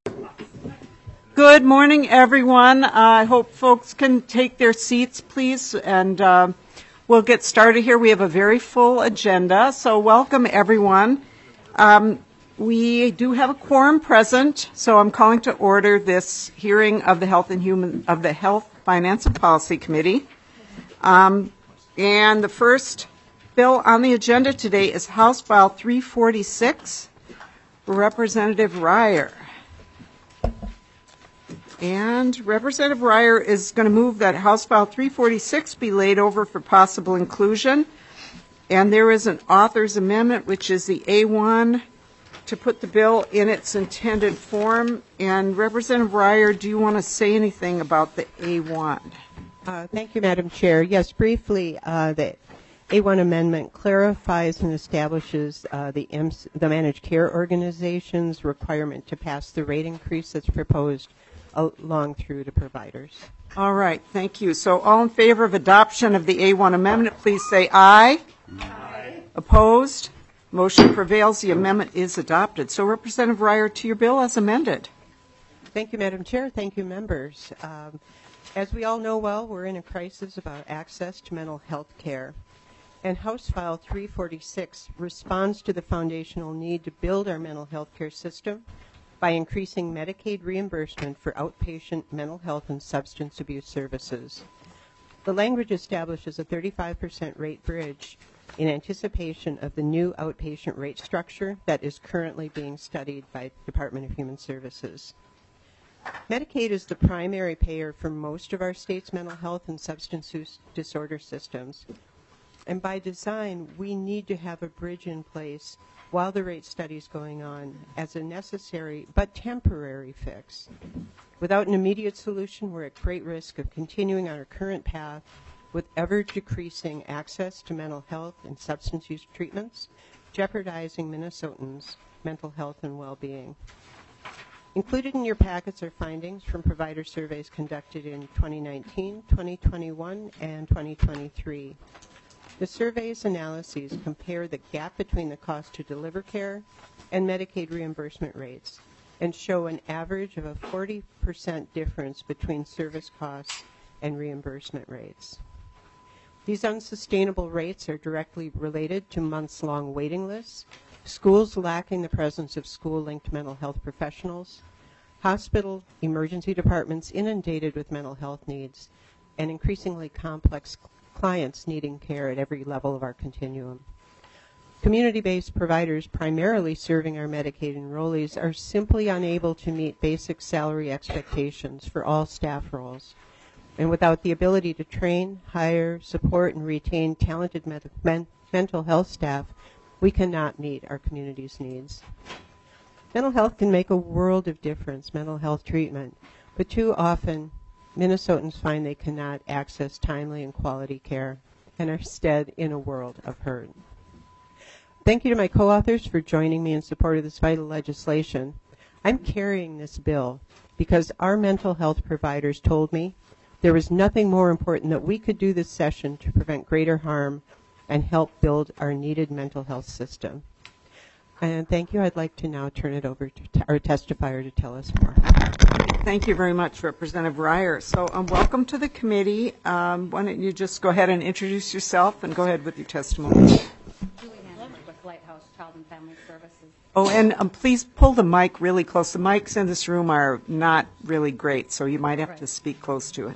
Good morning, everyone. I hope folks can take their seats, please, and we'll get started here. We have a very full agenda, so welcome, everyone. We do have a quorum present, so I'm calling to order this hearing of the Health, Finance, and Policy Committee. And the first bill on the agenda today is House File 346, Representative Reier. And Representative Reier is going to move that House File 346 be laid over for possible inclusion. And there is an author's amendment, which is the A1, to put the bill in its intended form. And Representative Reier, do you want to say anything about the A1? Thank you, Madam Chair. Yes, briefly, the A1 amendment clarifies and establishes the managed care organization's requirement to pass the rate increase that's proposed along through to providers. All right, thank you. So all in favor of adoption of the A1 amendment, please say aye. Aye. Opposed? Motion prevails. The amendment is adopted. So Representative Reier, to your bill as amended. Thank you, Madam Chair. Thank you, members. As we all know well, we're in a crisis about access to mental health care. And House File 346 responds to the foundational need to build our mental health care system by increasing Medicaid reimbursement for outpatient mental health and substance abuse services. The language establishes a 35% rate bridge in anticipation of the new outpatient rate structure that is currently being studied by the Department of Human Services. Medicaid is the primary payer for most of our state's mental health and substance use disorder systems. And by design, we need to have a bridge in place while the rate study is going on as a necessary but temporary fix. Without an immediate solution, we're at great risk of continuing on our current path with ever-decreasing access to mental health and substance use treatments, jeopardizing Minnesotans' mental health and well-being. Included in your packets are findings from provider surveys conducted in 2019, 2021, and 2023. The survey's analyses compare the gap between the cost to deliver care and Medicaid reimbursement rates and show an average of a 40% difference between service costs and reimbursement rates. These unsustainable rates are directly related to months-long waiting lists, schools lacking the presence of school-linked mental health professionals, hospital emergency departments inundated with mental health needs, and increasingly complex clients needing care at every level of our continuum. Community-based providers primarily serving our Medicaid enrollees are simply unable to meet basic salary expectations for all staff roles. And without the ability to train, hire, support, and retain talented mental health staff, we cannot meet our community's needs. Mental health can make a world of difference, mental health treatment, but too often Minnesotans find they cannot access timely and quality care and are instead in a world of hurt. Thank you to my co-authors for joining me in support of this vital legislation. I'm carrying this bill because our mental health providers told me there was nothing more important that we could do this session to prevent greater harm and help build our needed mental health system. And thank you. I'd like to now turn it over to our testifier to tell us more. Thank you very much, Representative Reier. So welcome to the committee. Why don't you just go ahead and introduce yourself and go ahead with your testimony. Julie Hannon with Lighthouse Child and Family Services. Oh, and please pull the mic really close. The mics in this room are not really great, so you might have to speak close to it.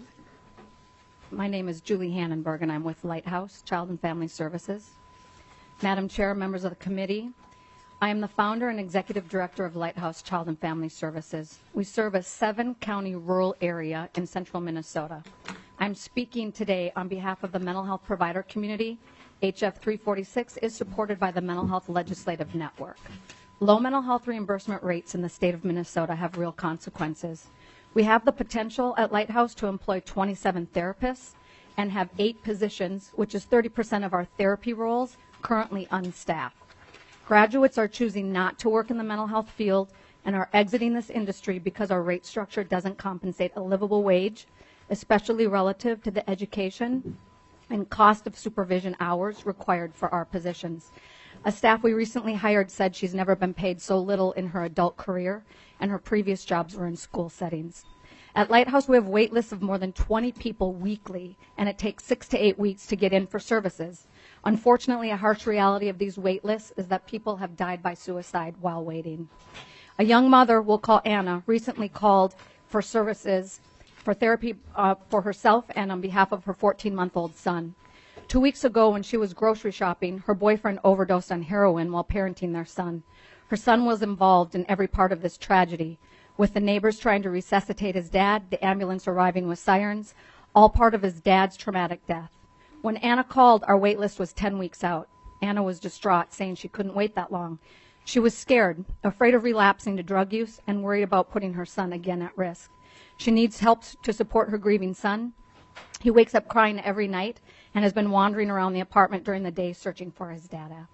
My name is Julie Hannenberg, and I'm with Lighthouse Child and Family Services. Madam Chair, members of the committee, I am the founder and executive director of Lighthouse Child and Family Services. We serve a 7-county rural area in central Minnesota. I'm speaking today on behalf of the mental health provider community. HF 346 is supported by the Mental Health Legislative Network. Low mental health reimbursement rates in the state of Minnesota have real consequences. We have the potential at Lighthouse to employ 27 therapists and have 8 positions, which is 30% of our therapy roles, currently unstaffed. Graduates are choosing not to work in the mental health field and are exiting this industry because our rate structure doesn't compensate a livable wage, especially relative to the education and cost of supervision hours required for our positions. A staff we recently hired said she's never been paid so little in her adult career, and her previous jobs were in school settings. At Lighthouse, we have wait lists of more than 20 people weekly, and it takes 6 to 8 weeks to get in for services. Unfortunately, a harsh reality of these wait lists is that people have died by suicide while waiting. A young mother, we'll call Anna, recently called for services for therapy for herself and on behalf of her 14-month-old son. 2 weeks ago, when she was grocery shopping, her boyfriend overdosed on heroin while parenting their son. Her son was involved in every part of this tragedy, with the neighbors trying to resuscitate his dad, the ambulance arriving with sirens, all part of his dad's traumatic death. When Anna called, our wait list was 10 weeks out. Anna was distraught, saying she couldn't wait that long. She was scared, afraid of relapsing to drug use, and worried about putting her son again at risk. She needs help to support her grieving son. He wakes up crying every night and has been wandering around the apartment during the day searching for his dada.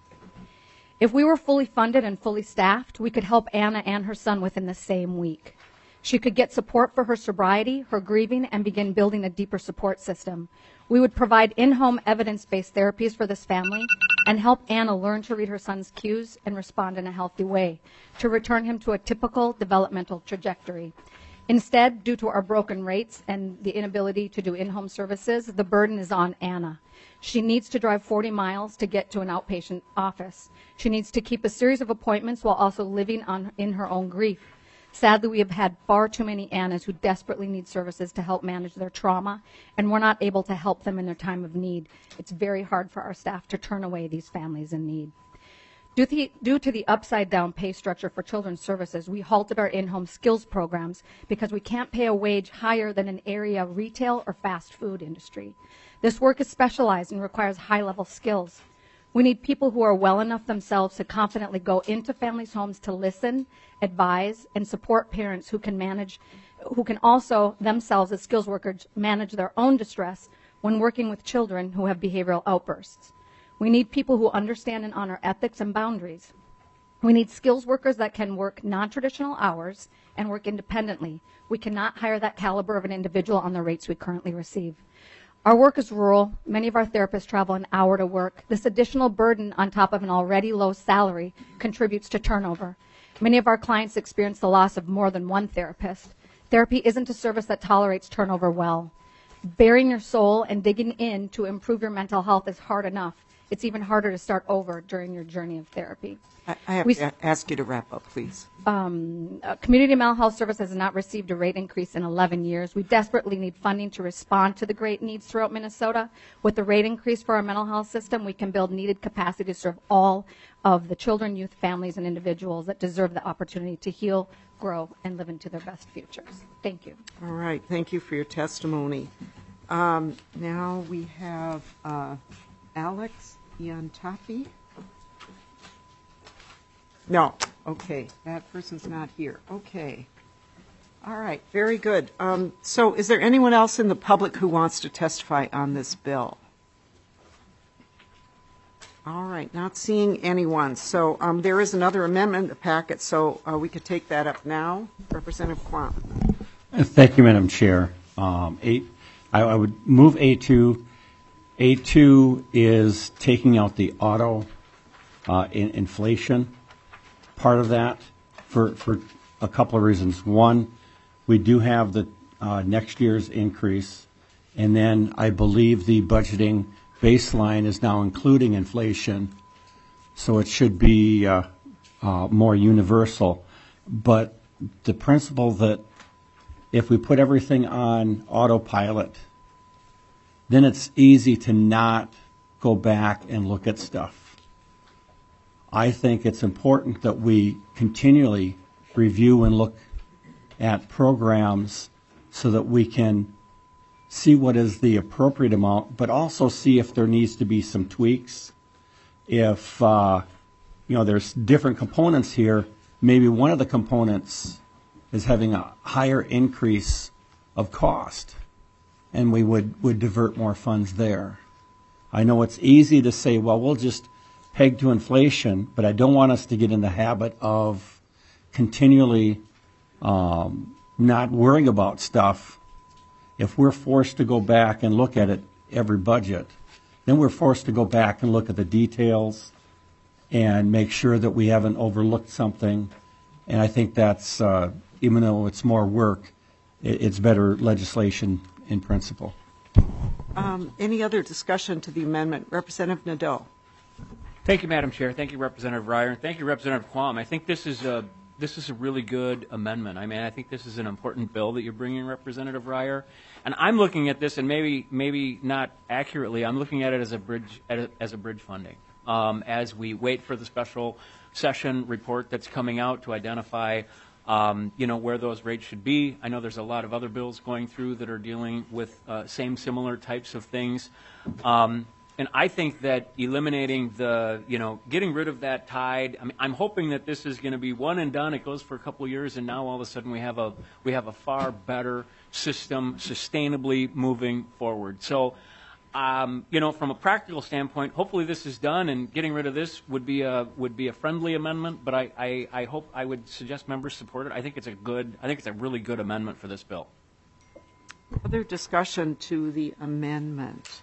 If we were fully funded and fully staffed, we could help Anna and her son within the same week. She could get support for her sobriety, her grieving, and begin building a deeper support system. We would provide in-home evidence-based therapies for this family and help Anna learn to read her son's cues and respond in a healthy way to return him to a typical developmental trajectory. Instead, due to our broken rates and the inability to do in-home services, the burden is on Anna. She needs to drive 40 miles to get to an outpatient office. She needs to keep a series of appointments while also living in her own grief. Sadly, we have had far too many Annas who desperately need services to help manage their trauma, and we're not able to help them in their time of need. It's very hard for our staff to turn away these families in need. Due to the upside-down pay structure for children's services, we halted our in-home skills programs because we can't pay a wage higher than an area retail or fast food industry. This work is specialized and requires high-level skills. We need people who are well enough themselves to confidently go into families' homes to listen, advise, and support parents who can also themselves as skills workers manage their own distress when working with children who have behavioral outbursts. We need people who understand and honor ethics and boundaries. We need skills workers that can work non-traditional hours and work independently. We cannot hire that caliber of an individual on the rates we currently receive. Our work is rural. Many of our therapists travel an hour to work. This additional burden on top of an already low salary contributes to turnover. Many of our clients experience the loss of more than one therapist. Therapy isn't a service that tolerates turnover well. Bearing your soul and digging in to improve your mental health is hard enough. It's even harder to start over during your journey of therapy. I have to ask you to wrap up, please. Community mental health service has not received a rate increase in 11 years. We desperately need funding to respond to the great needs throughout Minnesota. With the rate increase for our mental health system, we can build needed capacity to serve all of the children, youth, families, and individuals that deserve the opportunity to heal, grow, and live into their best futures. Thank you. All right. Thank you for your testimony. Now we have Alex Iantapi. No. Okay. That person's not here. Okay. All right. Very good. So is there anyone else in the public who wants to testify on this bill? All right. Not seeing anyone. So there is another amendment in the packet, so we could take that up now. Representative Quam. Thank you, Madam Chair. I would move A2. A2 is taking out the auto inflation part of that for a couple of reasons. One, we do have the next year's increase, and then I believe the budgeting baseline is now including inflation, so it should be more universal. But the principle that if we put everything on autopilot, then it's easy to not go back and look at stuff. I think it's important that we continually review and look at programs so that we can see what is the appropriate amount, but also see if there needs to be some tweaks. If, there's different components here, maybe one of the components is having a higher increase of cost, and we would divert more funds there. I know it's easy to say, well, we'll just peg to inflation, but I don't want us to get in the habit of continually not worrying about stuff. If we're forced to go back and look at it every budget, then we're forced to go back and look at the details and make sure that we haven't overlooked something. And I think that's even though it's more work, it's better legislation in principle. Any other discussion to the amendment? Representative Nadeau. Thank you, Madam Chair. Thank you, Representative Ryer. And thank you, Representative Quam. I think this is a really good amendment. I mean, I think this is an important bill that you're bringing, Representative Ryer. And I'm looking at this, and maybe not accurately, I'm looking at it as a bridge funding. As we wait for the special session report that's coming out to identify where those rates should be. I know there's a lot of other bills going through that are dealing with similar types of things. And I think that eliminating getting rid of that tide, I mean, I'm hoping that this is going to be one and done. It goes for a couple of years, and now all of a sudden we have a far better system sustainably moving forward. So, from a practical standpoint, hopefully this is done, and getting rid of this would be a friendly amendment. But I hope I would suggest members support it. I think it's a really good amendment for this bill. Other discussion to the amendment?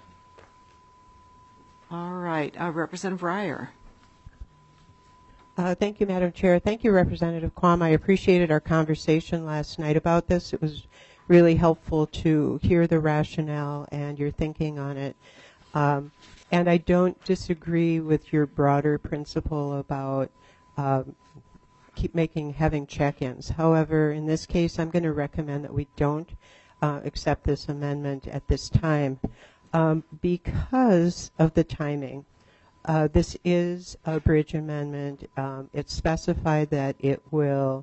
All right, Representative Ryer. Thank you, Madam Chair. Thank you, Representative Quam. I appreciated our conversation last night about this. It was really helpful to hear the rationale and your thinking on it. And I don't disagree with your broader principle about having check-ins. However, in this case, I'm going to recommend that we don't accept this amendment at this time because of the timing. This is a bridge amendment. It's specified that it will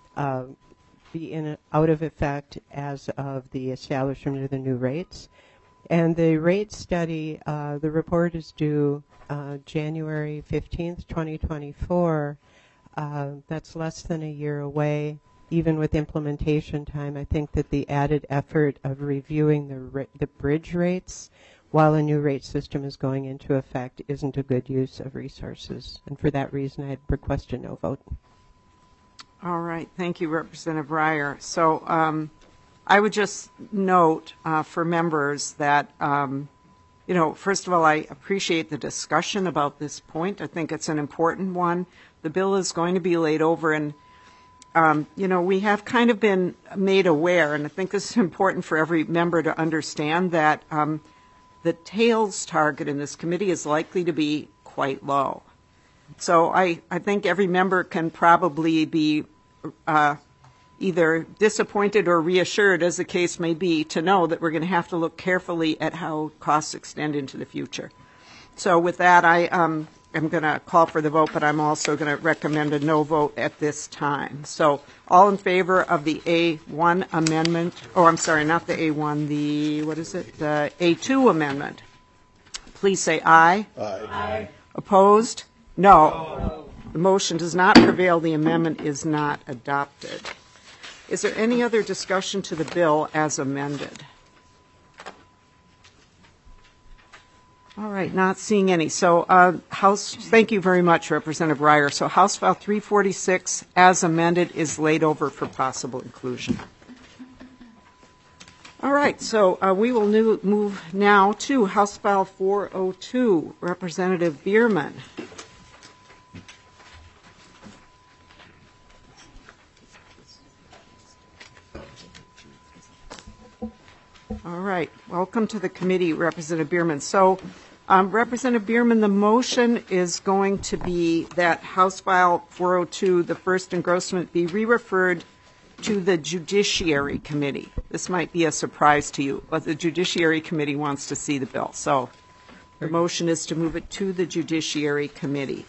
be out of effect as of the establishment of the new rates. And the rate study, the report is due January 15th, 2024. That's less than a year away. Even with implementation time, I think that the added effort of reviewing the bridge rates while a new rate system is going into effect isn't a good use of resources. And for that reason, I'd request a no vote. All right. Thank you, Representative Ryer. So I would just note for members that, first of all, I appreciate the discussion about this point. I think it's an important one. The bill is going to be laid over, and, we have kind of been made aware, and I think this is important for every member to understand, that the tails target in this committee is likely to be quite low. So I think every member can probably be either disappointed or reassured, as the case may be, to know that we're going to have to look carefully at how costs extend into the future. So with that, I am going to call for the vote, but I'm also going to recommend a no vote at this time. So all in favor of the A1 amendment, not the A1, the A2 amendment, please say aye. Aye. Opposed? No. The motion does not prevail. The amendment is not adopted. Is there any other discussion to the bill as amended? All right, not seeing any. So thank you very much, Representative Ryer. So House File 346, as amended, is laid over for possible inclusion. All right, so we will move now to House File 402, Representative Bierman. All right. Welcome to the committee, Representative Bierman. So, Representative Bierman, the motion is going to be that House File 402, the first engrossment, be re-referred to the Judiciary Committee. This might be a surprise to you, but the Judiciary Committee wants to see the bill. So the motion is to move it to the Judiciary Committee.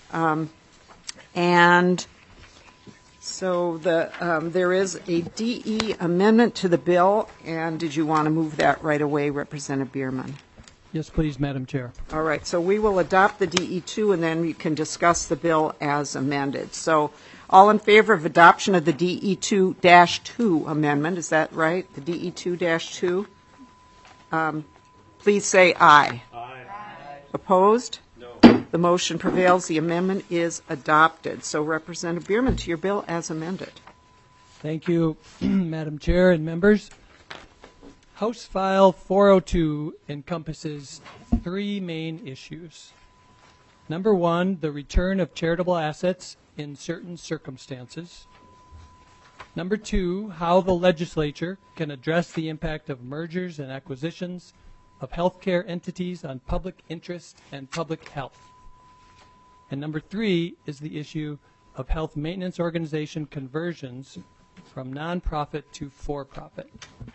So there is a DE amendment to the bill, and did you want to move that right away, Representative Bierman? Yes, please, Madam Chair. All right, so we will adopt the DE2, and then we can discuss the bill as amended. So all in favor of adoption of the DE2-2 amendment, is that right? The DE2-2? Please say aye. Aye. Opposed? The motion prevails. The amendment is adopted. So, Representative Bierman, to your bill as amended. Thank you, Madam Chair and members. House File 402 encompasses three main issues. Number one, the return of charitable assets in certain circumstances. Number 2, how the legislature can address the impact of mergers and acquisitions of healthcare entities on public interest and public health. And number 3 is the issue of health maintenance organization conversions from nonprofit to for-profit.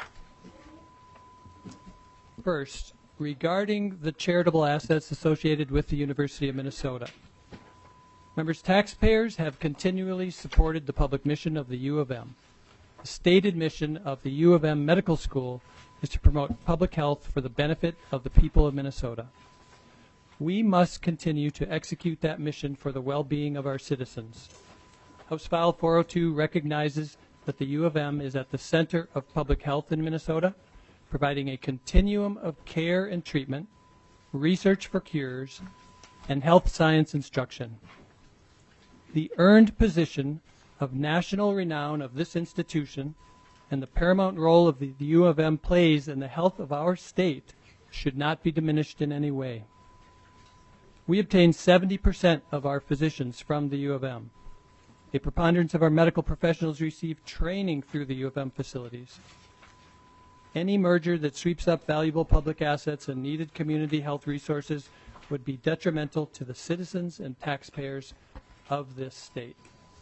First, regarding the charitable assets associated with the University of Minnesota. Members, taxpayers have continually supported the public mission of the U of M. The stated mission of the U of M Medical School is to promote public health for the benefit of the people of Minnesota. We must continue to execute that mission for the well-being of our citizens. House File 402 recognizes that the U of M is at the center of public health in Minnesota, providing a continuum of care and treatment, research for cures, and health science instruction. The earned position of national renown of this institution and the paramount role of the U of M plays in the health of our state should not be diminished in any way. We obtain 70% of our physicians from the U of M. A preponderance of our medical professionals receive training through the U of M facilities. Any merger that sweeps up valuable public assets and needed community health resources would be detrimental to the citizens and taxpayers of this state.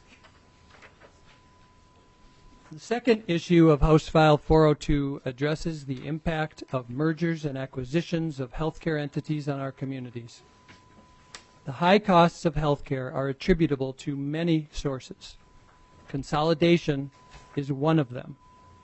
The second issue of House File 402 addresses the impact of mergers and acquisitions of healthcare entities on our communities. The high costs of healthcare are attributable to many sources. Consolidation is one of them.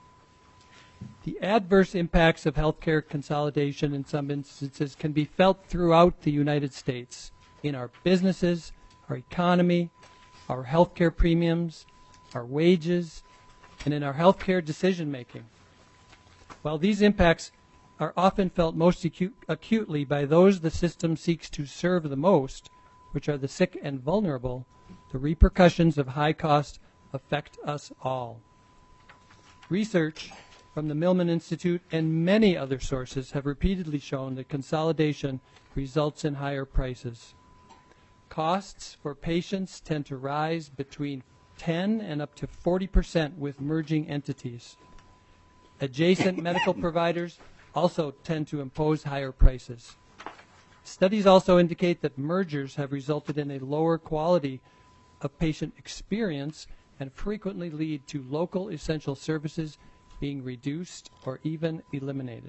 The adverse impacts of healthcare consolidation in some instances can be felt throughout the United States in our businesses, our economy, our healthcare premiums, our wages, and in our healthcare decision making. While these impacts are often felt most acutely by those the system seeks to serve the most, which are the sick and vulnerable, the repercussions of high cost affect us all. Research from the Millman Institute and many other sources have repeatedly shown that consolidation results in higher prices. Costs for patients tend to rise between 10 and up to 40% with merging entities. Adjacent medical providers also tend to impose higher prices. Studies also indicate that mergers have resulted in a lower quality of patient experience and frequently lead to local essential services being reduced or even eliminated.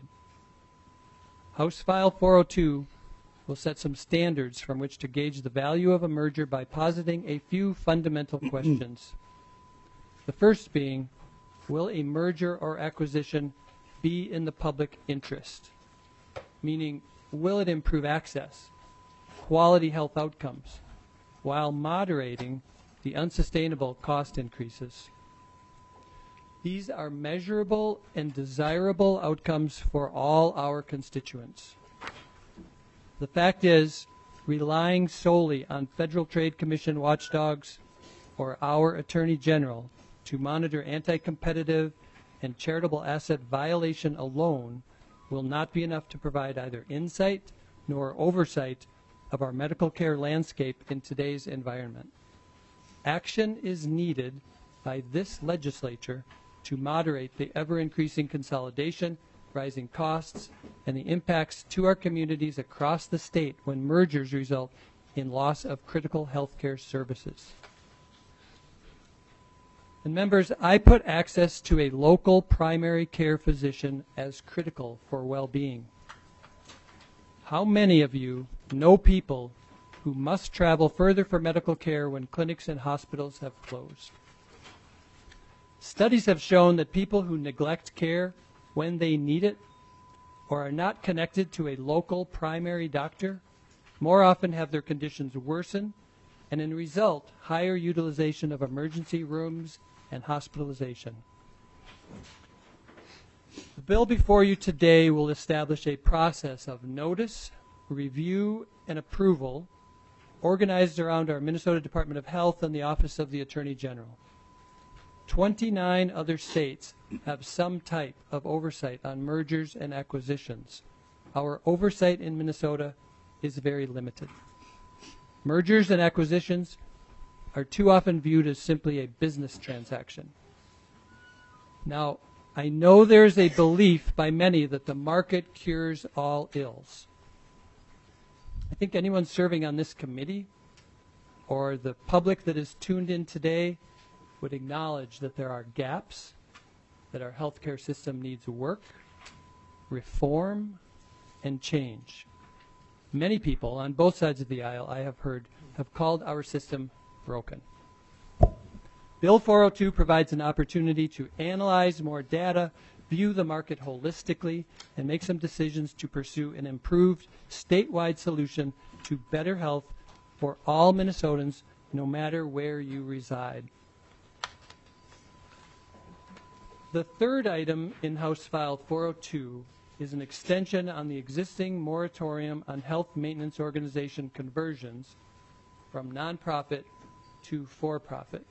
House File 402 will set some standards from which to gauge the value of a merger by positing a few fundamental questions. The first being, will a merger or acquisition be in the public interest? Meaning, will it improve access, quality health outcomes, while moderating the unsustainable cost increases? These are measurable and desirable outcomes for all our constituents. The fact is, relying solely on Federal Trade Commission watchdogs or our Attorney General to monitor anti-competitive and charitable asset violation alone will not be enough to provide either insight nor oversight of our medical care landscape in today's environment. Action is needed by this legislature to moderate the ever-increasing consolidation, rising costs, and the impacts to our communities across the state when mergers result in loss of critical healthcare services. And members, I put access to a local primary care physician as critical for well-being. How many of you know people who must travel further for medical care when clinics and hospitals have closed? Studies have shown that people who neglect care when they need it or are not connected to a local primary doctor more often have their conditions worsen and, in result, higher utilization of emergency rooms and hospitalization. The bill before you today will establish a process of notice, review, and approval organized around our Minnesota Department of Health and the Office of the Attorney General. 29 other states have some type of oversight on mergers and acquisitions. Our oversight in Minnesota is very limited. Mergers and acquisitions are too often viewed as simply a business transaction. Now, I know there's a belief by many that the market cures all ills. I think anyone serving on this committee or the public that is tuned in today would acknowledge that there are gaps, that our healthcare system needs work, reform, and change. Many people on both sides of the aisle, I have heard, have called our system broken. Bill 402 provides an opportunity to analyze more data, view the market holistically, and make some decisions to pursue an improved statewide solution to better health for all Minnesotans, no matter where you reside. The third item in House File 402 is an extension on the existing moratorium on health maintenance organization conversions from nonprofit to for-profit.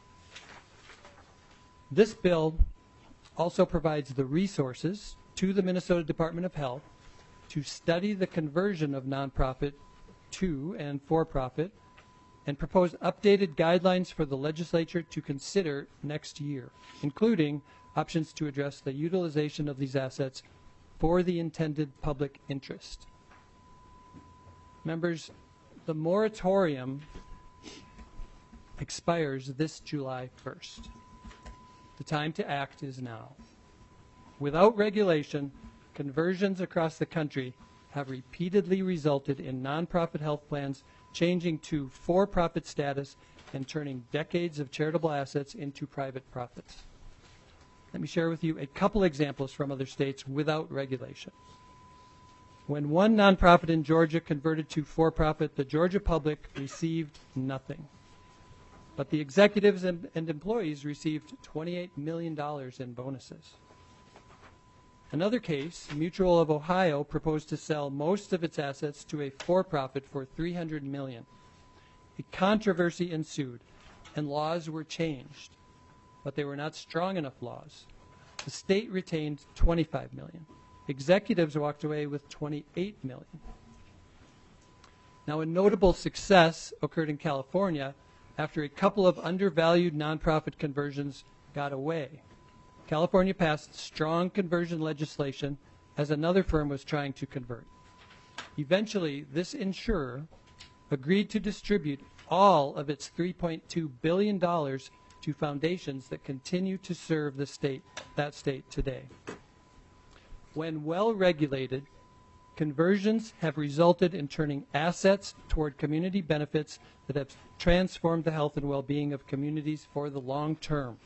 This bill also provides the resources to the Minnesota Department of Health to study the conversion of nonprofit to and for-profit and propose updated guidelines for the legislature to consider next year, including options to address the utilization of these assets for the intended public interest. Members, the moratorium expires this July 1st. The time to act is now. Without regulation, conversions across the country have repeatedly resulted in nonprofit health plans changing to for-profit status and turning decades of charitable assets into private profits. Let me share with you a couple examples from other states without regulation. When one nonprofit in Georgia converted to for-profit, the Georgia public received nothing. But the executives and employees received $28 million in bonuses. Another case, Mutual of Ohio proposed to sell most of its assets to a for-profit for $300 million. A controversy ensued, and laws were changed, but they were not strong enough laws. The state retained $25 million. Executives walked away with $28 million. Now, a notable success occurred in California after a couple of undervalued nonprofit conversions got away. California passed strong conversion legislation as another firm was trying to convert. Eventually, this insurer agreed to distribute all of its $3.2 billion to foundations that continue to serve that state today. When well regulated, conversions have resulted in turning assets toward community benefits that have transformed the health and well-being of communities for the long term.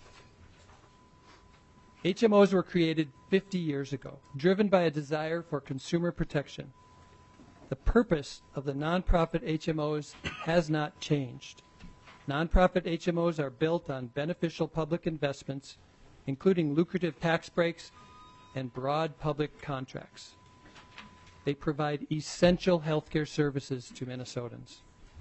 HMOs were created 50 years ago, driven by a desire for consumer protection. The purpose of the nonprofit HMOs has not changed. Nonprofit HMOs are built on beneficial public investments, including lucrative tax breaks and broad public contracts. They provide essential healthcare services to Minnesotans.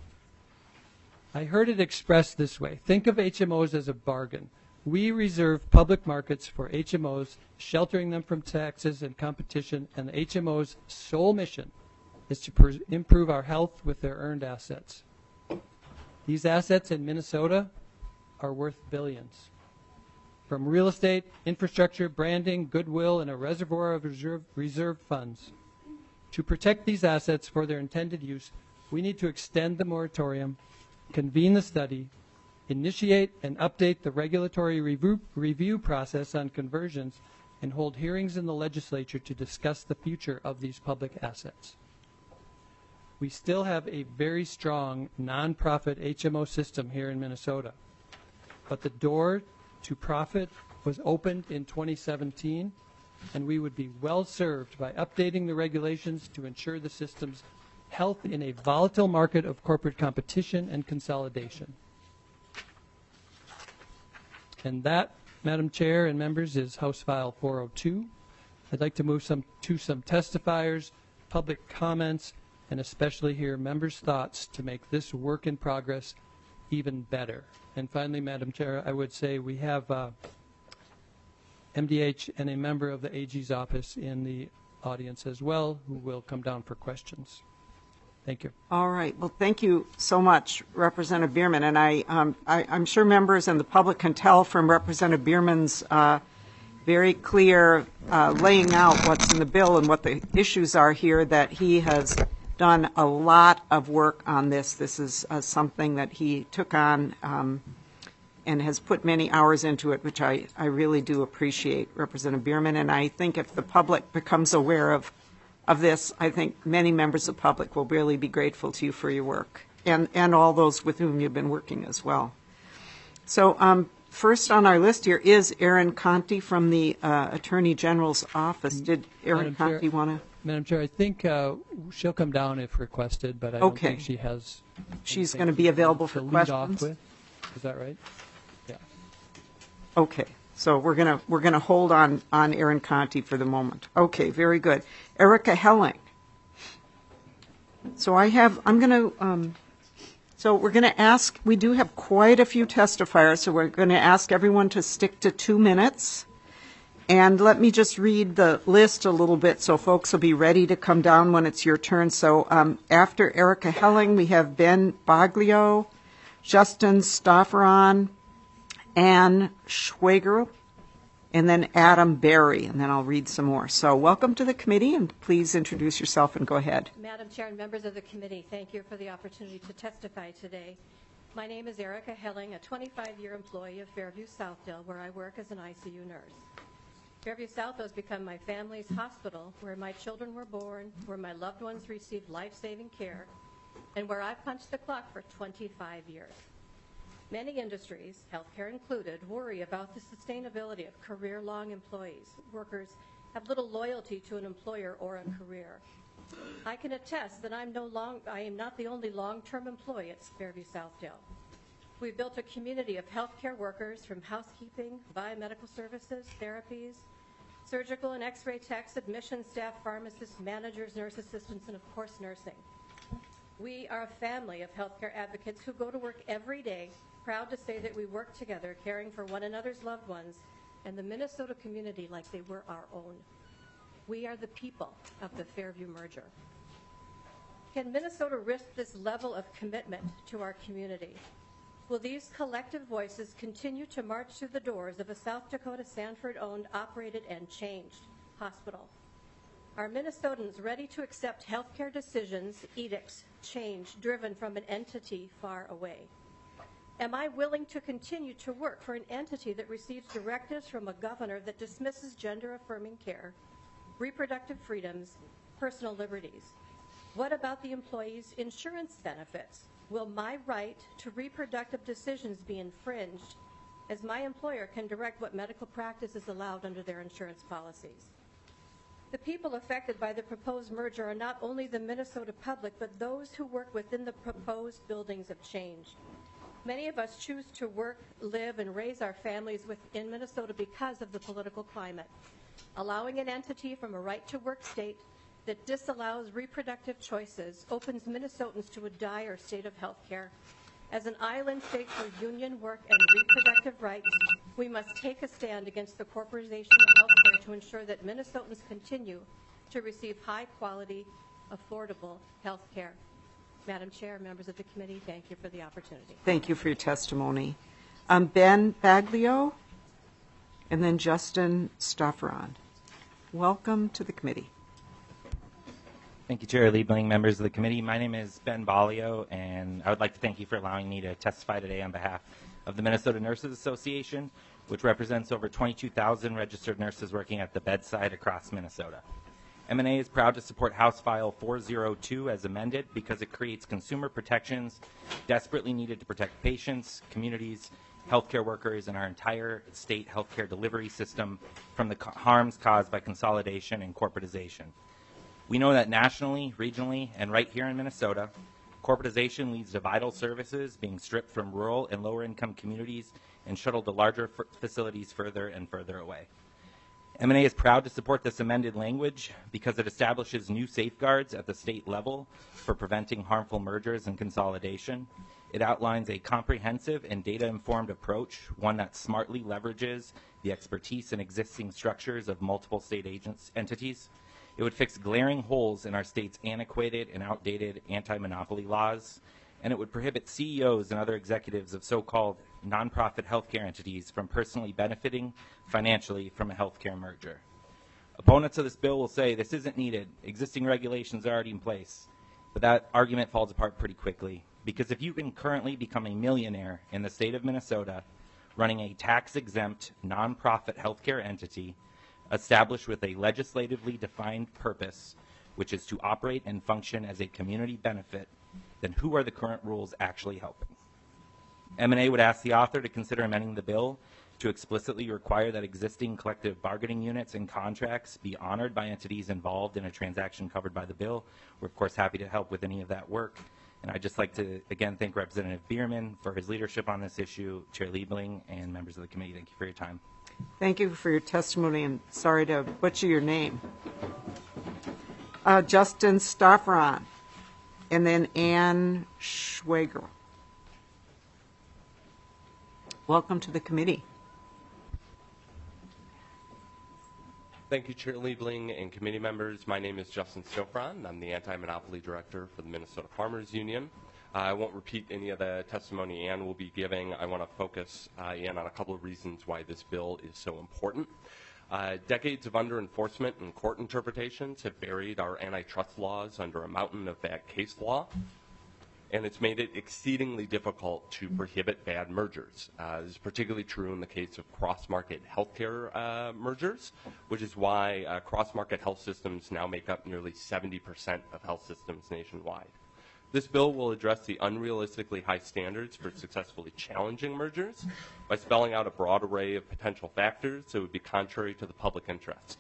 I heard it expressed this way. Think of HMOs as a bargain. We reserve public markets for HMOs, sheltering them from taxes and competition, and the HMO's sole mission is to improve our health with their earned assets. These assets in Minnesota are worth billions. From real estate, infrastructure, branding, goodwill, and a reservoir of reserve funds. To protect these assets for their intended use, we need to extend the moratorium, convene the study, initiate and update the regulatory review process on conversions, and hold hearings in the legislature to discuss the future of these public assets. We still have a very strong nonprofit HMO system here in Minnesota, but the door to profit was opened in 2017, and we would be well served by updating the regulations to ensure the system's health in a volatile market of corporate competition and consolidation. And that, Madam Chair and members, is House File 402. I'd like to move to some testifiers, public comments, and especially hear members' thoughts to make this work in progress even better. And finally, Madam Chair, I would say we have MDH and a member of the AG's office in the audience as well who will come down for questions. Thank you. All right. Well, thank you so much, Representative Bierman. And I'm sure members and the public can tell from Representative Bierman's very clear laying out what's in the bill and what the issues are here, that he has done a lot of work on this. This is something that he took on and has put many hours into it, which I really do appreciate, Representative Bierman. And I think if the public becomes aware of this, I think many members of the public will really be grateful to you for your work, and all those with whom you've been working as well. So first on our list here is Erin Conti from the Attorney General's office. Did Erin Conti want to? Madam Chair, I think she'll come down if requested, but I don't think she has. She's going to be available for questions. Off with. Is that right? Yeah. Okay. So we're gonna hold on Erin Conti for the moment. Okay, very good. Erica Helling. So we're gonna ask. We do have quite a few testifiers, so we're gonna ask everyone to stick to 2 minutes. And let me just read the list a little bit so folks will be ready to come down when it's your turn. So after Erica Helling, we have Ben Baglio, Justin Stofferon, Ann Schwager, and then Adam Berry, and then I'll read some more. So welcome to the committee, and please introduce yourself and go ahead. Madam Chair and members of the committee, thank you for the opportunity to testify today. My name is Erica Helling, a 25-year employee of Fairview Southdale, where I work as an ICU nurse. Fairview South has become my family's hospital, where my children were born, where my loved ones received life-saving care, and where I've punched the clock for 25 years. Many industries, healthcare included, worry about the sustainability of career-long employees. Workers have little loyalty to an employer or a career. I can attest that I am not the only long-term employee at Fairview Southdale. We've built a community of healthcare workers, from housekeeping, biomedical services, therapies, surgical and x-ray techs, admission staff, pharmacists, managers, nurse assistants, and of course nursing. We are a family of healthcare advocates who go to work every day, proud to say that we work together, caring for one another's loved ones and the Minnesota community like they were our own. We are the people of the Fairview merger. Can Minnesota risk this level of commitment to our community? Will these collective voices continue to march through the doors of a South Dakota Sanford-owned, operated, and changed hospital? Are Minnesotans ready to accept healthcare decisions, edicts, change driven from an entity far away? Am I willing to continue to work for an entity that receives directives from a governor that dismisses gender-affirming care, reproductive freedoms, personal liberties? What about the employees' insurance benefits? Will my right to reproductive decisions be infringed, as my employer can direct what medical practice is allowed under their insurance policies? The people affected by the proposed merger are not only the Minnesota public, but those who work within the proposed buildings of change. Many of us choose to work, live, and raise our families within Minnesota because of the political climate. Allowing an entity from a right-to-work state that disallows reproductive choices opens Minnesotans to a dire state of health care. As an island state for union work and reproductive rights, we must take a stand against the corporatization of health care to ensure that Minnesotans continue to receive high-quality, affordable health care. Madam Chair, members of the committee, thank you for the opportunity. Thank you for your testimony. Ben Baglio, and then Justin Stofferon. Welcome to the committee. Thank you, Chair Liebling, members of the committee. My name is Ben Baglio, and I would like to thank you for allowing me to testify today on behalf of the Minnesota Nurses Association, which represents over 22,000 registered nurses working at the bedside across Minnesota. MNA is proud to support House File 402 as amended because it creates consumer protections desperately needed to protect patients, communities, healthcare workers, and our entire state healthcare delivery system from the harms caused by consolidation and corporatization. We know that nationally, regionally, and right here in Minnesota, corporatization leads to vital services being stripped from rural and lower-income communities and shuttled to larger facilities further and further away. MNA is proud to support this amended language because it establishes new safeguards at the state level for preventing harmful mergers and consolidation. It outlines a comprehensive and data-informed approach, one that smartly leverages the expertise and existing structures of multiple state entities. It would fix glaring holes in our state's antiquated and outdated anti-monopoly laws, and it would prohibit CEOs and other executives of so-called nonprofit healthcare entities from personally benefiting financially from a healthcare merger. Opponents of this bill will say this isn't needed. Existing regulations are already in place. But that argument falls apart pretty quickly, because if you can currently become a millionaire in the state of Minnesota running a tax-exempt nonprofit healthcare entity established with a legislatively defined purpose, which is to operate and function as a community benefit, then who are the current rules actually helping? M&A would ask the author to consider amending the bill to explicitly require that existing collective bargaining units and contracts be honored by entities involved in a transaction covered by the bill. We're, of course, happy to help with any of that work. And I'd just like to, again, thank Representative Bierman for his leadership on this issue, Chair Liebling, and members of the committee. Thank you for your time. Thank you for your testimony, and sorry to butcher your name. Justin Stoffron, and then Ann Schwager. Welcome to the committee. Thank you, Chair Liebling and committee members. My name is Justin Stoffron. I'm the Anti-Monopoly Director for the Minnesota Farmers Union. I won't repeat any of the testimony Ann will be giving. I want to focus in on a couple of reasons why this bill is so important. Decades of under-enforcement and court interpretations have buried our antitrust laws under a mountain of bad case law, and it's made it exceedingly difficult to prohibit bad mergers. This is particularly true in the case of cross-market healthcare mergers, which is why cross-market health systems now make up nearly 70% of health systems nationwide. This bill will address the unrealistically high standards for successfully challenging mergers by spelling out a broad array of potential factors that would be contrary to the public interest.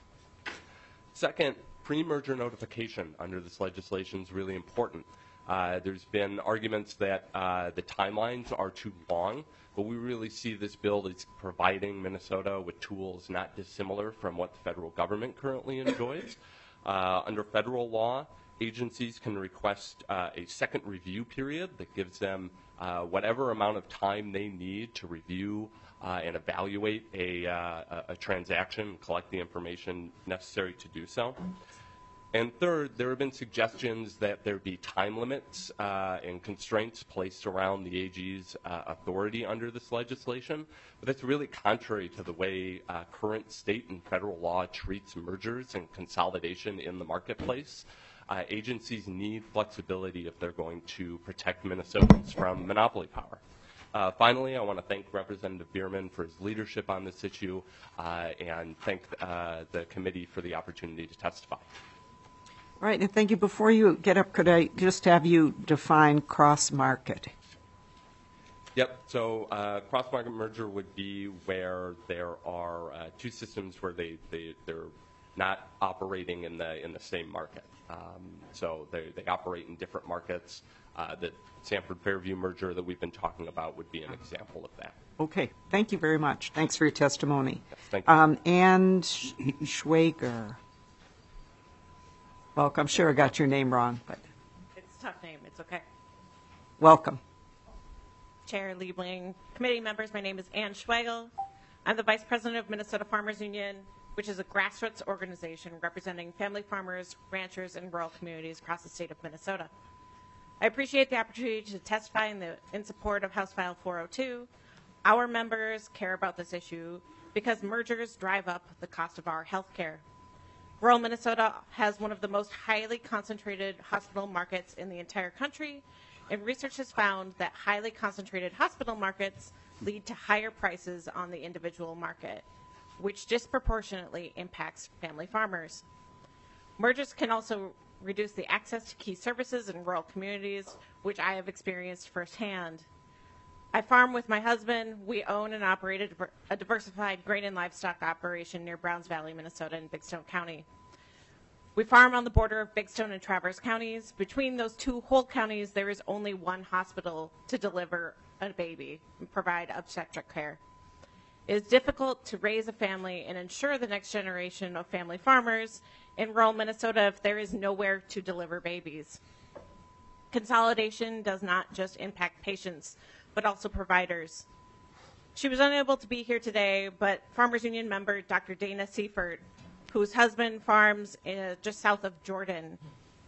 Second, pre-merger notification under this legislation is really important. There's been arguments that the timelines are too long, but we really see this bill as providing Minnesota with tools not dissimilar from what the federal government currently enjoys. Under federal law, agencies can request a second review period that gives them whatever amount of time they need to review and evaluate a transaction, collect the information necessary to do so. And third, there have been suggestions that there be time limits and constraints placed around the AG's authority under this legislation, but that's really contrary to the way current state and federal law treats mergers and consolidation in the marketplace. Agencies need flexibility if they're going to protect Minnesotans from monopoly power. Finally, I want to thank Representative Bierman for his leadership on this issue and thank the committee for the opportunity to testify. All right, and thank you. Before you get up, could I just have you define cross-market? Yep. So cross-market merger would be where there are two systems where they're not operating in the same market. So they operate in different markets. The Sanford Fairview merger that we've been talking about would be an example of that. Okay. Thank you very much. Thanks for your testimony. Yes, thank you. Ann Schwager. Welcome. I'm sure I got your name wrong, but It's a tough name. It's okay. welcome. Chair Liebling, committee members, my name is Ann Schweigel. I'm the Vice President of Minnesota Farmers Union, which is a grassroots organization representing family farmers, ranchers, and rural communities across the state of Minnesota. I appreciate the opportunity to testify in support of House File 402. Our members care about this issue because mergers drive up the cost of our health care. Rural Minnesota has one of the most highly concentrated hospital markets in the entire country, and research has found that highly concentrated hospital markets lead to higher prices on the individual market, which disproportionately impacts family farmers. Mergers can also reduce the access to key services in rural communities, which I have experienced firsthand. I farm with my husband. We own and operate a diversified grain and livestock operation near Browns Valley, Minnesota, in Big Stone County. We farm on the border of Big Stone and Traverse counties. Between those two whole counties, there is only one hospital to deliver a baby and provide obstetric care. It is difficult to raise a family and ensure the next generation of family farmers in rural Minnesota if there is nowhere to deliver babies. Consolidation does not just impact patients, but also providers. She was unable to be here today, but Farmers Union member Dr. Dana Seifert, whose husband farms just south of Jordan,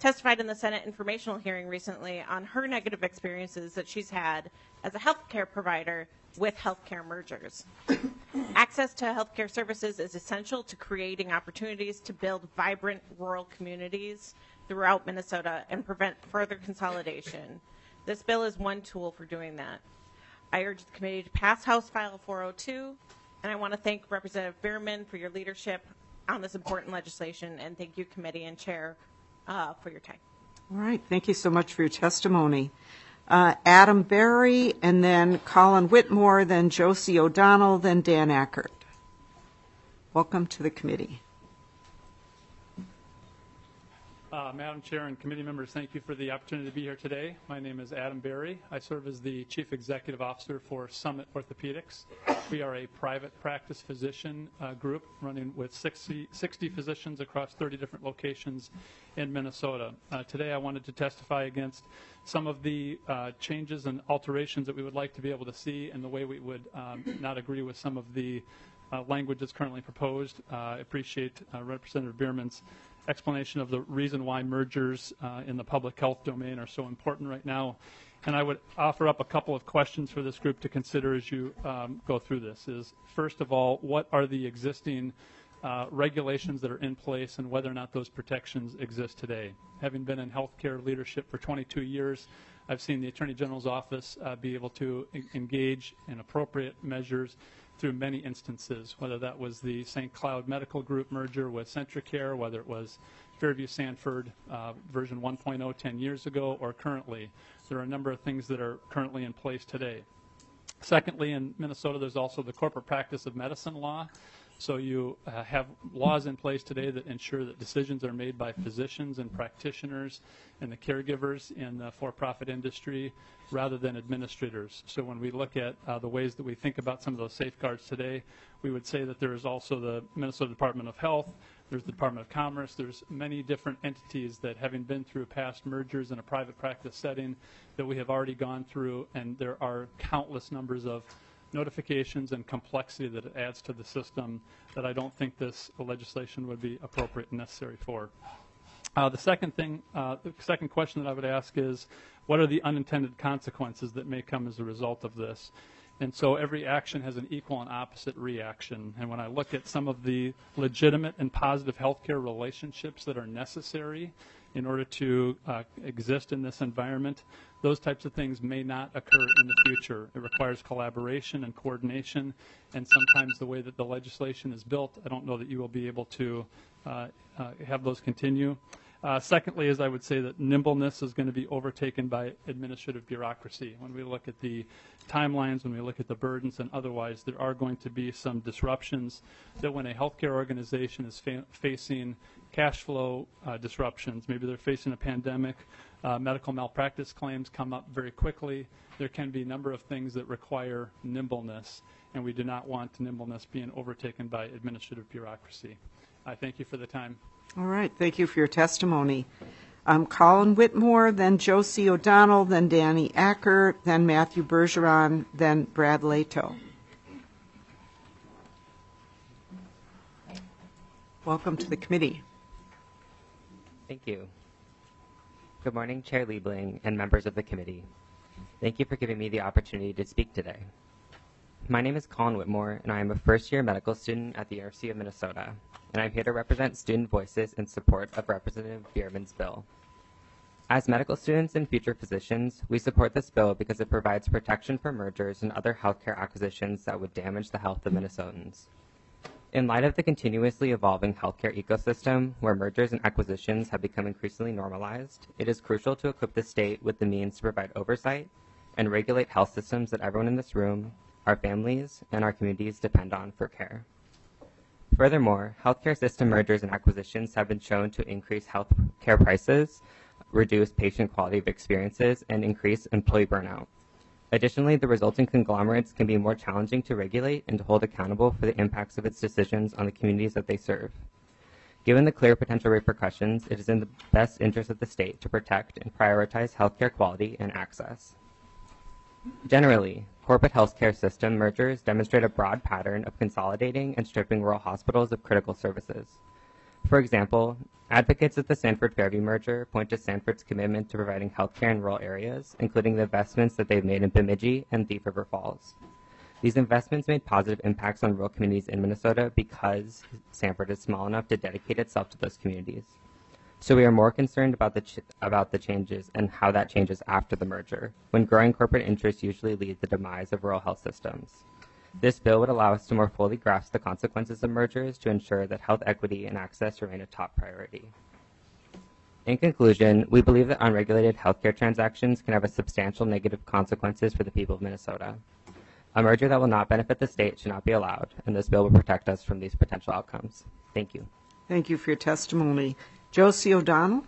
testified in the Senate informational hearing recently on her negative experiences that she's had as a healthcare provider with healthcare mergers. Access to healthcare services is essential to creating opportunities to build vibrant rural communities throughout Minnesota and prevent further consolidation. This bill is one tool for doing that. I urge the committee to pass House File 402, and I want to thank Representative Bierman for your leadership on this important legislation, and thank you, committee and chair, for your time. All right. Thank you so much for your testimony. Adam Berry, and then Colin Whitmore, then Josie O'Donnell, then Dan Ackert. Welcome to the committee. Madam Chair and committee members, thank you for the opportunity to be here today. My name is Adam Berry. I serve as the Chief Executive Officer for Summit Orthopedics. We are a private practice physician group running with 60 physicians across 30 different locations in Minnesota. Today I wanted to testify against some of the changes and alterations that we would like to be able to see and the way we would not agree with some of the language that's currently proposed. I appreciate Representative Bierman's explanation of the reason why mergers in the public health domain are so important right now. And I would offer up a couple of questions for this group to consider as you go through this. Is first of all, what are the existing regulations that are in place and whether or not those protections exist today? Having been in healthcare leadership for 22 years, I've seen the Attorney General's office be able to engage in appropriate measures through many instances, whether that was the St. Cloud Medical Group merger with Centricare, whether it was Fairview Sanford version 1.0 10 years ago, or currently. There are a number of things that are currently in place today. Secondly, in Minnesota, there's also the corporate practice of medicine law. So you have laws in place today that ensure that decisions are made by physicians and practitioners and the caregivers in the for-profit industry rather than administrators. So when we look at the ways that we think about some of those safeguards today, we would say that there is also the Minnesota Department of Health, there's the Department of Commerce, there's many different entities that, having been through past mergers in a private practice setting, that we have already gone through, and there are countless numbers of notifications and complexity that it adds to the system that I don't think this legislation would be appropriate and necessary for. The second question that I would ask is, what are the unintended consequences that may come as a result of this? And so every action has an equal and opposite reaction. And when I look at some of the legitimate and positive healthcare relationships that are necessary in order to exist in this environment, those types of things may not occur in the future. It requires collaboration and coordination, and sometimes the way that the legislation is built, I don't know that you will be able to have those continue. Secondly, is I would say that nimbleness is going to be overtaken by administrative bureaucracy. When we look at the timelines, when we look at the burdens and otherwise, there are going to be some disruptions that when a healthcare organization is facing cash flow disruptions, maybe they're facing a pandemic, medical malpractice claims come up very quickly. There can be a number of things that require nimbleness, and we do not want nimbleness being overtaken by administrative bureaucracy. I thank you for the time. All right. Thank you for your testimony. Colin Whitmore, then Josie O'Donnell, then Danny Ackert, then Matthew Bergeron, then Brad Leto. Welcome to the committee. Thank you. Good morning, Chair Liebling and members of the committee. Thank you for giving me the opportunity to speak today. My name is Colin Whitmore, and I am a first-year medical student at the University of Minnesota, and I'm here to represent student voices in support of Representative Bierman's bill. As medical students and future physicians, we support this bill because it provides protection for mergers and other healthcare acquisitions that would damage the health of Minnesotans. In light of the continuously evolving healthcare ecosystem, where mergers and acquisitions have become increasingly normalized, it is crucial to equip the state with the means to provide oversight and regulate health systems that everyone in this room, our families, and our communities depend on for care. Furthermore, healthcare system mergers and acquisitions have been shown to increase healthcare prices, reduce patient quality of experiences, and increase employee burnout. Additionally, the resulting conglomerates can be more challenging to regulate and to hold accountable for the impacts of its decisions on the communities that they serve. Given the clear potential repercussions, it is in the best interest of the state to protect and prioritize healthcare quality and access. Generally, corporate healthcare system mergers demonstrate a broad pattern of consolidating and stripping rural hospitals of critical services. For example, advocates of the Sanford-Fairview merger point to Sanford's commitment to providing healthcare in rural areas, including the investments that they've made in Bemidji and Thief River Falls. These investments made positive impacts on rural communities in Minnesota because Sanford is small enough to dedicate itself to those communities. So we are more concerned about the changes and how that changes after the merger, when growing corporate interests usually lead to the demise of rural health systems. This bill would allow us to more fully grasp the consequences of mergers to ensure that health equity and access remain a top priority. In conclusion, we believe that unregulated healthcare transactions can have a substantial negative consequences for the people of Minnesota. A merger that will not benefit the state should not be allowed, and this bill will protect us from these potential outcomes. Thank you. Thank you for your testimony. Josie O'Donnell.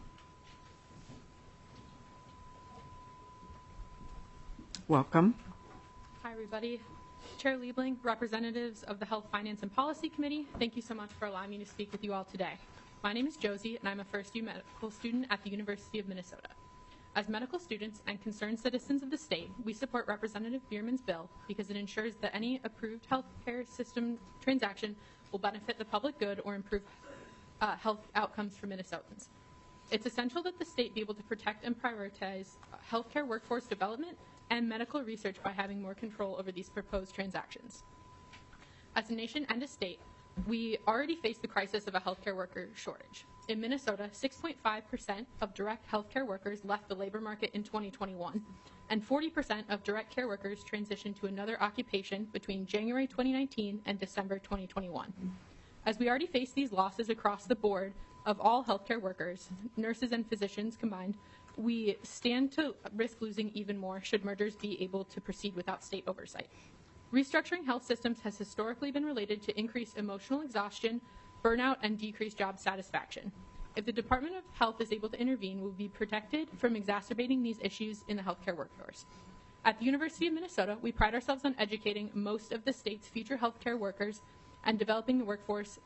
Welcome. Hi, everybody. Chair Liebling, representatives of the Health, Finance, and Policy Committee, thank you so much for allowing me to speak with you all today. My name is Josie, and I'm a first-year medical student at the University of Minnesota. As medical students and concerned citizens of the state, we support Representative Bierman's bill because it ensures that any approved healthcare system transaction will benefit the public good or improve health outcomes for Minnesotans. It's essential that the state be able to protect and prioritize healthcare workforce development and medical research by having more control over these proposed transactions. As a nation and a state, we already face the crisis of a healthcare worker shortage. In Minnesota, 6.5% of direct healthcare workers left the labor market in 2021, and 40% of direct care workers transitioned to another occupation between January 2019 and December 2021. As we already face these losses across the board of all healthcare workers, nurses and physicians combined, we stand to risk losing even more should mergers be able to proceed without state oversight. Restructuring health systems has historically been related to increased emotional exhaustion, burnout, and decreased job satisfaction. If the Department of Health is able to intervene, we'll be protected from exacerbating these issues in the healthcare workforce. At the University of Minnesota, we pride ourselves on educating most of the state's future healthcare workers and developing the workforce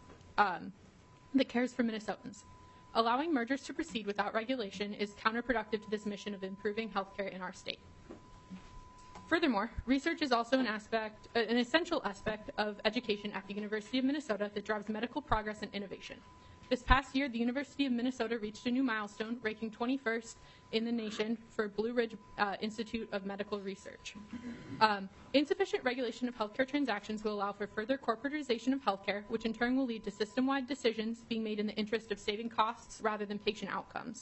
that cares for Minnesotans. Allowing mergers to proceed without regulation is counterproductive to this mission of improving healthcare in our state. Furthermore, research is also an essential aspect of education at the University of Minnesota that drives medical progress and innovation. This past year, the University of Minnesota reached a new milestone, ranking 21st in the nation for Blue Ridge Institute of Medical Research. Insufficient regulation of healthcare transactions will allow for further corporatization of healthcare, which in turn will lead to system-wide decisions being made in the interest of saving costs rather than patient outcomes.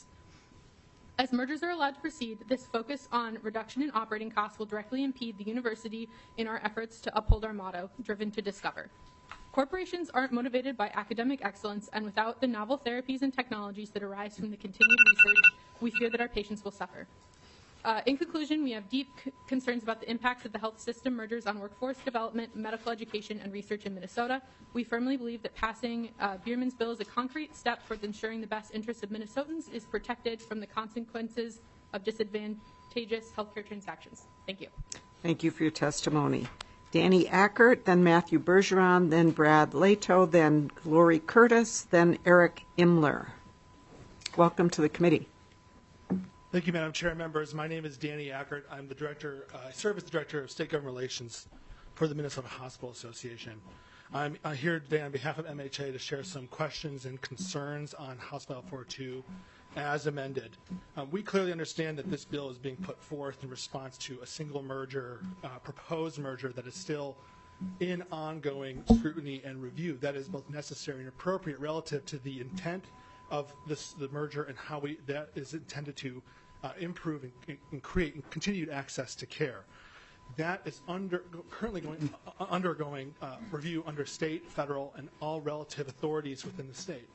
As mergers are allowed to proceed, this focus on reduction in operating costs will directly impede the university in our efforts to uphold our motto, driven to discover. Corporations aren't motivated by academic excellence, and without the novel therapies and technologies that arise from the continued research, we fear that our patients will suffer. In conclusion, we have deep concerns about the impacts of the health system mergers on workforce development, medical education, and research in Minnesota. We firmly believe that passing Bierman's bill is a concrete step towards ensuring the best interests of Minnesotans is protected from the consequences of disadvantageous healthcare transactions. Thank you. Thank you for your testimony. Danny Ackert, then Matthew Bergeron, then Brad Leto, then Lori Curtis, then Eric Imler. Welcome to the committee. Thank you, Madam Chair and members. My name is Danny Ackert. I'm the director, I serve as the Director of State Government Relations for the Minnesota Hospital Association. I'm here today on behalf of MHA to share some questions and concerns on House File 402 as amended. We clearly understand that this bill is being put forth in response to a single merger, proposed merger that is still in ongoing scrutiny and review. That is both necessary and appropriate relative to the intent of the merger and how that is intended to improve and create continued access to care. That is currently undergoing review under state, federal, and all relative authorities within the state.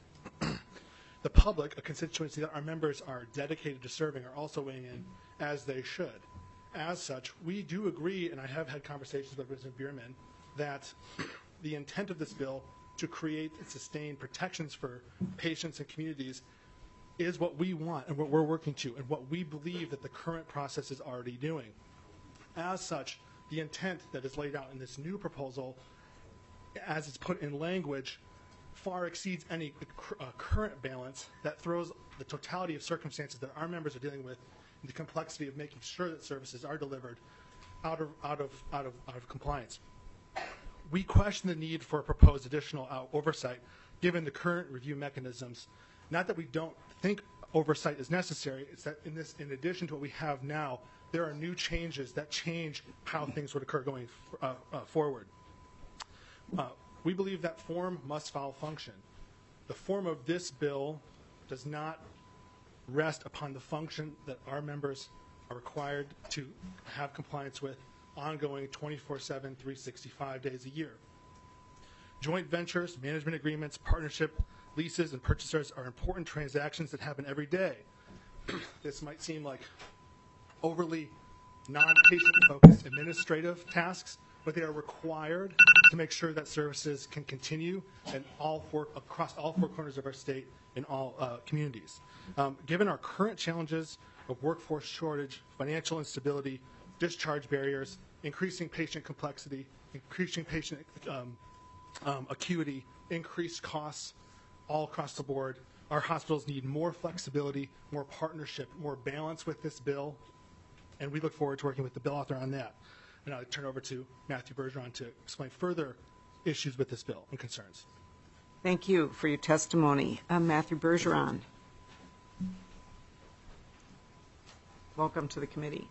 The public, a constituency that our members are dedicated to serving, are also weighing in as they should. As such, we do agree, and I have had conversations with Representative Bierman, that the intent of this bill to create and sustain protections for patients and communities is what we want and what we're working to and what we believe that the current process is already doing. As such, the intent that is laid out in this new proposal, as it's put in language, far exceeds any current balance that throws the totality of circumstances that our members are dealing with and the complexity of making sure that services are delivered out of compliance. We question the need for a proposed additional oversight given the current review mechanisms. Not that we don't think oversight is necessary, it's that in addition to what we have now, there are new changes that change how things would occur going forward. We believe that form must follow function. The form of this bill does not rest upon the function that our members are required to have compliance with ongoing 24/7, 365 days a year. Joint ventures, management agreements, partnership, leases, and purchasers are important transactions that happen every day. This might seem like overly non-patient focused administrative tasks, but they are required to make sure that services can continue and across all four corners of our state in all communities. Given our current challenges of workforce shortage, financial instability, discharge barriers, increasing patient complexity, increasing patient acuity, increased costs all across the board, our hospitals need more flexibility, more partnership, more balance with this bill, and we look forward to working with the bill author on that. And I'll turn over to Matthew Bergeron to explain further issues with this bill and concerns. Thank you for your testimony. Matthew Bergeron. Welcome to the committee.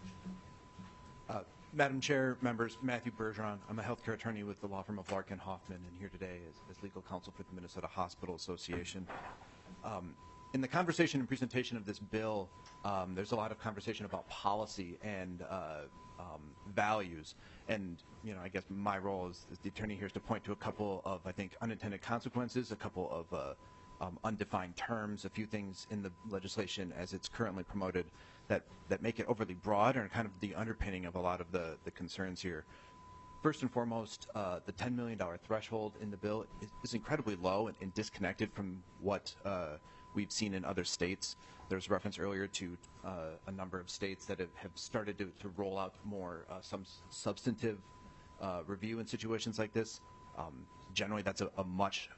Madam Chair, members, Matthew Bergeron. I'm a healthcare attorney with the law firm of Larkin Hoffman, and here today as legal counsel for the Minnesota Hospital Association. In the conversation and presentation of this bill, there's a lot of conversation about policy and values. And, you know, I guess my role as the attorney here is to point to a couple of, I think, unintended consequences, a couple of undefined terms, a few things in the legislation as it's currently promoted that make it overly broad and are kind of the underpinning of a lot of the concerns here. First and foremost, the $10 million threshold in the bill is incredibly low and disconnected from what we've seen in other states. There's reference earlier to a number of states that have started to roll out more some substantive review in situations like this. Generally, that's a much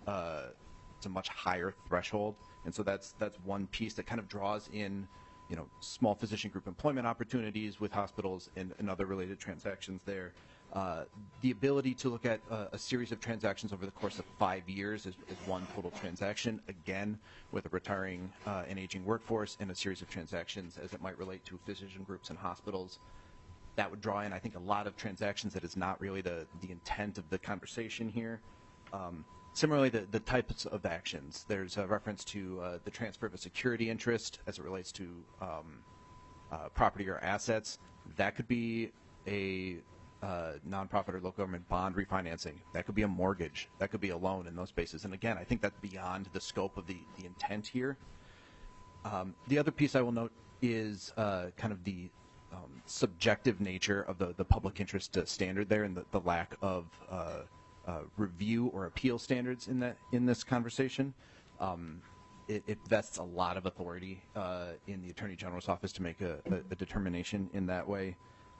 higher threshold, and so that's one piece that kind of draws in, you know, small physician group employment opportunities with hospitals and other related transactions there. The ability to look at a series of transactions over the course of 5 years is one total transaction, again, with a retiring and aging workforce, and a series of transactions as it might relate to physician groups and hospitals. That would draw in, I think, a lot of transactions that is not really the intent of the conversation here. Similarly, the types of actions. There's a reference to the transfer of a security interest as it relates to property or assets. That could be a nonprofit or local government bond refinancing. That could be a mortgage. That could be a loan in those spaces. And again, I think that's beyond the scope of the intent here. The other piece I will note is kind of the subjective nature of the public interest standard there, and the lack of review or appeal standards in this conversation. It vests a lot of authority in the Attorney General's office to make a determination in that way.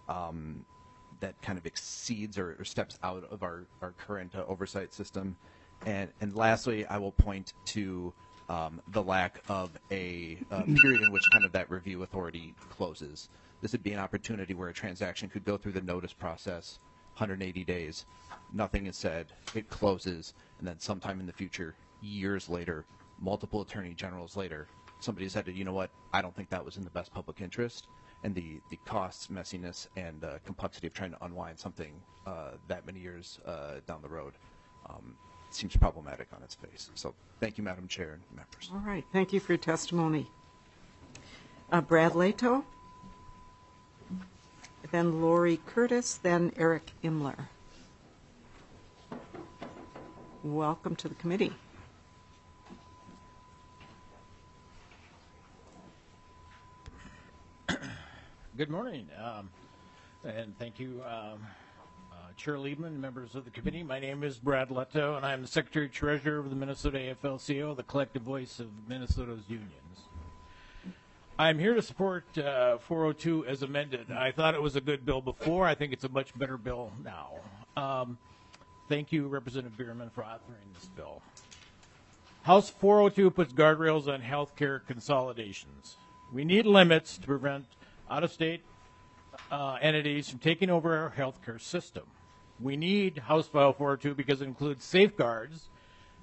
That kind of exceeds or steps out of our current oversight system. And lastly, I will point to the lack of a period in which kind of that review authority closes. This would be an opportunity where a transaction could go through the notice process, 180 days, nothing is said, it closes, and then sometime in the future, years later, multiple attorney generals later, somebody said, you know what, I don't think that was in the best public interest. And the costs, messiness, and complexity of trying to unwind something that many years down the road seems problematic on its face. So thank you, Madam Chair and members. All right. Thank you for your testimony. Brad Leto, then Lori Curtis, then Eric Imler. Welcome to the committee. Good morning, and thank you, Chair Liebman, members of the committee. My name is Brad Leto, and I'm the Secretary-Treasurer of the Minnesota AFL-CIO, the collective voice of Minnesota's unions. I'm here to support 402 as amended. I thought it was a good bill before. I think it's a much better bill now. Thank you, Representative Bierman, for authoring this bill. House 402 puts guardrails on health care consolidations. We need limits to prevent out-of-state entities from taking over our healthcare system. We need House File 402 because it includes safeguards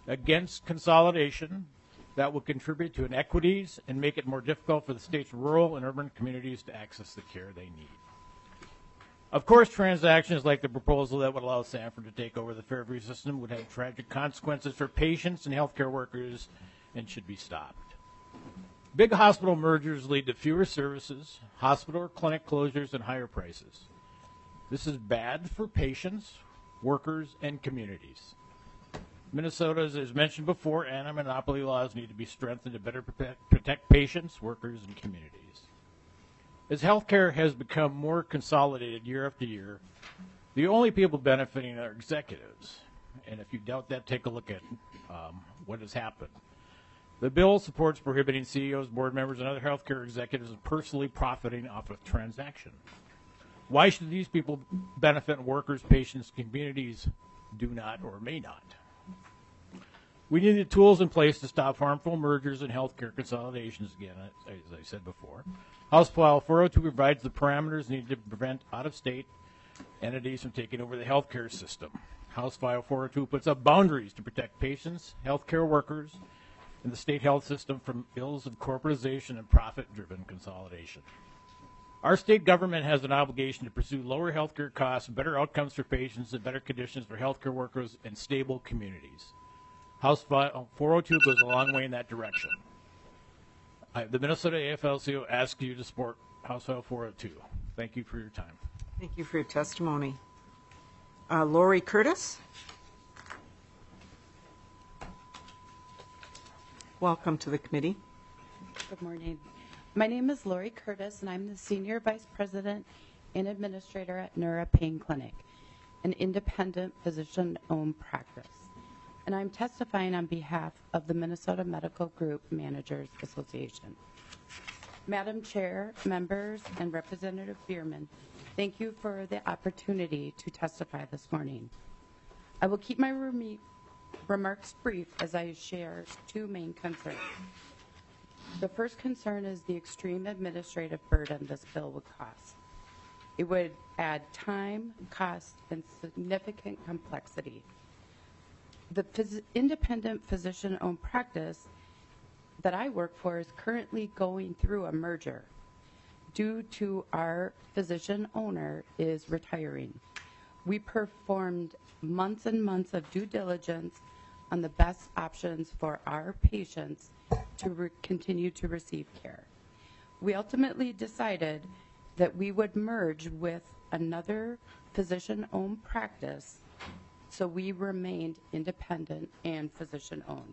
against consolidation that will contribute to inequities and make it more difficult for the state's rural and urban communities to access the care they need. Of course, transactions like the proposal that would allow Sanford to take over the Fairview system would have tragic consequences for patients and healthcare workers and should be stopped. Big hospital mergers lead to fewer services, hospital or clinic closures, and higher prices. This is bad for patients, workers, and communities. Minnesota, as mentioned before, anti-monopoly laws need to be strengthened to better protect patients, workers, and communities. As healthcare has become more consolidated year after year, the only people benefiting are executives. And if you doubt that, take a look at what has happened. The bill supports prohibiting CEOs, board members, and other healthcare executives from personally profiting off of transaction. Why should these people benefit and workers, patients, communities do not or may not? We need the tools in place to stop harmful mergers and healthcare consolidations again, as I said before. House File 402 provides the parameters needed to prevent out-of-state entities from taking over the healthcare system. House File 402 puts up boundaries to protect patients, healthcare workers, and the state health system from ills of corporatization and profit-driven consolidation. Our state government has an obligation to pursue lower healthcare costs, better outcomes for patients, and better conditions for healthcare workers and stable communities. House File 402 goes a long way in that direction. The Minnesota AFL-CIO asks you to support House File 402. Thank you for your time. Thank you for your testimony. Lori Curtis. Welcome to the committee. Good morning. My name is Lori Curtis, and I'm the Senior Vice President and Administrator at Nura Pain Clinic, an independent physician-owned practice. And I'm testifying on behalf of the Minnesota Medical Group Managers Association. Madam Chair, members, and Representative Bierman, thank you for the opportunity to testify this morning. I will keep my remarks brief as I share two main concerns. The first concern is the extreme administrative burden this bill would cause. It would add time, cost, and significant complexity. The independent physician-owned practice that I work for is currently going through a merger due to our physician owner is retiring. We performed months and months of due diligence on the best options for our patients to continue to receive care. We ultimately decided that we would merge with another physician-owned practice, so we remained independent and physician-owned.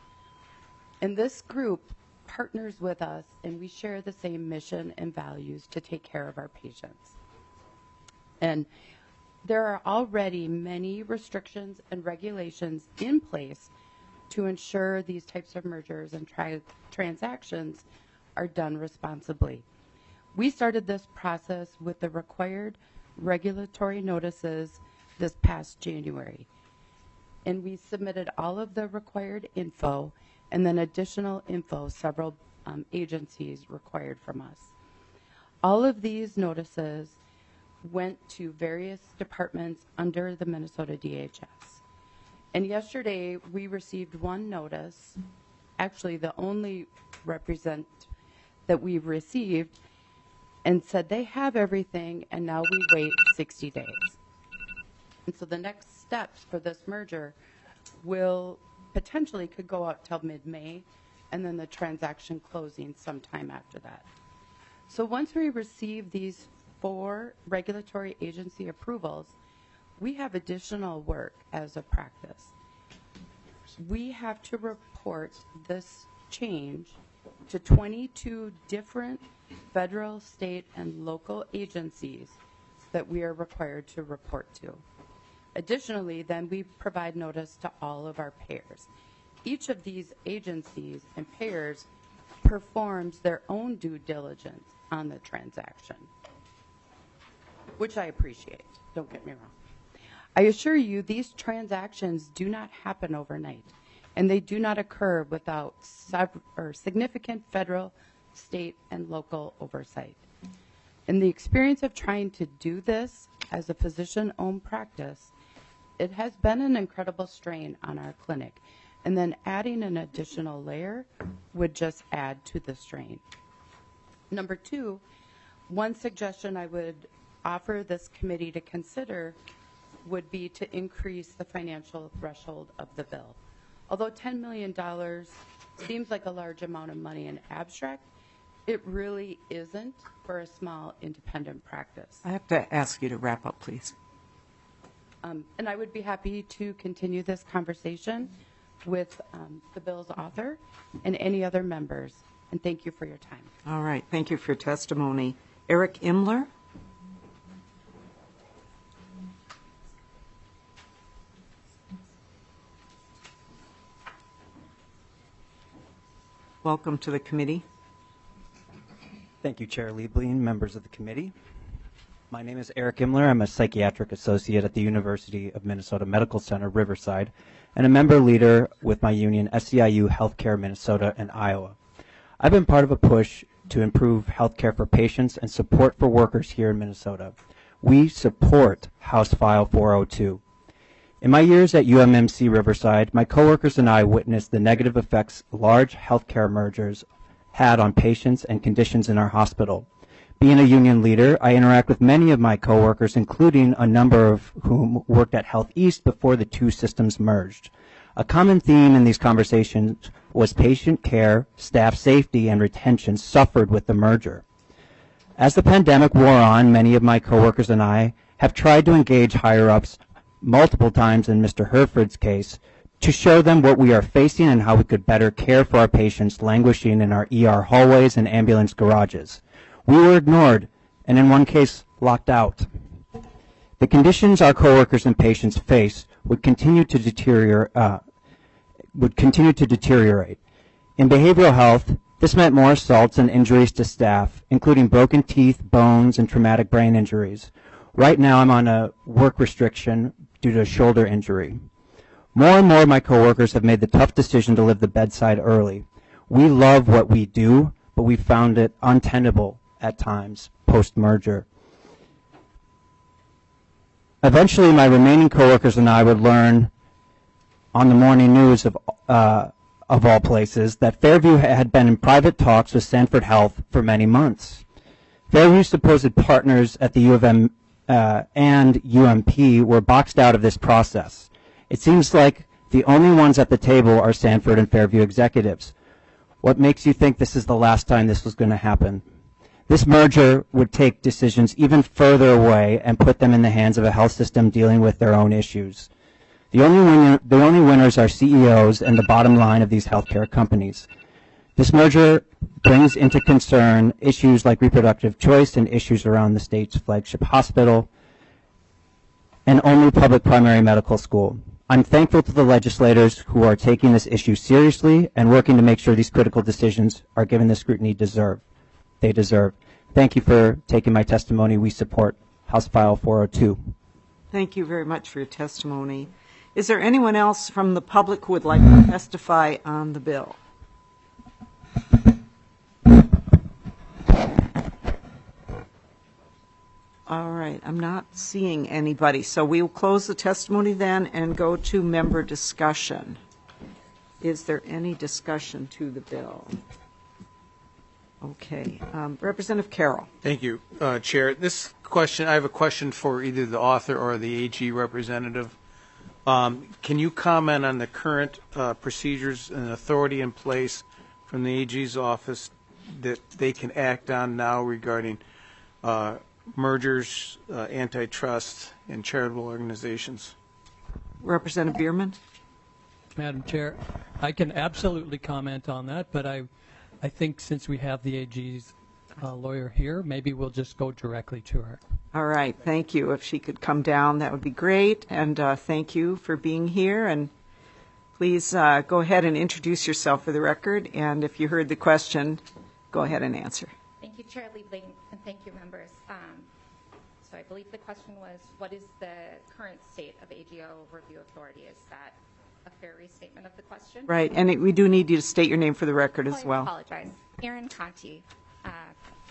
And this group partners with us, and we share the same mission and values to take care of our patients. And there are already many restrictions and regulations in place to ensure these types of mergers and transactions are done responsibly. We started this process with the required regulatory notices this past January. And we submitted all of the required info and then additional info several agencies required from us. All of these notices went to various departments under the Minnesota DHS. And yesterday we received one notice, actually the only represent that we've received, and said they have everything and now we wait 60 days. And so the next steps for this merger will potentially could go out till mid-May, and then the transaction closing sometime after that. So once we receive these 4 regulatory agency approvals, we have additional work as a practice. We have to report this change to 22 different federal, state, and local agencies that we are required to report to. Additionally, then we provide notice to all of our payers. Each of these agencies and payers performs their own due diligence on the transaction, which I appreciate, don't get me wrong. I assure you these transactions do not happen overnight, and they do not occur without significant federal, state, and local oversight. In the experience of trying to do this as a physician-owned practice, it has been an incredible strain on our clinic and then adding an additional layer would just add to the strain. Number two, one suggestion I would offer this committee to consider would be to increase the financial threshold of the bill. Although $10 million seems like a large amount of money in abstract, it really isn't for a small independent practice. I have to ask you to wrap up, please. And I would be happy to continue this conversation with the bill's author and any other members. And thank you for your time. All right. Thank you for your testimony. Eric Imler? Welcome to the committee. Thank you, Chair Liebling, members of the committee. My name is Eric Imler. I'm a psychiatric associate at the University of Minnesota Medical Center, Riverside, and a member leader with my union, SEIU Healthcare Minnesota and Iowa. I've been part of a push to improve healthcare for patients and support for workers here in Minnesota. We support House File 402. In my years at UMMC Riverside, my coworkers and I witnessed the negative effects large healthcare mergers had on patients and conditions in our hospital. Being a union leader, I interact with many of my coworkers, including a number of whom worked at Health East before the two systems merged. A common theme in these conversations was patient care, staff safety, and retention suffered with the merger. As the pandemic wore on, many of my coworkers and I have tried to engage higher-ups multiple times in Mr. Herford's case to show them what we are facing and how we could better care for our patients languishing in our ER hallways and ambulance garages. We were ignored, and in one case, locked out. The conditions our coworkers and patients face would continue to deteriorate. In behavioral health, this meant more assaults and injuries to staff, including broken teeth, bones, and traumatic brain injuries. Right now, I'm on a work restriction due to a shoulder injury. More and more of my coworkers have made the tough decision to leave the bedside early. We love what we do, but we found it untenable at times post-merger. Eventually, my remaining coworkers and I would learn on the morning news of all places that Fairview had been in private talks with Sanford Health for many months. Fairview's supposed partners at the U of M and UMP were boxed out of this process. It seems like the only ones at the table are Sanford and Fairview executives. What makes you think this is the last time this was going to happen? This merger would take decisions even further away and put them in the hands of a health system dealing with their own issues. The only winners are CEOs and the bottom line of these healthcare companies. This merger brings into concern issues like reproductive choice and issues around the state's flagship hospital and only public primary medical school. I'm thankful to the legislators who are taking this issue seriously and working to make sure these critical decisions are given the scrutiny they deserve. Thank you for taking my testimony. We support House File 402. Thank you very much for your testimony. Is there anyone else from the public who would like to testify on the bill? All right, I'm not seeing anybody, so we will close the testimony then and go to member discussion. Is there any discussion to the bill? Okay, Representative Carroll. Thank you, Chair. This question, I have a question for either the author or the AG representative. Can you comment on the current procedures and authority in place from the AG's office that they can act on now regarding mergers, antitrust, and charitable organizations? Representative Bierman. Madam Chair, I can absolutely comment on that, but I think since we have the AG's lawyer here, maybe we'll just go directly to her. All right, thank you. If she could come down, that would be great. And thank you for being here. And please go ahead and introduce yourself for the record. And if you heard the question, go ahead and answer. Thank you, Chair Liebling, and thank you, members. So I believe the question was, what is the current state of AGO review authority? Is that a fair restatement of the question? Right, and we do need you to state your name for the record as well. I apologize. Erin Conti,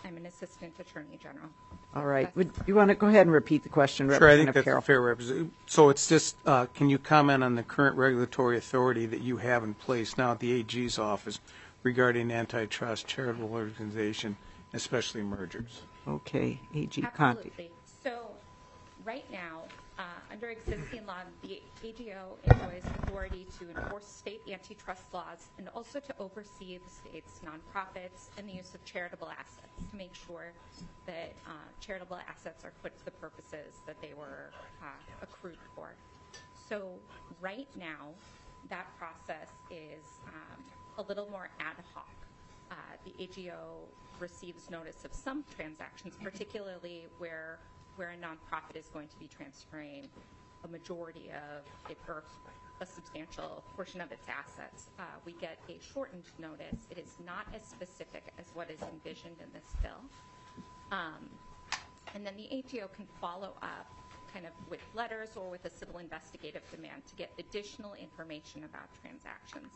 I'm an assistant attorney general. All right. Would you want to go ahead and repeat the question, Sure, I think Representative that's Carroll? a fair representation. So it's just, can you comment on the current regulatory authority that you have in place now at the AG's office regarding antitrust, charitable organization, especially mergers? Okay, AG Conti. Absolutely. So right now, under existing law, the AGO enjoys authority to enforce state antitrust laws and also to oversee the state's nonprofits and the use of charitable assets to make sure that charitable assets are put to the purposes that they were accrued for. So right now, that process is a little more ad hoc. The AGO receives notice of some transactions, particularly where a nonprofit is going to be transferring a majority of it or a substantial portion of its assets. We get a shortened notice. It is not as specific as what is envisioned in this bill. And then the AGO can follow up kind of with letters or with a civil investigative demand to get additional information about transactions.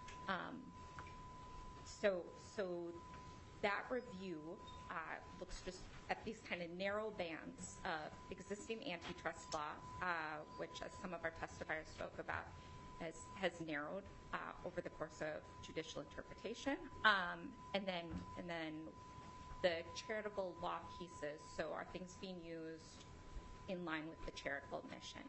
So that review looks just at these kind of narrow bands of existing antitrust law, which, as some of our testifiers spoke about, has narrowed over the course of judicial interpretation, and then the charitable law pieces. So, are things being used in line with the charitable mission?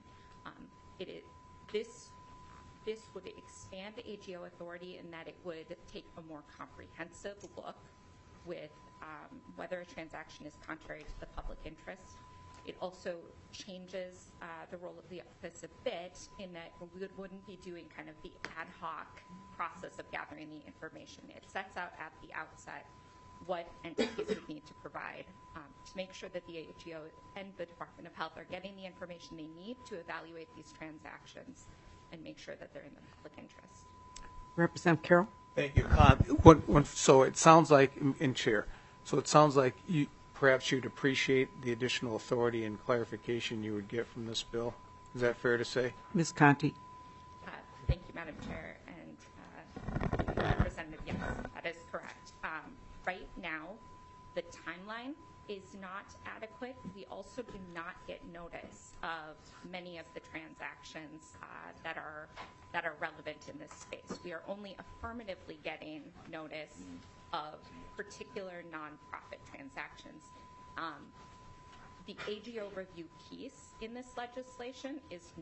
This would expand AGO authority in that it would take a more comprehensive look with whether a transaction is contrary to the public interest. It also changes the role of the office a bit in that we wouldn't be doing kind of the ad hoc process of gathering the information. It sets out at the outset what entities would need to provide to make sure that the AGO and the Department of Health are getting the information they need to evaluate these transactions and make sure that they're in the public interest. Representative Carroll? Thank you. So it sounds like, in Chair, so it sounds like perhaps you'd appreciate the additional authority and clarification you would get from this bill. Is that fair to say? Ms. Conti? Thank you, Madam Chair. And Representative, yes, that is correct. Right now, the timeline is not adequate. We also do not get notice of many of the transactions that are relevant in this space. We are only affirmatively getting notice of particular nonprofit transactions. The AGO review piece in this legislation is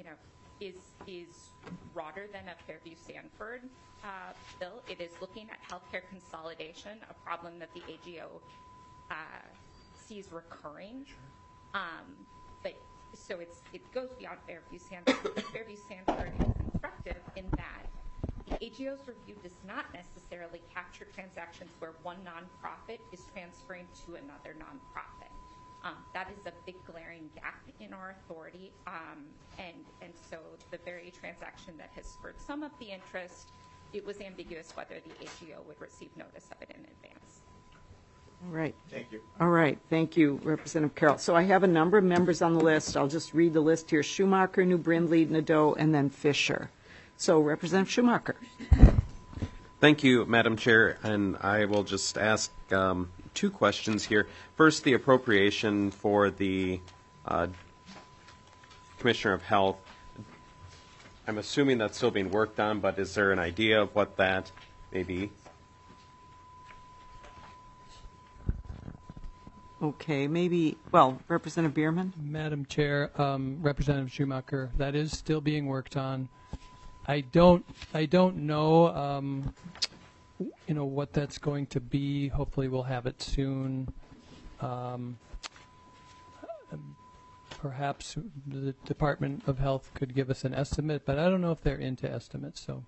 broader than a Fairview Sanford bill. It is looking at healthcare consolidation, a problem that the AGO sees recurring. So it goes beyond Fairview Sanford. But Fairview Sanford is constructive in that the AGO's review does not necessarily capture transactions where one nonprofit is transferring to another nonprofit. That is a big glaring gap in our authority, and so the very transaction that has spurred some of the interest, it was ambiguous whether the AGO would receive notice of it in advance. All right. Thank you. All right. Thank you, Representative Carroll. So I have a number of members on the list. I'll just read the list here. Schumacher, New Brindley, Nadeau, and then Fisher. So Representative Schumacher. Thank you, Madam Chair, and I will just ask two questions here. First, the appropriation for the Commissioner of Health. I'm assuming that's still being worked on, but is there an idea of what that may be? Okay, maybe, well, Representative Bierman? Madam Chair, Representative Schumacher, that is still being worked on. I don't know, what that's going to be. Hopefully we'll have it soon. Perhaps the Department of Health could give us an estimate, but I don't know if they're into estimates, so.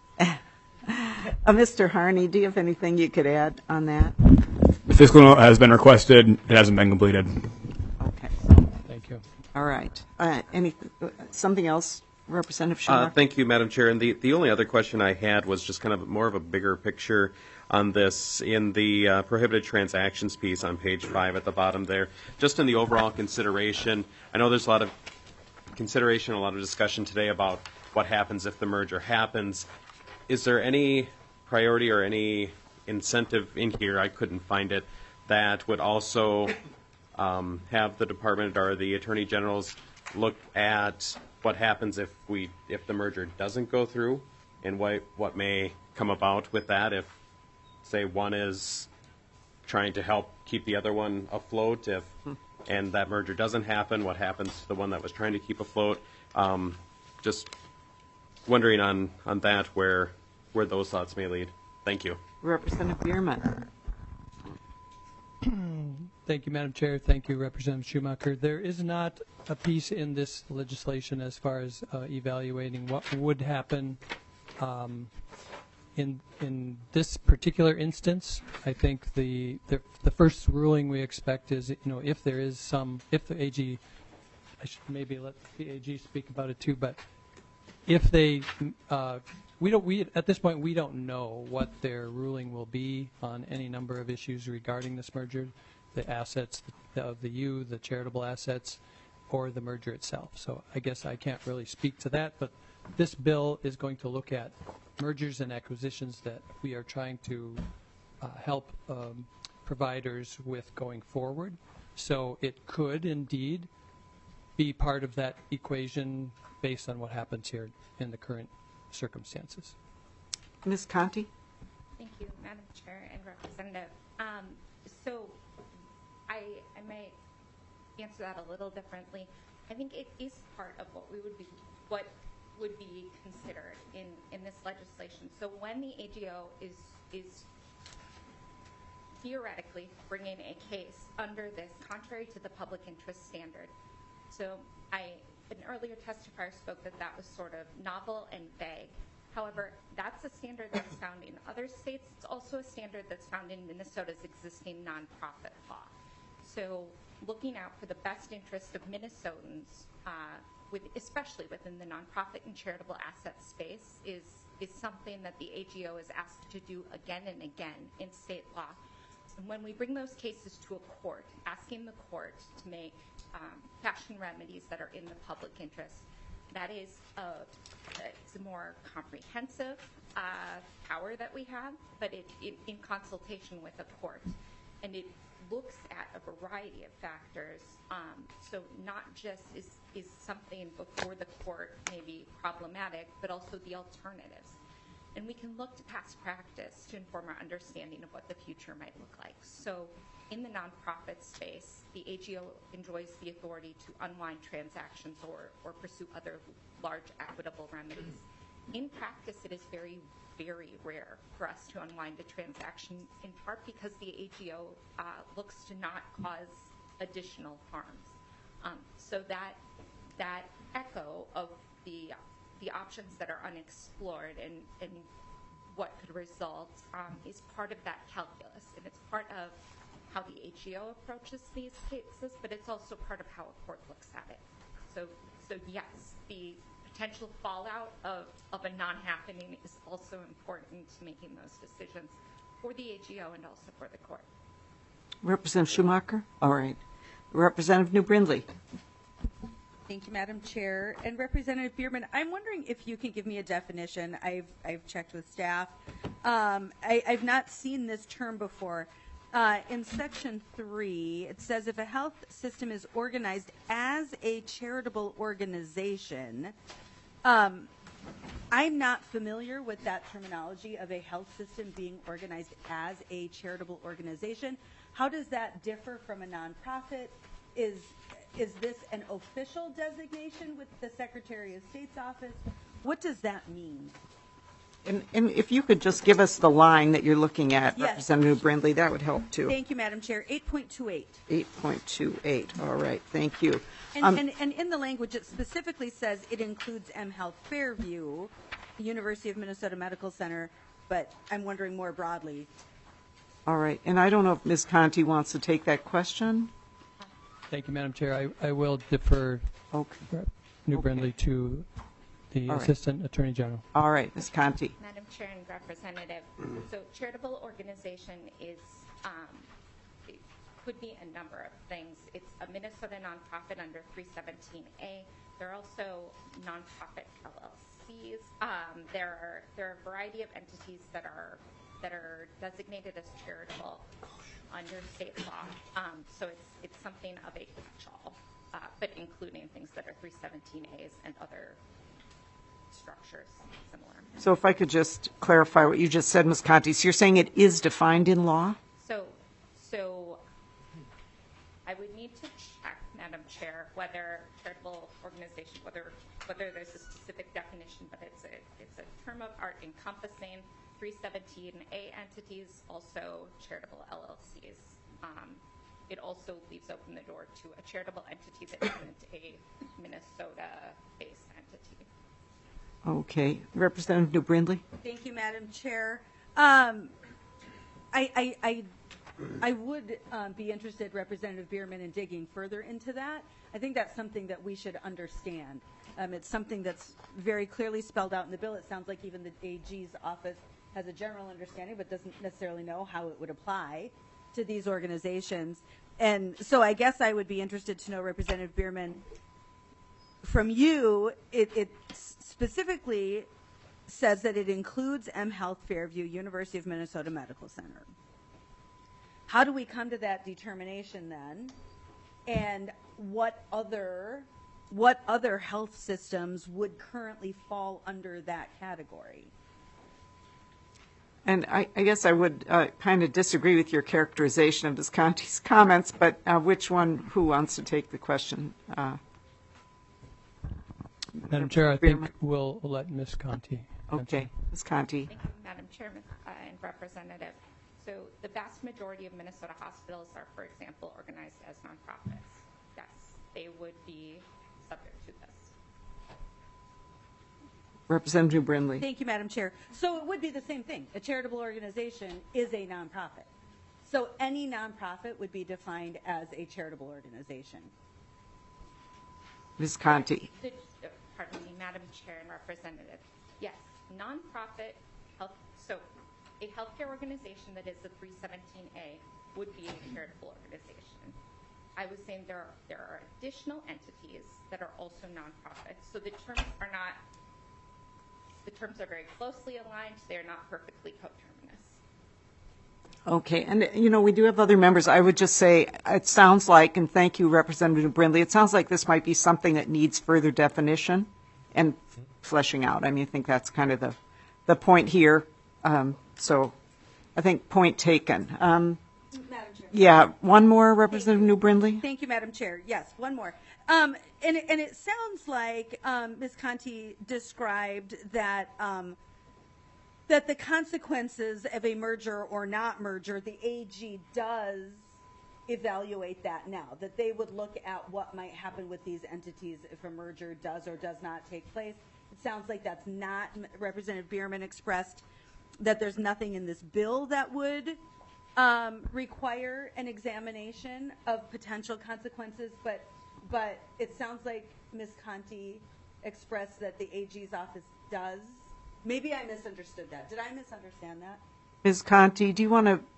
Mr. Harney, do you have anything you could add on that? The fiscal note has been requested. It hasn't been completed. Okay. Thank you. All right. Something else, Representative Schumacher? Thank you, Madam Chair. And the only other question I had was just kind of more of a bigger picture on this in the prohibited transactions piece on page 5 at the bottom there. Just in the overall consideration, I know there's a lot of consideration, a lot of discussion today about what happens if the merger happens. Is there any priority or any incentive in here, I couldn't find it, that would also have the department or the attorney generals look at what happens if the merger doesn't go through, and what may come about with that if, say, one is trying to help keep the other one afloat, and that merger doesn't happen, what happens to the one that was trying to keep afloat? Just wondering on that where those thoughts may lead. Thank you. Representative Bierman. Thank you, Madam Chair. Thank you, Representative Schumacher. There is not a piece in this legislation as far as evaluating what would happen in this particular instance. I think the first ruling we expect is, if the AG, I should maybe let the AG speak about it too, but if they, at this point we don't know what their ruling will be on any number of issues regarding this merger, the assets of the charitable assets, or the merger itself. So I guess I can't really speak to that, but this bill is going to look at mergers and acquisitions that we are trying to help providers with going forward. So it could indeed be part of that equation based on what happens here in the current circumstances. Ms. Conti? Thank you, Madam Chair and Representative. So I might answer that a little differently. I think it is part of what would be considered in this legislation. So when the AGO is theoretically bringing a case under this, contrary to the public interest standard. So an earlier testifier spoke that was sort of novel and vague. However, that's a standard that's found in other states. It's also a standard that's found in Minnesota's existing nonprofit law. So looking out for the best interests of Minnesotans, especially within the nonprofit and charitable asset space, is something that the AGO is asked to do again and again in state law. And when we bring those cases to a court, asking the court to make fashion remedies that are in the public interest, that is it's a more comprehensive power that we have, but in consultation with a court. And it looks at a variety of factors. So not just is something before the court maybe problematic, but also the alternatives. And we can look to past practice to inform our understanding of what the future might look like. So in the nonprofit space, the AGO enjoys the authority to unwind transactions or pursue other large equitable remedies. In practice, it is very, very rare for us to unwind a transaction, in part because the AGO looks to not cause additional harms. So that echo of the options that are unexplored and what could result is part of that calculus, and it's part of how the AGO approaches these cases, but it's also part of how a court looks at it. So yes, the potential fallout of a non-happening is also important to making those decisions for the AGO and also for the court. Representative Schumacher? All right. Representative New Brindley. Thank you, Madam Chair. And Representative Bierman, I'm wondering if you can give me a definition. I've checked with staff. I've not seen this term before. In Section 3, it says if a health system is organized as a charitable organization, I'm not familiar with that terminology of a health system being organized as a charitable organization. How does that differ from a nonprofit? Is this an official designation with the Secretary of State's office? What does that mean? And if you could just give us the line that you're looking at, Yes. Representative Brindley, that would help too. Thank you, Madam Chair. 8.28. 8.28. All right. Thank you. And in the language, it specifically says it includes mHealth Fairview, the University of Minnesota Medical Center, but I'm wondering more broadly. All right. And I don't know if Ms. Conti wants to take that question. Thank you, Madam Chair. I will defer New Brindley to the All right. Assistant Attorney General. All right, Ms. Conti. Madam Chair and Representative, so charitable organization is it could be a number of things. It's a Minnesota nonprofit under 317A. There are also nonprofit LLCs. There are a variety of entities that are that are designated as charitable under state law. So it's something of a catch-all, but including things that are 317As and other structures similar. So if I could just clarify what you just said, Ms. Conti, so you're saying it is defined in law? So I would need to check, Madam Chair, whether charitable organization, whether there's a specific definition, but it's a term of art encompassing 317A entities, also charitable LLCs. It also leaves open the door to a charitable entity that isn't a Minnesota-based entity. Okay. Representative New Brindley? Thank you, Madam Chair. I would be interested, Representative Bierman, in digging further into that. I think that's something that we should understand. It's something that's very clearly spelled out in the bill. It sounds like even the AG's office has a general understanding, but doesn't necessarily know how it would apply to these organizations. And so I guess I would be interested to know, Representative Bierman, from you, it specifically says that it includes MHealth Fairview University of Minnesota Medical Center. How do we come to that determination then? And what other health systems would currently fall under that category? And I guess I would kind of disagree with your characterization of Ms. Conti's comments, but who wants to take the question? Madam Chair, I think we'll let Ms. Conti. Okay, Ms. Conti. Thank you, Madam Chairman and Representative. So the vast majority of Minnesota hospitals are, for example, organized as nonprofits. Yes, they would be subject to this. Representative Brindley. Thank you, Madam Chair. So it would be the same thing. A charitable organization is a nonprofit. So any nonprofit would be defined as a charitable organization. Ms. Conti. Pardon me, Madam Chair and Representative. Yes, nonprofit health. So a healthcare organization that is a 317A would be a charitable organization. I was saying there are additional entities that are also nonprofits. So the terms are very closely aligned. They are not perfectly coterminous. Okay, and we do have other members. I would just say it sounds like, and thank you, Representative Brindley, it sounds like this might be something that needs further definition and fleshing out. I think that's kind of the point here. So I think point taken. Madam Chair. Yeah, one more, Representative New Brindley. Thank you, Madam Chair. Yes, one more. And it sounds like Ms. Conti described that that the consequences of a merger or not merger, the AG does evaluate that now, that they would look at what might happen with these entities if a merger does or does not take place. It sounds like that's not, Representative Bierman expressed that there's nothing in this bill that would require an examination of potential consequences, but it sounds like Ms. Conti expressed that the AG's office does. Maybe I misunderstood that. Did I misunderstand that? Ms. Conti, do you want to,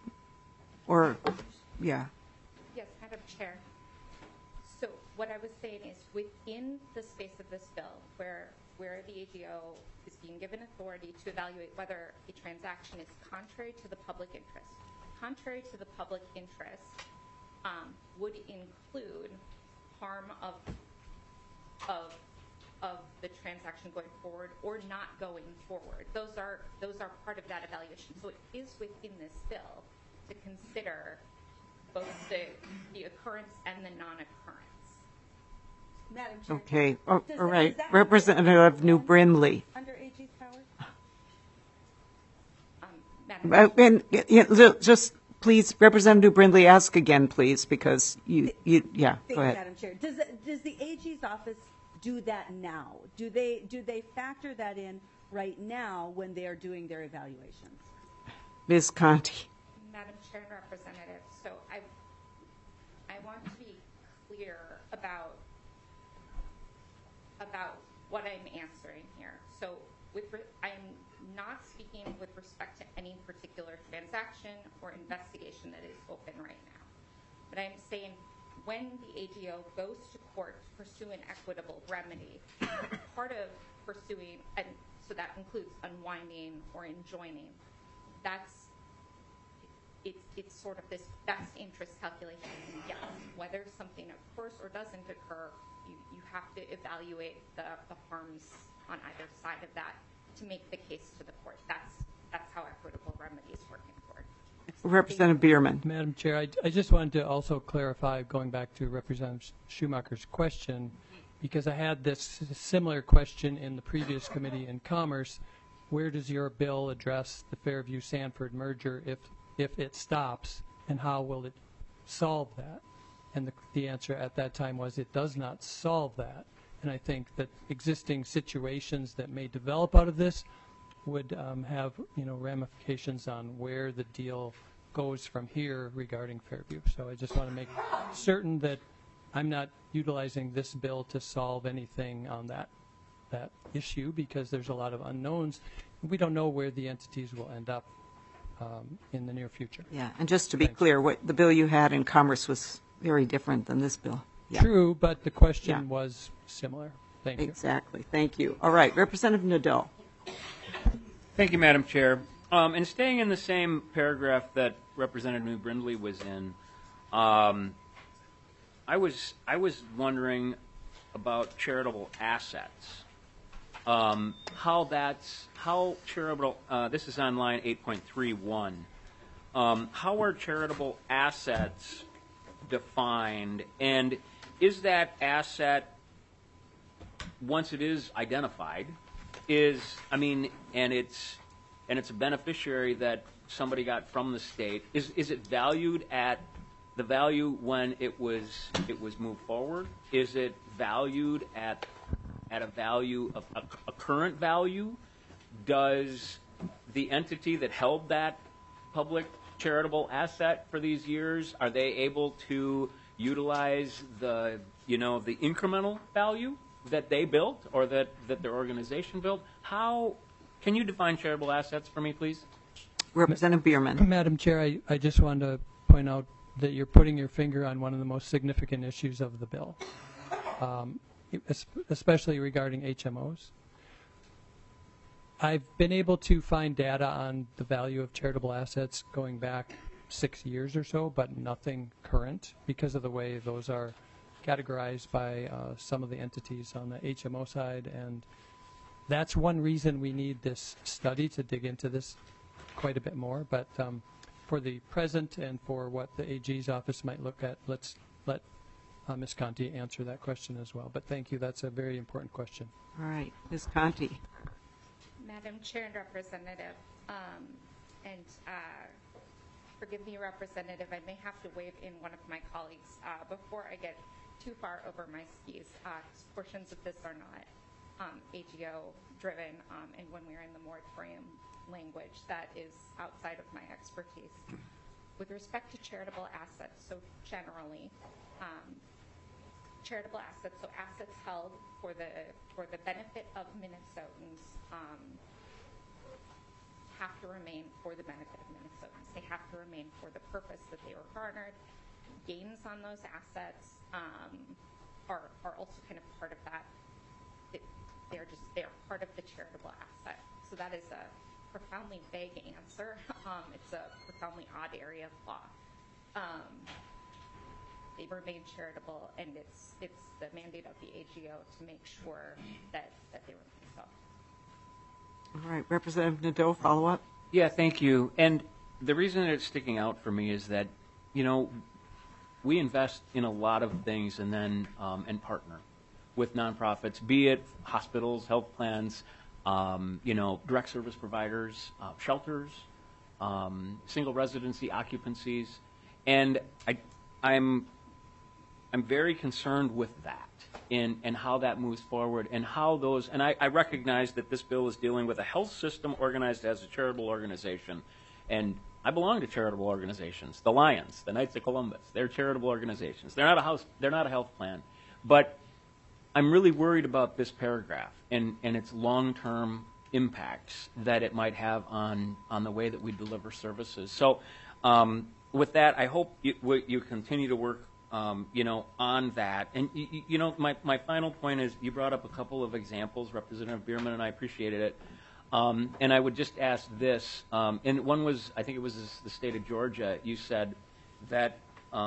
yeah. Yes, Madam Chair. So what I was saying is within the space of this bill where the AGO is being given authority to evaluate whether a transaction is contrary to the public interest. Contrary to the public interest would include harm of the transaction going forward or not going forward. Those are part of that evaluation. So it is within this bill to consider both the occurrence and the non-occurrence. Madam Chair. Okay. All right. Representative New Brindley. Under AG's powers? And just please, Representative Brindley, ask again, please, because yeah, go ahead. Madam Chair. Does the AG's office do that now? Do they factor that in right now when they are doing their evaluations? Ms. Conti. Madam Chair and Representative, so I want to be clear about what I'm answering here. So I'm not speaking with respect to any particular transaction or investigation that is open right now. But I'm saying when the AGO goes to court to pursue an equitable remedy, part of pursuing, and so that includes unwinding or enjoining, it's sort of this best interest calculation. Yes, whether something occurs or doesn't occur, you have to evaluate the harms on either side of that to make the case to the court. That's how equitable remedy is working for. Representative Bierman. Madam Chair, I just wanted to also clarify, going back to Representative Schumacher's question, because I had this similar question in the previous committee in Commerce. Where does your bill address the Fairview-Sanford merger if it stops, and how will it solve that? And the answer at that time was it does not solve that. And I think that existing situations that may develop out of this would have ramifications on where the deal goes from here regarding Fairview. So I just want to make certain that I'm not utilizing this bill to solve anything on that issue, because there's a lot of unknowns. We don't know where the entities will end up in the near future. Yeah, and just to be clear, what the bill you had in Commerce was very different than this bill. Yeah. True, but the question was similar. Thank you. Exactly. Thank you. All right, Representative Nadeau. Thank you, Madam Chair. And staying in the same paragraph that Representative Brindley was in, I was wondering about charitable assets. How charitable, this is on line 8.31. How are charitable assets defined, and is that asset, once it is identified, and it's a beneficiary that somebody got from the state, is it valued at the value when it was moved forward? Is it valued at a value of a current value? Does the entity that held that public charitable asset for these years, are they able to utilize the incremental value that they built or that their organization built? How can you define charitable assets for me, please? Representative Bierman. Madam Chair, I just wanted to point out that you're putting your finger on one of the most significant issues of the bill, especially regarding HMOs. I've been able to find data on the value of charitable assets going back 6 years or so, but nothing current because of the way those are categorized by some of the entities on the HMO side. And that's one reason we need this study to dig into this quite a bit more. But for the present and for what the AG's office might look at, let's let Ms. Conti answer that question as well. But thank you. That's a very important question. All right. Ms. Conti. Madam Chair and Representative, forgive me, Representative, I may have to wave in one of my colleagues before I get too far over my skis. Portions of this are not AGO driven, and when we're in the moratorium language, that is outside of my expertise. With respect to charitable assets, so generally, charitable assets, so assets held for the benefit of Minnesotans, have to remain for the benefit of Minnesotans. They have to remain for the purpose that they were garnered. Gains on those assets are also kind of part of that. They're part of the charitable asset. So that is a profoundly vague answer. It's a profoundly odd area of law. They remain charitable, and it's the mandate of the AGO to make sure that they remain so. All right, Representative Nadeau, follow up. Yeah, thank you. And the reason that it's sticking out for me is that, we invest in a lot of things and then and partner with nonprofits, be it hospitals, health plans, direct service providers, shelters, single residency occupancies, and I'm very concerned with that and how that moves forward and how those, and I recognize that this bill is dealing with a health system organized as a charitable organization, and I belong to charitable organizations, the Lions, the Knights of Columbus. They're charitable organizations. They're not a health plan, but I'm really worried about this paragraph and its long-term impacts that it might have on the way that we deliver services. So with that, I hope you continue to work on that. And, my final point is you brought up a couple of examples, Representative Bierman, and I appreciated it, And I would just ask this, and one was, I think it was the state of Georgia, you said that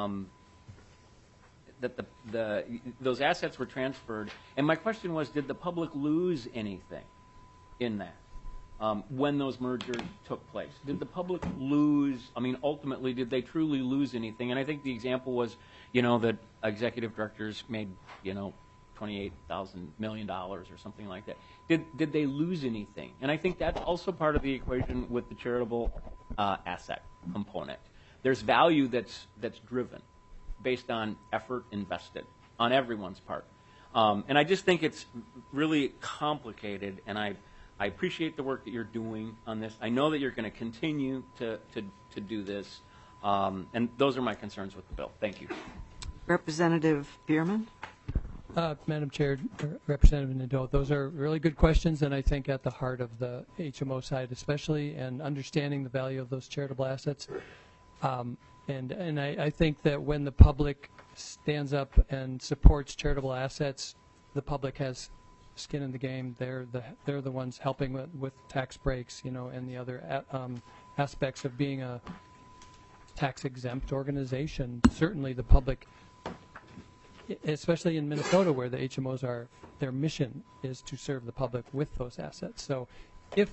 those assets were transferred, and my question was, did the public lose anything in that when those mergers took place? Did the public lose, I mean, ultimately, did they truly lose anything? And I think the example was, that executive directors made, $28,000 million or something like that. Did they lose anything? And I think that's also part of the equation with the charitable asset component. There's value that's driven based on effort invested on everyone's part. And I just think it's really complicated, and I appreciate the work that you're doing on this. I know that you're going to continue to do this, and those are my concerns with the bill. Thank you. Representative Bierman? Madam Chair, Representative Nadeau, those are really good questions, and I think at the heart of the HMO side especially, and understanding the value of those charitable assets. And I think that when the public stands up and supports charitable assets, the public has skin in the game. They're the ones helping with tax breaks, and the other aspects of being a tax-exempt organization. Certainly the public, especially in Minnesota where the HMOs are, their mission is to serve the public with those assets. So if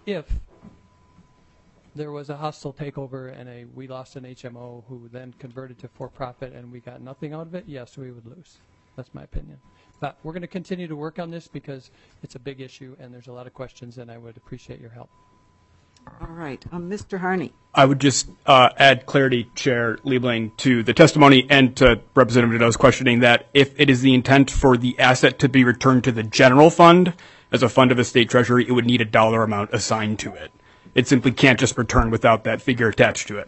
there was a hostile takeover and we lost an HMO who then converted to for-profit and we got nothing out of it, yes, we would lose. That's my opinion. But we're going to continue to work on this because it's a big issue and there's a lot of questions, and I would appreciate your help. All right. Mr. Harney. I would just add clarity, Chair Liebling, to the testimony and to Representative Nadeau's questioning that if it is the intent for the asset to be returned to the general fund as a fund of the state treasury, it would need a dollar amount assigned to it. It simply can't just return without that figure attached to it.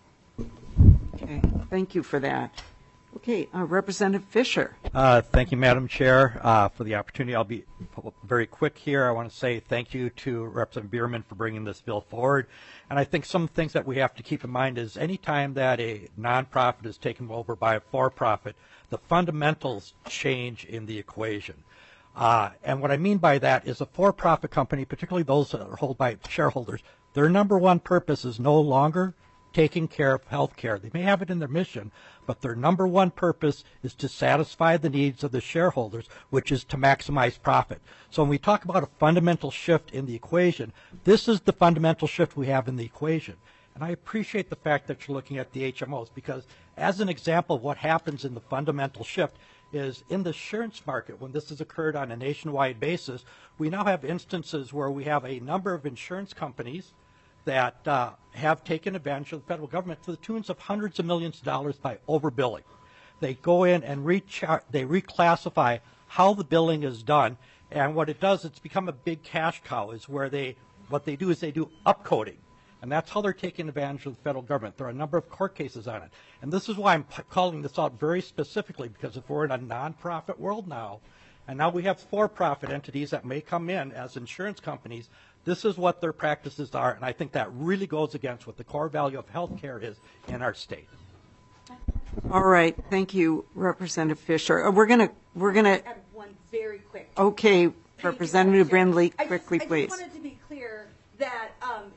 Okay. Thank you for that. Okay. Representative Fisher. Thank you, Madam Chair, for the opportunity. I'll be very quick here. I want to say thank you to Representative Bierman for bringing this bill forward. And I think some things that we have to keep in mind is any time that a nonprofit is taken over by a for-profit, the fundamentals change in the equation. And what I mean by that is a for-profit company, particularly those that are held by shareholders, their number one purpose is no longer taking care of health care. They may have it in their mission, but their number one purpose is to satisfy the needs of the shareholders, which is to maximize profit. So when we talk about a fundamental shift in the equation, this is the fundamental shift we have in the equation. And I appreciate the fact that you're looking at the HMOs, because as an example of what happens in the fundamental shift is in the insurance market, when this has occurred on a nationwide basis, we now have instances where we have a number of insurance companies that have taken advantage of the federal government to the tunes of hundreds of millions of dollars by overbilling. They go in and they reclassify how the billing is done, and what it does, it's become a big cash cow, is where what they do is they do upcoding. And that's how they're taking advantage of the federal government. There are a number of court cases on it. And this is why I'm calling this out very specifically, because if we're in a nonprofit world now, and now we have for-profit entities that may come in as insurance companies, this is what their practices are, and I think that really goes against what the core value of health care is in our state. All right. Thank you, Representative Fisher. We're gonna Add one very quick. Okay, Representative Brindley, quickly, I please. just wanted to be clear that,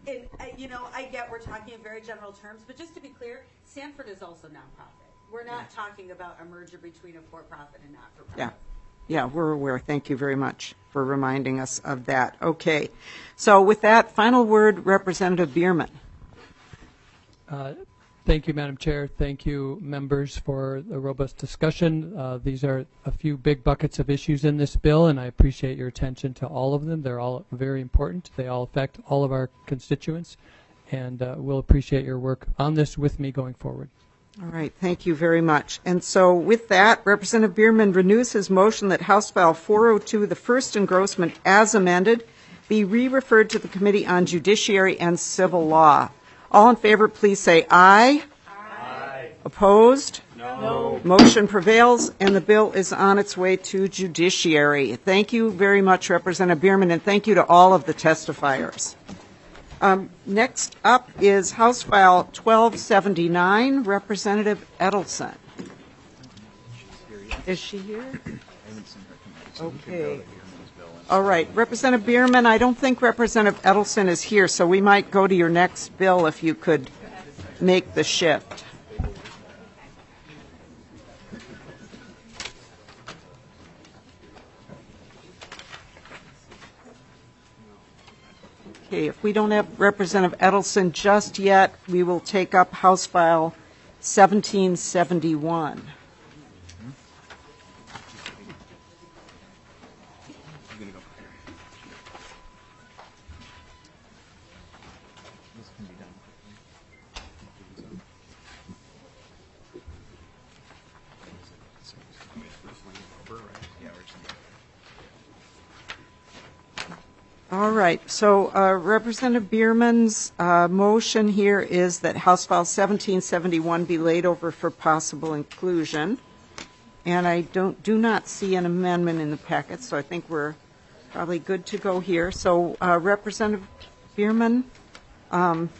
I get we're talking in very general terms, but just to be clear, Sanford is also nonprofit. We're not talking about a merger between a for-profit and not-for-profit. Yeah, we're aware. Thank you very much for reminding us of that. Okay. So with that, final word, Representative Bierman. Thank you, Madam Chair. Thank you, members, for the robust discussion. These are a few big buckets of issues in this bill, and I appreciate your attention to all of them. They're all very important. They all affect all of our constituents, and we'll appreciate your work on this with me going forward. All right, thank you very much. And so with that, Representative Bierman renews his motion that House File 402, the first engrossment as amended, be re-referred to the Committee on Judiciary and Civil Law. All in favor, please say aye. Aye. Opposed? No. Motion prevails, and the bill is on its way to Judiciary. Thank you very much, Representative Bierman, and thank you to all of the testifiers. Next up is House File 1279, Representative Edelson. Is she here? Okay. All right, Representative Bierman, I don't think Representative Edelson is here, so we might go to your next bill if you could make the shift. Okay, if we don't have Representative Edelson just yet, we will take up House File 1771. All right, so Representative Bierman's motion here is that House File 1771 be laid over for possible inclusion. And I do not see an amendment in the packet, so I think we're probably good to go here. So Representative Bierman, go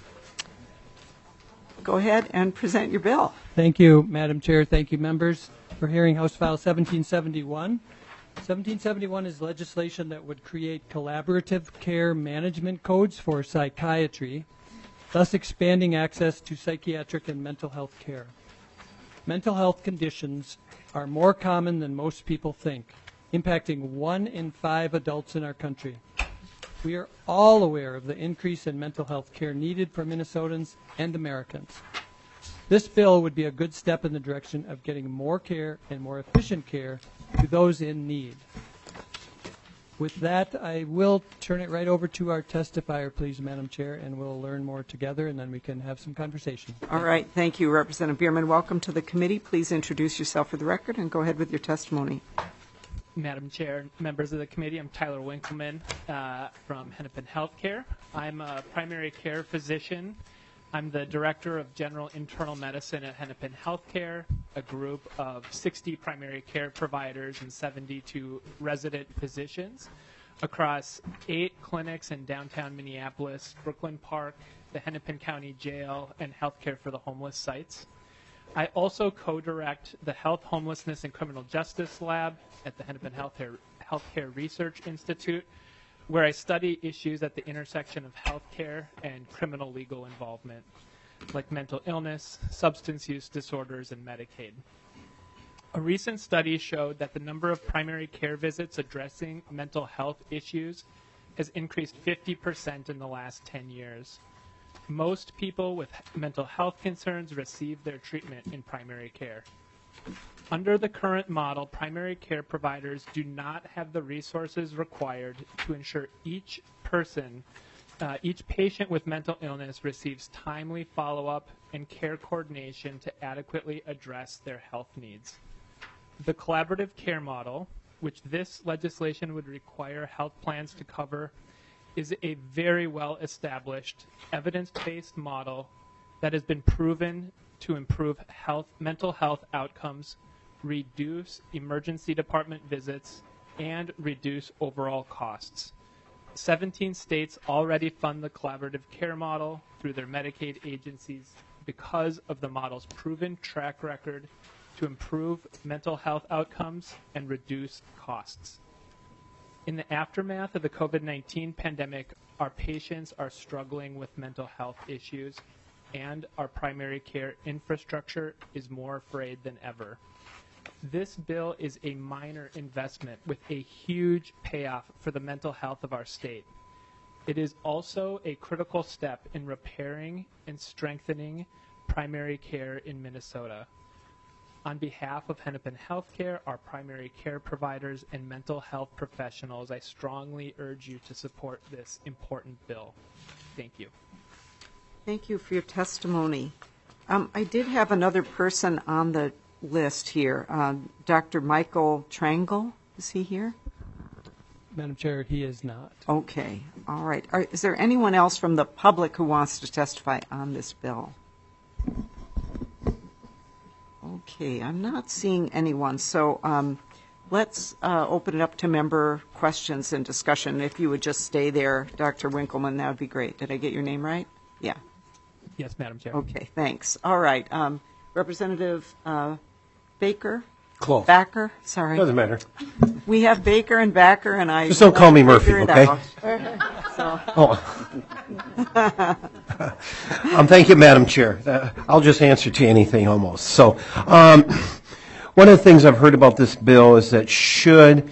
ahead and present your bill. Thank you, Madam Chair. Thank you, members, for hearing House File 1771. 1771 is legislation that would create collaborative care management codes for psychiatry, thus expanding access to psychiatric and mental health care. Mental health conditions are more common than most people think, impacting 1 in 5 adults in our country. We are all aware of the increase in mental health care needed for Minnesotans and Americans. This bill would be a good step in the direction of getting more care and more efficient care to those in need. With that, I will turn it right over to our testifier, please, Madam Chair, and we'll learn more together, and then we can have some conversation. All right. Thank you, Representative Bierman. Welcome to the committee. Please introduce yourself for the record and go ahead with your testimony. Madam Chair, members of the committee, I'm Tyler Winkleman from Hennepin Healthcare. I'm a primary care physician. I'm the Director of General Internal Medicine at Hennepin Healthcare, a group of 60 primary care providers and 72 resident physicians across 8 clinics in downtown Minneapolis, Brooklyn Park, the Hennepin County Jail, and Healthcare for the Homeless sites. I also co-direct the Health, Homelessness, and Criminal Justice Lab at the Hennepin Healthcare Research Institute, where I study issues at the intersection of healthcare and criminal legal involvement, like mental illness, substance use disorders, and Medicaid. A recent study showed that the number of primary care visits addressing mental health issues has increased 50% in the last 10 years. Most people with mental health concerns receive their treatment in primary care. Under the current model, primary care providers do not have the resources required to ensure each patient with mental illness receives timely follow-up and care coordination to adequately address their health needs. The collaborative care model, which this legislation would require health plans to cover, is a very well-established, evidence-based model that has been proven to improve mental health outcomes, reduce emergency department visits, and reduce overall costs. 17 states already fund the collaborative care model through their Medicaid agencies because of the model's proven track record to improve mental health outcomes and reduce costs. In the aftermath of the COVID-19 pandemic, our patients are struggling with mental health issues, and our primary care infrastructure is more afraid than ever. This bill is a minor investment with a huge payoff for the mental health of our state. It is also a critical step in repairing and strengthening primary care in Minnesota. On behalf of Hennepin Healthcare, our primary care providers, and mental health professionals, I strongly urge you to support this important bill. Thank you. Thank you for your testimony. I did have another person on the list here, Dr. Michael Trangle. Is he here? Madam Chair, he is not. Okay. All right. Is there anyone else from the public who wants to testify on this bill? Okay. I'm not seeing anyone. So let's open it up to member questions and discussion. If you would just stay there, Dr. Winkleman, that would be great. Did I get your name right? Yeah. Yes, Madam Chair. Okay. Thanks. All right. Representative Baker? Close. Backer? Sorry. Doesn't matter. We have Baker and Backer, and I Just don't call me Murphy, figure it okay? out. So. Oh. Thank you, Madam Chair. I'll just answer to anything almost. So, one of the things I've heard about this bill is that should,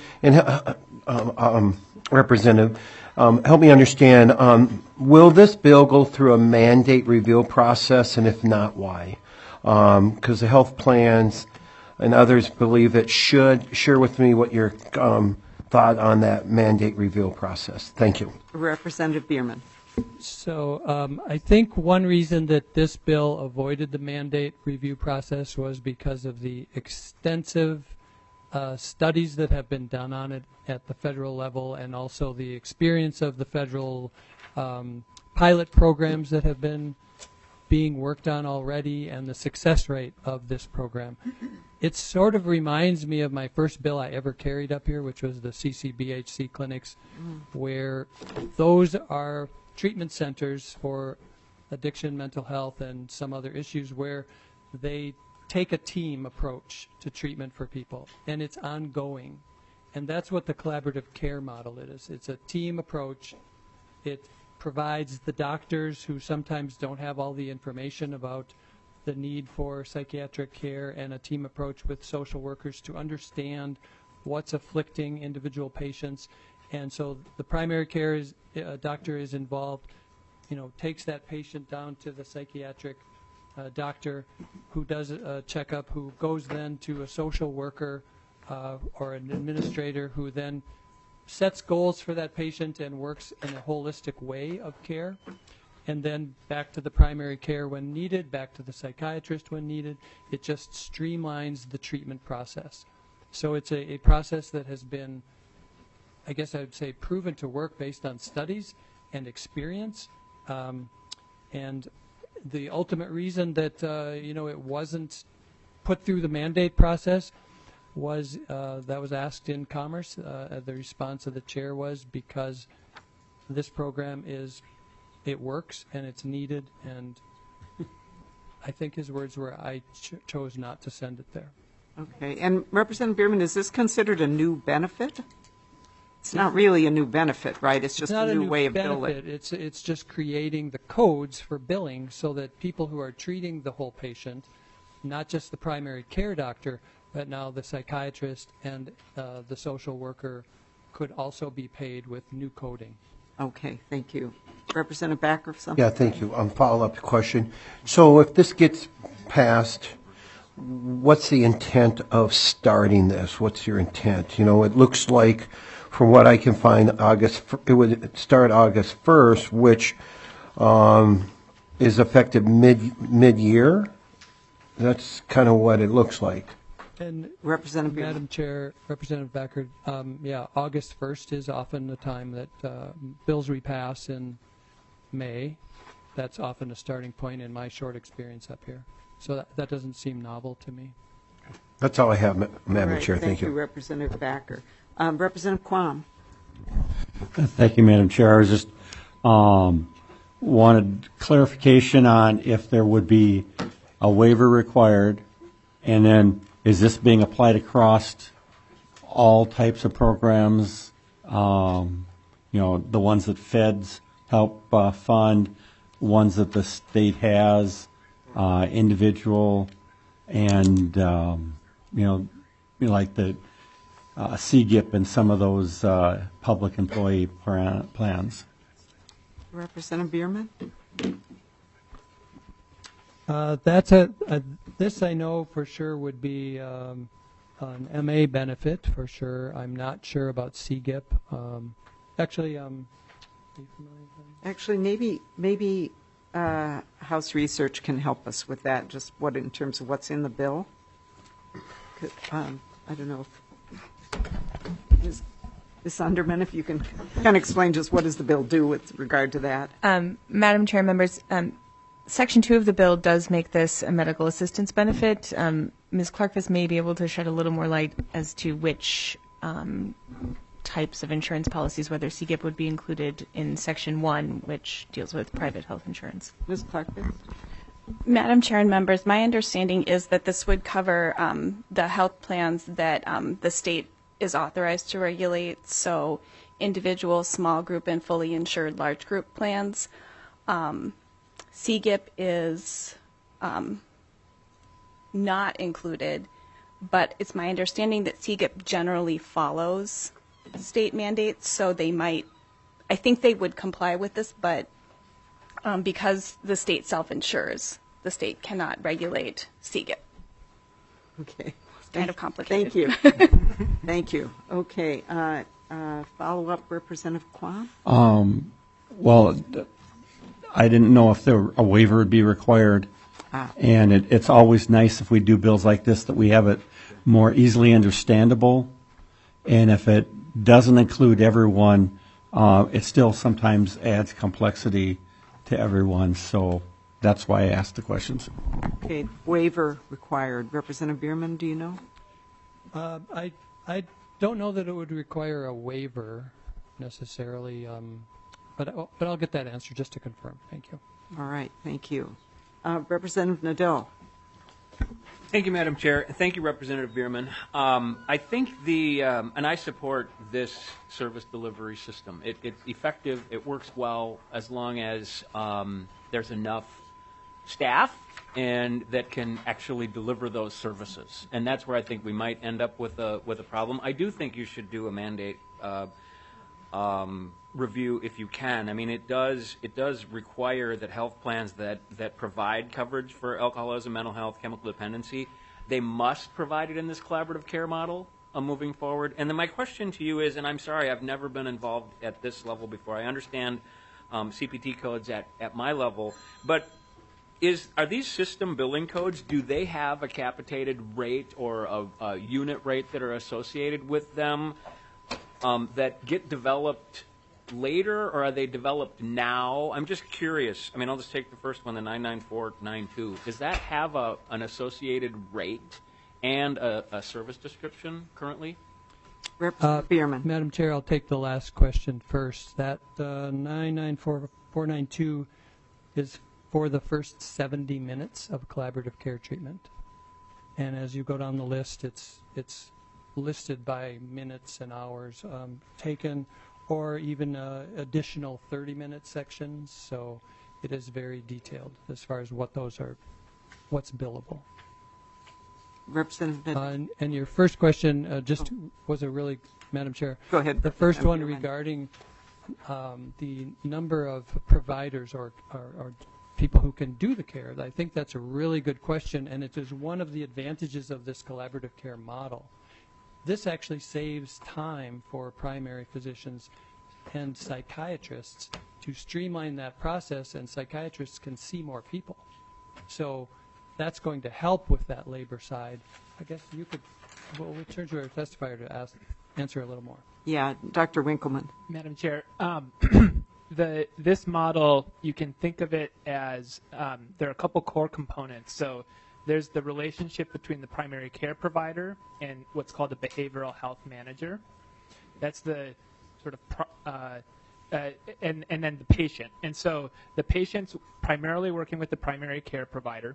and Representative, help me understand, will this bill go through a mandate review process, and if not, why? Because the health plans and others believe it should. Share with me what your thought on that mandate review process. Thank you. Representative Bierman. So I think one reason that this bill avoided the mandate review process was because of the extensive studies that have been done on it at the federal level, and also the experience of the federal pilot programs that have been being worked on already, and the success rate of this program. It sort of reminds me of my first bill I ever carried up here, which was the CCBHC clinics, where those are treatment centers for addiction, mental health, and some other issues where they take a team approach to treatment for people, and it's ongoing. And that's what the collaborative care model is. It's a team approach. It provides the doctors who sometimes don't have all the information about the need for psychiatric care and a team approach with social workers to understand what's afflicting individual patients. And so the primary care doctor is involved, takes that patient down to the psychiatric doctor who does a checkup, who goes then to a social worker or an administrator who then sets goals for that patient and works in a holistic way of care. And then back to the primary care when needed, back to the psychiatrist when needed. It just streamlines the treatment process. So it's a process that has been, I guess I would say, proven to work based on studies and experience. And the ultimate reason that, it wasn't put through the mandate process was, that was asked in Commerce. The response of the chair was because this program it works and it's needed, and I think his words were, I chose not to send it there. Okay. And Representative Bierman, is this considered a new benefit? It's not really a new benefit, right? It's just a new way of billing. It's just creating the codes for billing so that people who are treating the whole patient, not just the primary care doctor, but now the psychiatrist and the social worker, could also be paid with new coding. Okay, thank you. Representative Backer, something? Yeah, thank you. Follow-up question. So if this gets passed, what's the intent of starting this? What's your intent? It looks like, from what I can find, it would start August 1st, which is effective mid-year. That's kind of what it looks like. And Representative Madam Chair, Representative Backer, August 1st is often the time that bills repass in May. That's often a starting point in my short experience up here. So that doesn't seem novel to me. That's all I have, Madam Chair. Thank you, Representative Backer. Representative Quam. Thank you, Madam Chair. I was just wanted clarification on if there would be a waiver required, and then is this being applied across all types of programs, the ones that feds help fund, ones that the state has, individual, and, like the CGIP and some of those public employee plans? Representative Bierman? That's this I know for sure would be an MA benefit for sure. I'm not sure about CGIP. Actually, maybe House Research can help us with that. Just in terms of what's in the bill. I don't know if Ms. Underman, if you can kind of explain just what does the bill do with regard to that. Madam Chair, members. Section 2 of the bill does make this a medical assistance benefit. Ms. Clarkfist may be able to shed a little more light as to which types of insurance policies, whether CGIP would be included in Section 1, which deals with private health insurance. Ms. Clarkfist? Madam Chair and members, my understanding is that this would cover the health plans that the state is authorized to regulate, so individual, small group, and fully insured large group plans. CGIP is not included, but it's my understanding that CGIP generally follows state mandates, so they might, I think they would comply with this, but because the state self-insures, the state cannot regulate CGIP. Okay. It's kind of complicated. Thank you. Thank you. Okay. Follow-up, Representative Kwan? Well, I didn't know if a waiver would be required. And it's always nice if we do bills like this that we have it more easily understandable. And if it doesn't include everyone, it still sometimes adds complexity to everyone. So that's why I asked the questions. Okay. Waiver required. Representative Bierman, do you know? I don't know that it would require a waiver necessarily, but I'll get that answer just to confirm. Thank you. All right. Thank you. Representative Nadeau. Thank you, Madam Chair. Thank you, Representative Bierman. I think and I support this service delivery system. It's effective. It works well as long as there's enough staff and that can actually deliver those services. And that's where I think we might end up with a problem. I do think you should do a mandate review if you can. I mean, it does require that health plans that provide coverage for alcoholism, mental health, chemical dependency, they must provide it in this collaborative care model moving forward. And then my question to you is, and I'm sorry, I've never been involved at this level before. I understand CPT codes at my level, but are these system billing codes, do they have a capitated rate or a unit rate that are associated with them that get developed later, or are they developed now? I'm just curious. I mean, I'll just take the first one, the 99492. Does that have an associated rate and a service description currently? Representative Bierman. Madam Chair, I'll take the last question first. That 994492 is for the first 70 minutes of collaborative care treatment. And as you go down the list, it's listed by minutes and hours taken, or even additional 30-minute sections. So it is very detailed as far as what's billable. Representative. And your first question was a really, Madam Chair. Go ahead. The first one regarding the number of providers or people who can do the care. I think that's a really good question, and it is one of the advantages of this collaborative care model. This actually saves time for primary physicians and psychiatrists to streamline that process, and psychiatrists can see more people. So that's going to help with that labor side. I guess you could, we'll turn to our testifier to answer a little more. Yeah, Dr. Winkleman. Madam Chair, this model, you can think of it as there are a couple core components. So there's the relationship between the primary care provider and what's called a behavioral health manager. That's the sort of and then the patient. And so the patient's primarily working with the primary care provider.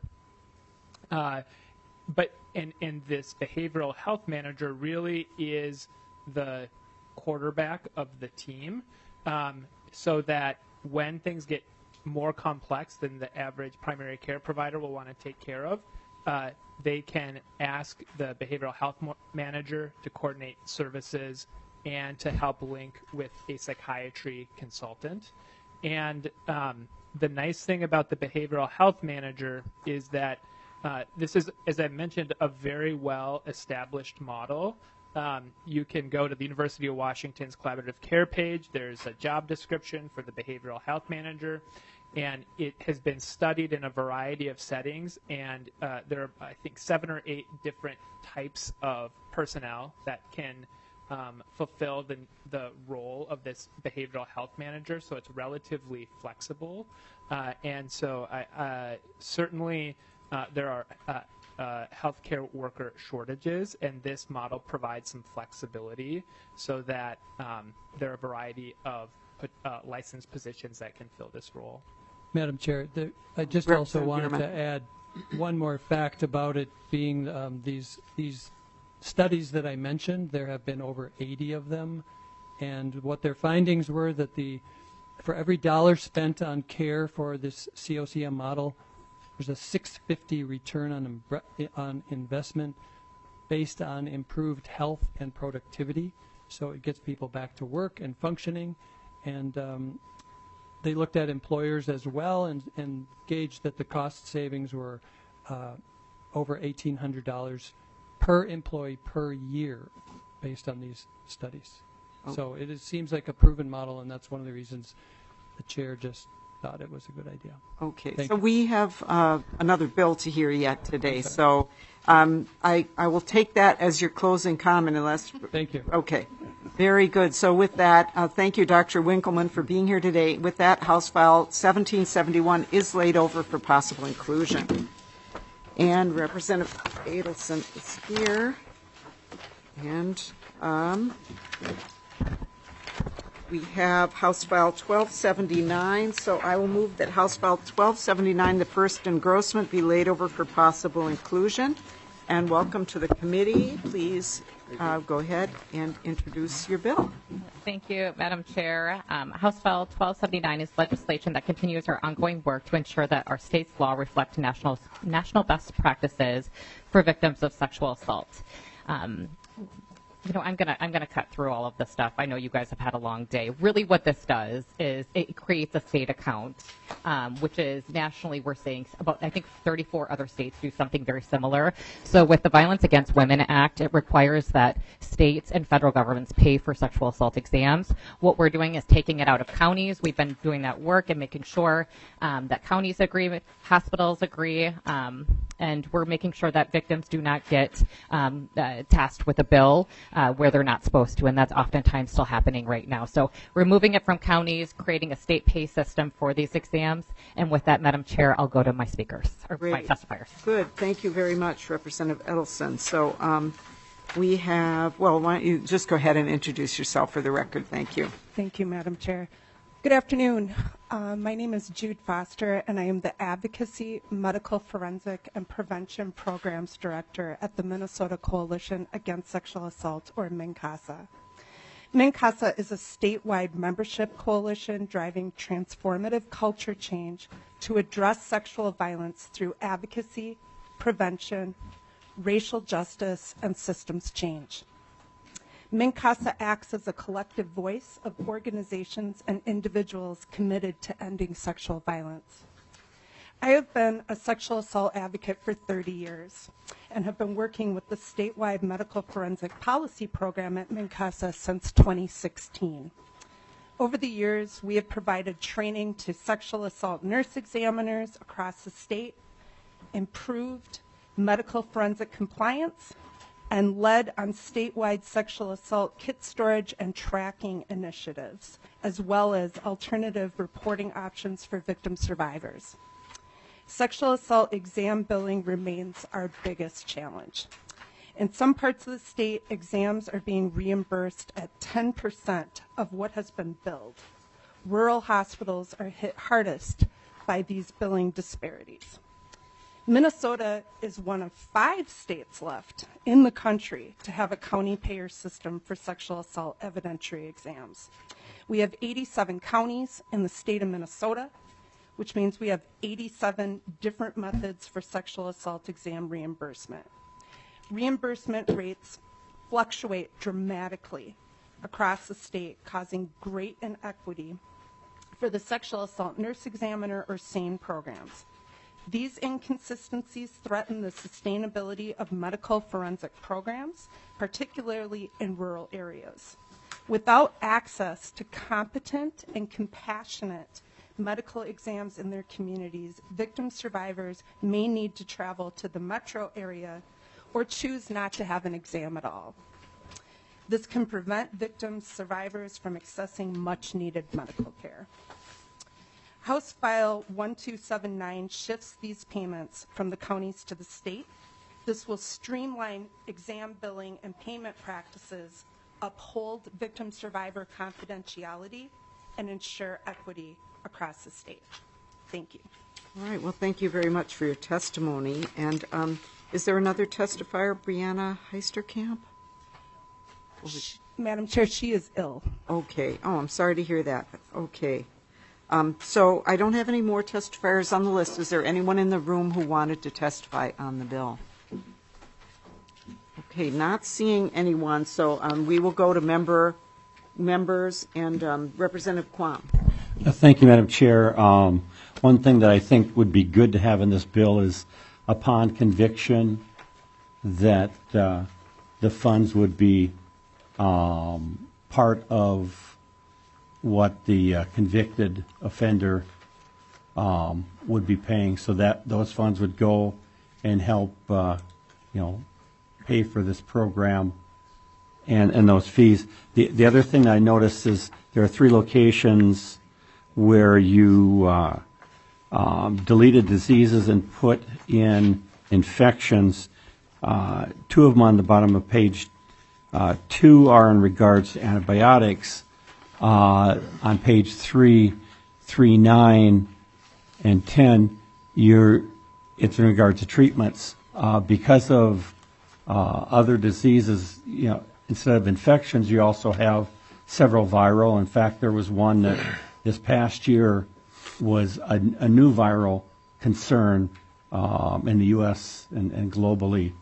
But this behavioral health manager really is the quarterback of the team, so that when things get more complex than the average primary care provider will want to take care of, they can ask the behavioral health manager to coordinate services and to help link with a psychiatry consultant. And the nice thing about the behavioral health manager is that this is, as I mentioned, a very well-established model. You can go to the University of Washington's collaborative care page. There's a job description for the behavioral health manager, and it has been studied in a variety of settings, and there are, I think, 7 or 8 different types of personnel that can fulfill the role of this behavioral health manager, so it's relatively flexible. And so certainly there are healthcare worker shortages, and this model provides some flexibility so that there are a variety of licensed positions that can fill this role. Madam Chair, I just also Representative wanted to Bierman. add one more fact about it being these studies that I mentioned. There have been over 80 of them, and what their findings were that for every dollar spent on care for this COCM model, there's a $6.50 return on investment based on improved health and productivity. So it gets people back to work and functioning, and they looked at employers as well and gauged that the cost savings were over $1,800 per employee per year based on these studies. Oh. So it seems like a proven model, and that's one of the reasons the chair just thought it was a good idea. Okay, Thank so you. we have another bill to hear yet today, so I will take that as your closing comment unless... Thank you. Okay, very good. So with that, thank you, Dr. Winkleman, for being here today. With that, House File 1771 is laid over for possible inclusion. And Representative Adelson is here. And we have House File 1279, so I will move that House File 1279, the first engrossment, be laid over for possible inclusion. And welcome to the committee. Please go ahead and introduce your bill. Thank you, Madam Chair. House File 1279 is legislation that continues our ongoing work to ensure that our state's law reflects national best practices for victims of sexual assault. I'm gonna cut through all of this stuff. I know you guys have had a long day. Really what this does is it creates a state account, which is nationally we're saying about, I think 34 other states do something very similar. So with the Violence Against Women Act, it requires that states and federal governments pay for sexual assault exams. What we're doing is taking it out of counties. We've been doing that work and making sure that counties agree, hospitals agree, and we're making sure that victims do not get tasked with a bill where they're not supposed to, and that's oftentimes still happening right now. So removing it from counties, creating a state pay system for these exams, and with that, Madam Chair, I'll go to my speakers, or my Great. testifiers. Good. Thank you very much, Representative Edelson. So we have, well, why don't you just go ahead and introduce yourself for the record. Thank you. Thank you, Madam Chair. Good afternoon. My name is Jude Foster, and I am the Advocacy, Medical Forensic, and Prevention Programs Director at the Minnesota Coalition Against Sexual Assault, or MNCASA. MNCASA is a statewide membership coalition driving transformative culture change to address sexual violence through advocacy, prevention, racial justice, and systems change. MNCASA acts as a collective voice of organizations and individuals committed to ending sexual violence. I have been a sexual assault advocate for 30 years and have been working with the statewide medical forensic policy program at MNCASA since 2016. Over the years, we have provided training to sexual assault nurse examiners across the state, improved medical forensic compliance, and led on statewide sexual assault kit storage and tracking initiatives, as well as alternative reporting options for victim survivors. Sexual assault exam billing remains our biggest challenge. In some parts of the state, exams are being reimbursed at 10% of what has been billed. Rural hospitals are hit hardest by these billing disparities. Minnesota is one of 5 states left in the country to have a county payer system for sexual assault evidentiary exams. We have 87 counties in the state of Minnesota, which means we have 87 different methods for sexual assault exam reimbursement. Reimbursement rates fluctuate dramatically across the state, causing great inequity for the sexual assault nurse examiner or SANE programs. These inconsistencies threaten the sustainability of medical forensic programs, particularly in rural areas. Without access to competent and compassionate medical exams in their communities, victim survivors may need to travel to the metro area or choose not to have an exam at all. This can prevent victim survivors from accessing much-needed medical care. House File 1279 shifts these payments from the counties to the state. This will streamline exam billing and payment practices, uphold victim survivor confidentiality, and ensure equity across the state. Thank you. All right, well, thank you very much for your testimony. And is there another testifier, Brianna Heisterkamp? Madam Chair, she is ill. Okay. Oh, I'm sorry to hear that. Okay. So I don't have any more testifiers on the list. Is there anyone in the room who wanted to testify on the bill? Okay, not seeing anyone, so we will go to members and Representative Quam. Thank you, Madam Chair. One thing that I think would be good to have in this bill is upon conviction that the funds would be part of what the convicted offender would be paying, so that those funds would go and help, pay for this program and those fees. The other thing I noticed is there are 3 locations where you deleted diseases and put in infections. 2 of them on the bottom of page 2 are in regards to antibiotics. On page 3, 9, and 10, it's in regards to treatments. Because of other diseases, instead of infections, you also have several viral. In fact, there was one that this past year was a new viral concern in the U.S. and globally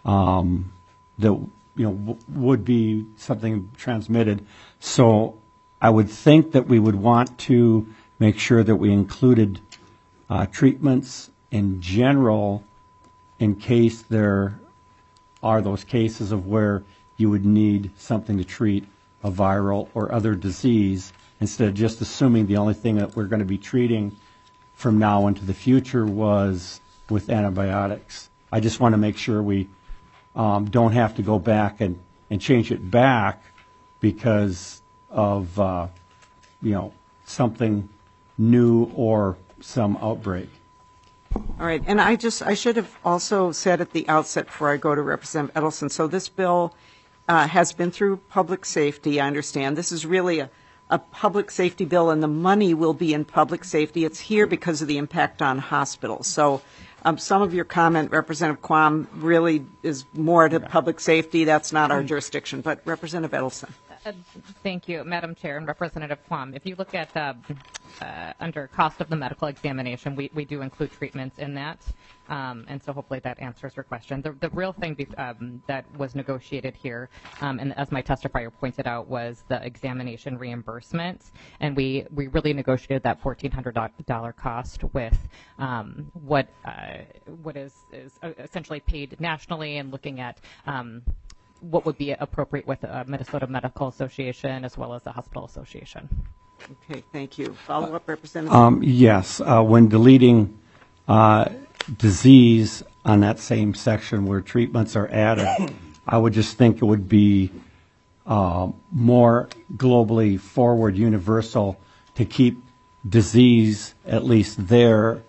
that would be something transmitted. So I would think that we would want to make sure that we included treatments in general in case there are those cases of where you would need something to treat a viral or other disease, instead of just assuming the only thing that we're going to be treating from now into the future was with antibiotics. I just want to make sure we don't have to go back and change it back because of something new or some outbreak. All right, and I should have also said at the outset before I go to Representative Edelson, so this bill has been through public safety, I understand. This is really a public safety bill, and the money will be in public safety. It's here because of the impact on hospitals. So some of your comment, Representative Quam, really is more to public safety. That's not our jurisdiction. But Representative Edelson. Thank you, Madam Chair and Representative Quam. If you look at under cost of the medical examination, we do include treatments in that, and so hopefully that answers your question. The real thing that was negotiated here, and as my testifier pointed out, was the examination reimbursement, and we really negotiated that $1,400 cost with what is essentially paid nationally, and looking at what would be appropriate with Minnesota Medical Association as well as the Hospital Association. Okay, thank you. Follow-up, Representative? Yes, when deleting disease on that same section where treatments are added, I would just think it would be more globally forward, universal, to keep disease at least there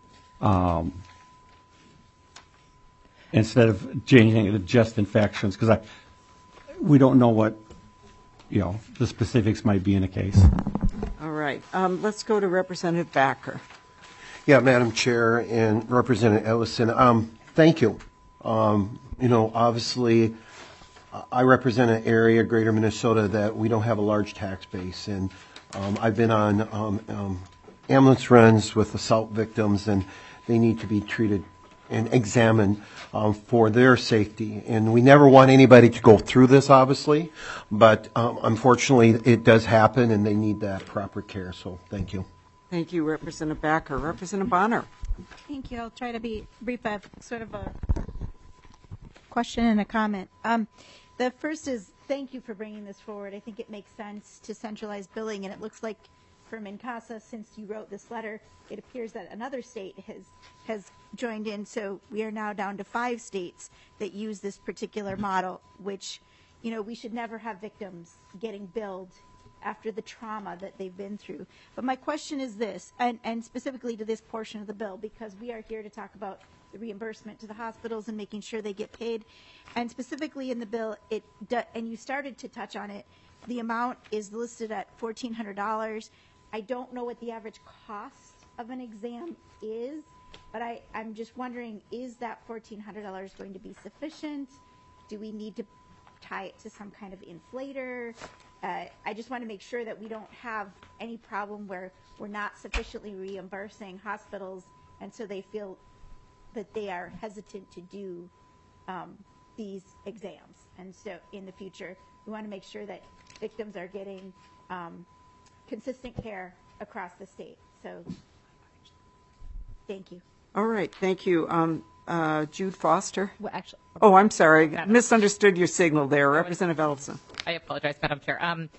instead of changing it to just infections, because we don't know what the specifics might be in a case. All right. Let's go to Representative Backer. Yeah, Madam Chair and Representative Ellison, thank you. Obviously, I represent an area, Greater Minnesota, that we don't have a large tax base, and I've been on ambulance runs with assault victims, and they need to be treated and examined for their safety. And we never want anybody to go through this, obviously, but unfortunately it does happen, and they need that proper care. So thank you. Thank you, Representative Backer. Representative Bonner. Thank you. I'll try to be brief. I have sort of a question and a comment. The first is thank you for bringing this forward. I think it makes sense to centralize billing, and it looks like for MNCASA, since you wrote this letter, it appears that another state has joined in. So we are now down to 5 states that use this particular model, which, we should never have victims getting billed after the trauma that they've been through. But my question is this, and specifically to this portion of the bill, because we are here to talk about the reimbursement to the hospitals and making sure they get paid. And specifically in the bill, and you started to touch on it, the amount is listed at $1,400. I don't know what the average cost of an exam is, but I'm just wondering, is that $1,400 going to be sufficient? Do we need to tie it to some kind of inflator? I just want to make sure that we don't have any problem where we're not sufficiently reimbursing hospitals, and so they feel that they are hesitant to do these exams. And so in the future, we want to make sure that victims are getting consistent care across the state. So thank you. All right, thank you. Jude Foster? Well, actually, Oh, I'm sorry. Misunderstood your signal there. Representative Ellison. I apologize, Madam Chair.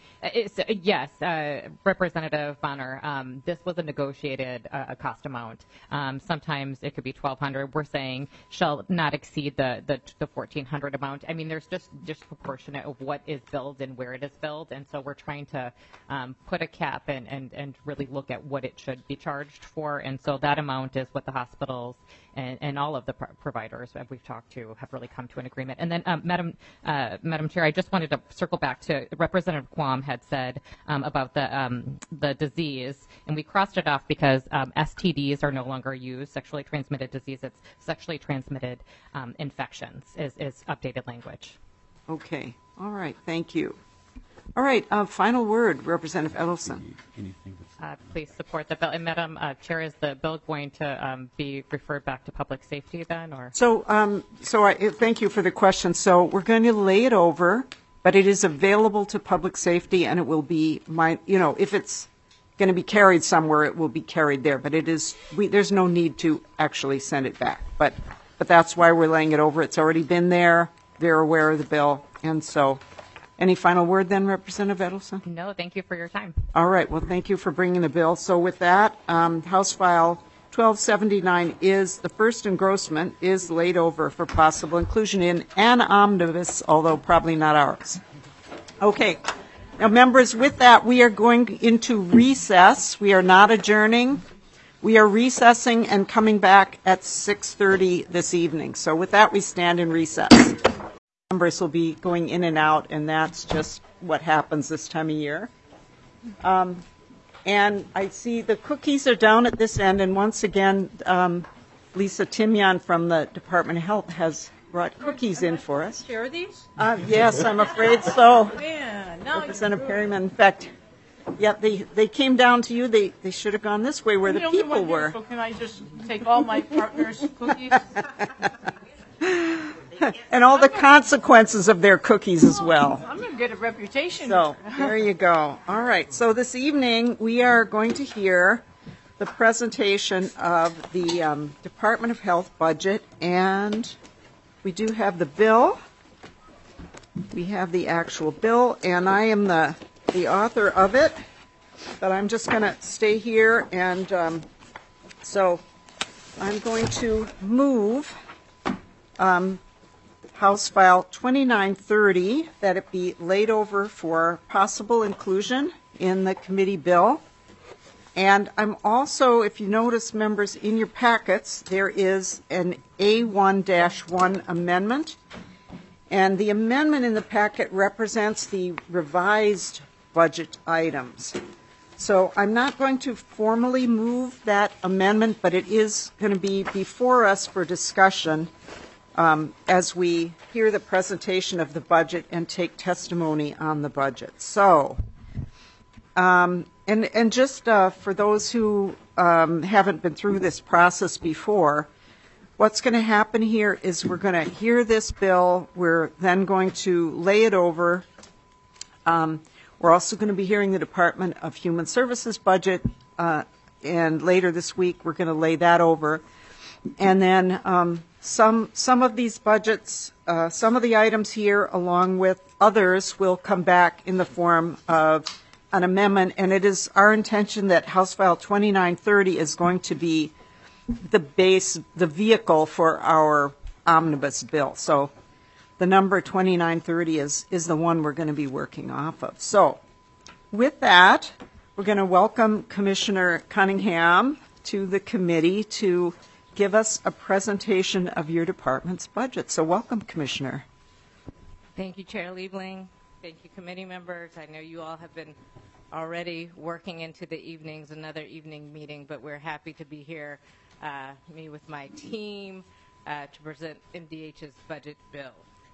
Yes, Representative Bonner, this was a negotiated cost amount. Sometimes it could be $1,200. We're saying shall not exceed the $1,400 amount. I mean, there's just disproportionate of what is billed and where it is billed, and so we're trying to put a cap and really look at what it should be charged for. And so that amount is what the hospitals and all of the providers that we've talked to have really come to an agreement. And then, Madam Chair, I just wanted to circle back to Representative Quam had said about the disease, and we crossed it off because STDs are no longer used, sexually transmitted disease. It's sexually transmitted infections is updated language. Okay. All right. Thank you. All right. Final word, Representative Ellison. Please support the bill. And Madam Chair, is the bill going to be referred back to public safety then, or? So I thank you for the question. So we're going to lay it over, but it is available to public safety, and it will be if it's going to be carried somewhere, it will be carried there. But it is there's no need to actually send it back. But that's why we're laying it over. It's already been there. They're aware of the bill, and so. Any final word then, Representative Edelson? No, thank you for your time. All right. Well, thank you for bringing the bill. So with that, House File 1279 is, the first engrossment is laid over for possible inclusion in an omnibus, although probably not ours. Okay. Now, members, with that, we are going into recess. We are not adjourning. We are recessing and coming back at 6:30 this evening. So with that, we stand in recess. Members will be going in and out, and that's just what happens this time of year. And I see the cookies are down at this end, and once again, Lisa Timian from the Department of Health has brought cookies in for us. Share these? Yes, I'm afraid so. Man, no, Representative Perryman, in fact, yeah, they came down to you. They should have gone this way where the people were. So can I just take all my partners' cookies? And all the consequences of their cookies as well. I'm going to get a reputation. So there you go. All right. So this evening we are going to hear the presentation of the Department of Health budget, and we do have the bill. We have the actual bill, and I am the author of it, but I'm just going to stay here, and so I'm going to move House File 2930, that it be laid over for possible inclusion in the committee bill. And I'm also, if you notice, members, in your packets, there is an A1-1 amendment. And the amendment in the packet represents the revised budget items. So I'm not going to formally move that amendment, but it is going to be before us for discussion as we hear the presentation of the budget and take testimony on the budget. So, and just for those who haven't been through this process before, what's going to happen here is we're going to hear this bill. We're then going to lay it over. We're also going to be hearing the Department of Human Services budget, and later this week we're going to lay that over. And then some of these budgets, some of the items here, along with others, will come back in the form of an amendment. And it is our intention that House File 2930 is going to be the base, the vehicle for our omnibus bill. So the number 2930 is the one we're going to be working off of. So with that, we're going to welcome Commissioner Cunningham to the committee to give us a presentation of your department's budget. So welcome, Commissioner. Thank you, Chair Liebling. Thank you, committee members. I know you all have been already working into the evenings, another evening meeting, but we're happy to be here, me with my team, to present MDH's budget bill.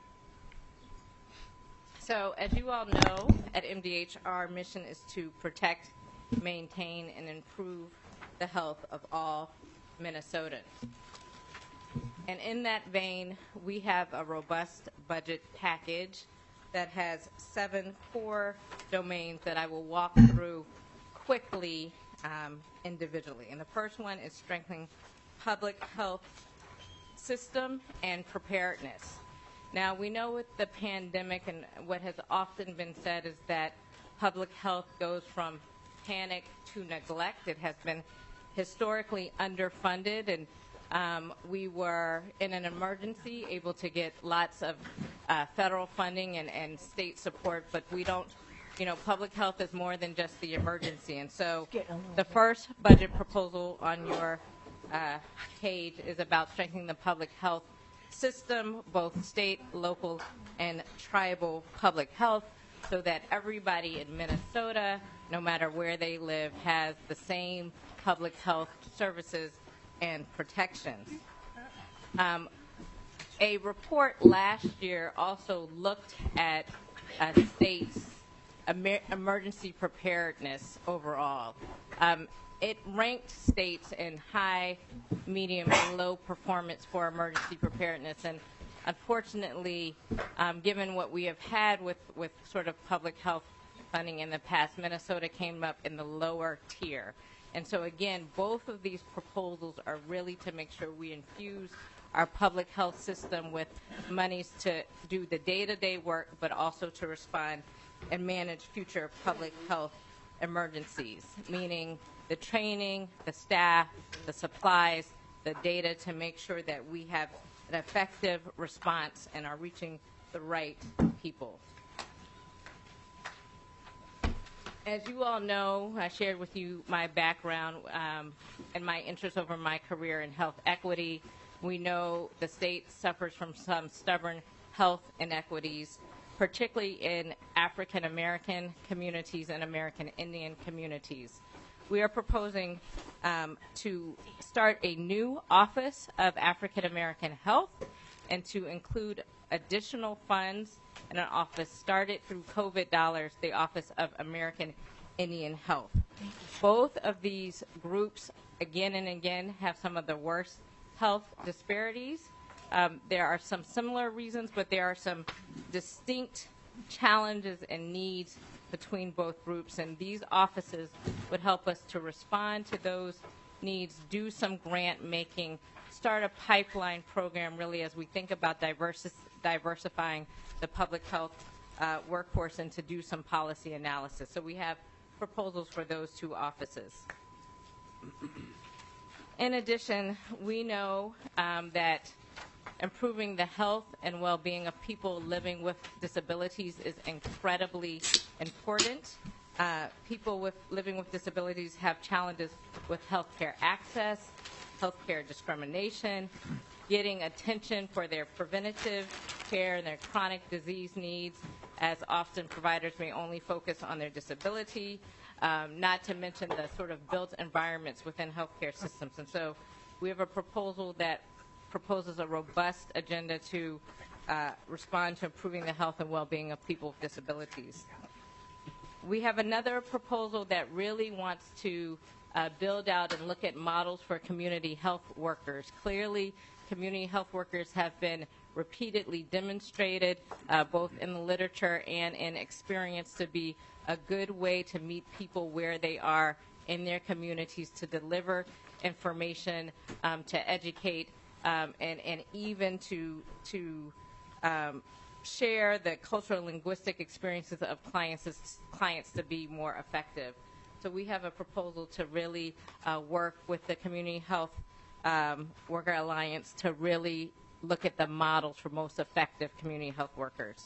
So as you all know, at MDH, our mission is to protect, maintain, and improve the health of all Minnesotans. And in that vein, we have a robust budget package that has 7 core domains that I will walk through quickly individually. And the first one is strengthening public health system and preparedness. Now, we know with the pandemic, and what has often been said is that public health goes from panic to neglect. It has been historically underfunded, and we were in an emergency able to get lots of federal funding and state support, but we don't, public health is more than just the emergency. And so the first budget proposal on your page is about strengthening the public health system, both state, local, and tribal public health, so that everybody in Minnesota, no matter where they live, has the same public health services and protections. A report last year also looked at states' emergency preparedness overall. It ranked states in high, medium, and low performance for emergency preparedness. And unfortunately, given what we have had with sort of public health funding in the past, Minnesota came up in the lower tier. And so again, both of these proposals are really to make sure we infuse our public health system with monies to do the day-to-day work, but also to respond and manage future public health emergencies, meaning the training, the staff, the supplies, the data to make sure that we have an effective response and are reaching the right people. As you all know, I shared with you my background and my interest over my career in health equity. We know the state suffers from some stubborn health inequities, particularly in African American communities and American Indian communities. We are proposing to start a new Office of African American Health and to include additional funds in an office started through COVID dollars, the Office of American Indian Health. Both of these groups, again and again, have some of the worst health disparities. There are some similar reasons, but there are some distinct challenges and needs between both groups, and these offices would help us to respond to those needs, do some grant making, start a pipeline program really as we think about diversifying the public health workforce, and to do some policy analysis. So we have proposals for those 2 offices. In addition, we know that improving the health and well-being of people living with disabilities is incredibly important. People living with disabilities have challenges with healthcare access, healthcare discrimination, getting attention for their preventative care and their chronic disease needs, as often providers may only focus on their disability, not to mention the sort of built environments within healthcare systems. And so we have a proposal that proposes a robust agenda to respond to improving the health and well-being of people with disabilities. We have another proposal that really wants to build out and look at models for community health workers. Clearly, community health workers have been repeatedly demonstrated, both in the literature and in experience, to be a good way to meet people where they are in their communities, to deliver information, to educate, and even to share the cultural and linguistic experiences of clients to be more effective. So we have a proposal to really work with the Community Health Worker Alliance to really look at the models for most effective community health workers.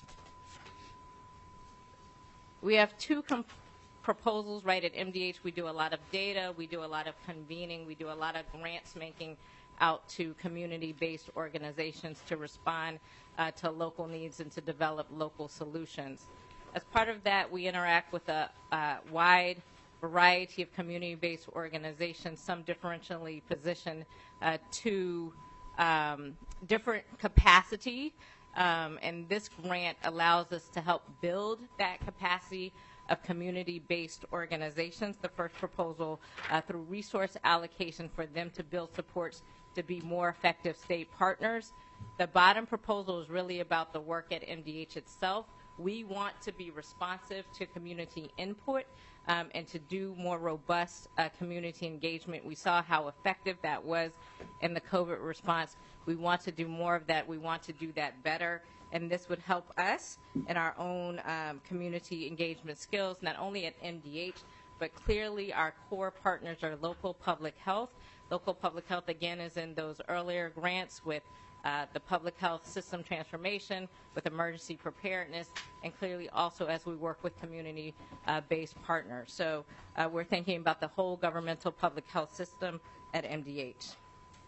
We have 2 proposals right at MDH. We do a lot of data, we do a lot of convening, we do a lot of grants making out to community-based organizations to respond to local needs and to develop local solutions. As part of that, we interact with a wide variety of community-based organizations, some differentially positioned to different capacity. And this grant allows us to help build that capacity of community-based organizations. The first proposal through resource allocation for them to build supports to be more effective state partners. The bottom proposal is really about the work at MDH itself. We want to be responsive to community input and to do more robust community engagement. We saw how effective that was in the COVID response. We want to do more of that. We want to do that better. And this would help us in our own community engagement skills, not only at MDH, but clearly our core partners are local public health. Local public health, again, is in those earlier grants with the public health system transformation, with emergency preparedness, and clearly also as we work with community-based partners. So we're thinking about the whole governmental public health system at MDH.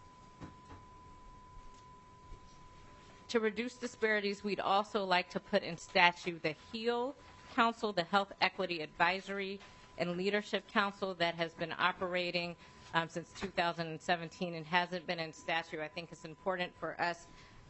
To reduce disparities, we'd also like to put in statute the HEAL Council, the Health Equity Advisory and Leadership Council that has been operating since 2017 and hasn't been in statute. I think it's important for us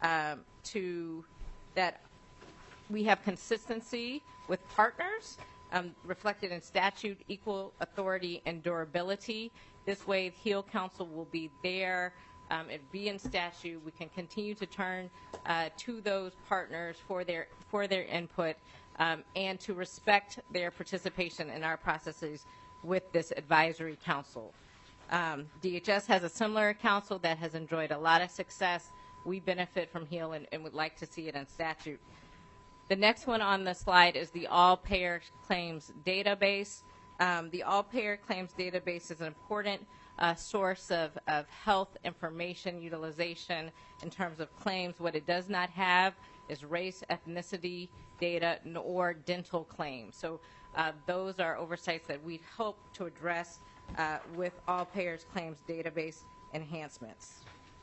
that we have consistency with partners reflected in statute, equal authority, and durability. This way, HEAL Council will be there. It be in statute. We can continue to turn to those partners for their input and to respect their participation in our processes with this advisory council. DHS has a similar council that has enjoyed a lot of success. We benefit from HEAL and would like to see it in statute. The next one on the slide is the All-Payer Claims Database. The All-Payer Claims Database is an important source of health information utilization in terms of claims. What it does not have is race, ethnicity data, or dental claims. So those are oversights that we hope to address with All Payers Claims Database enhancements.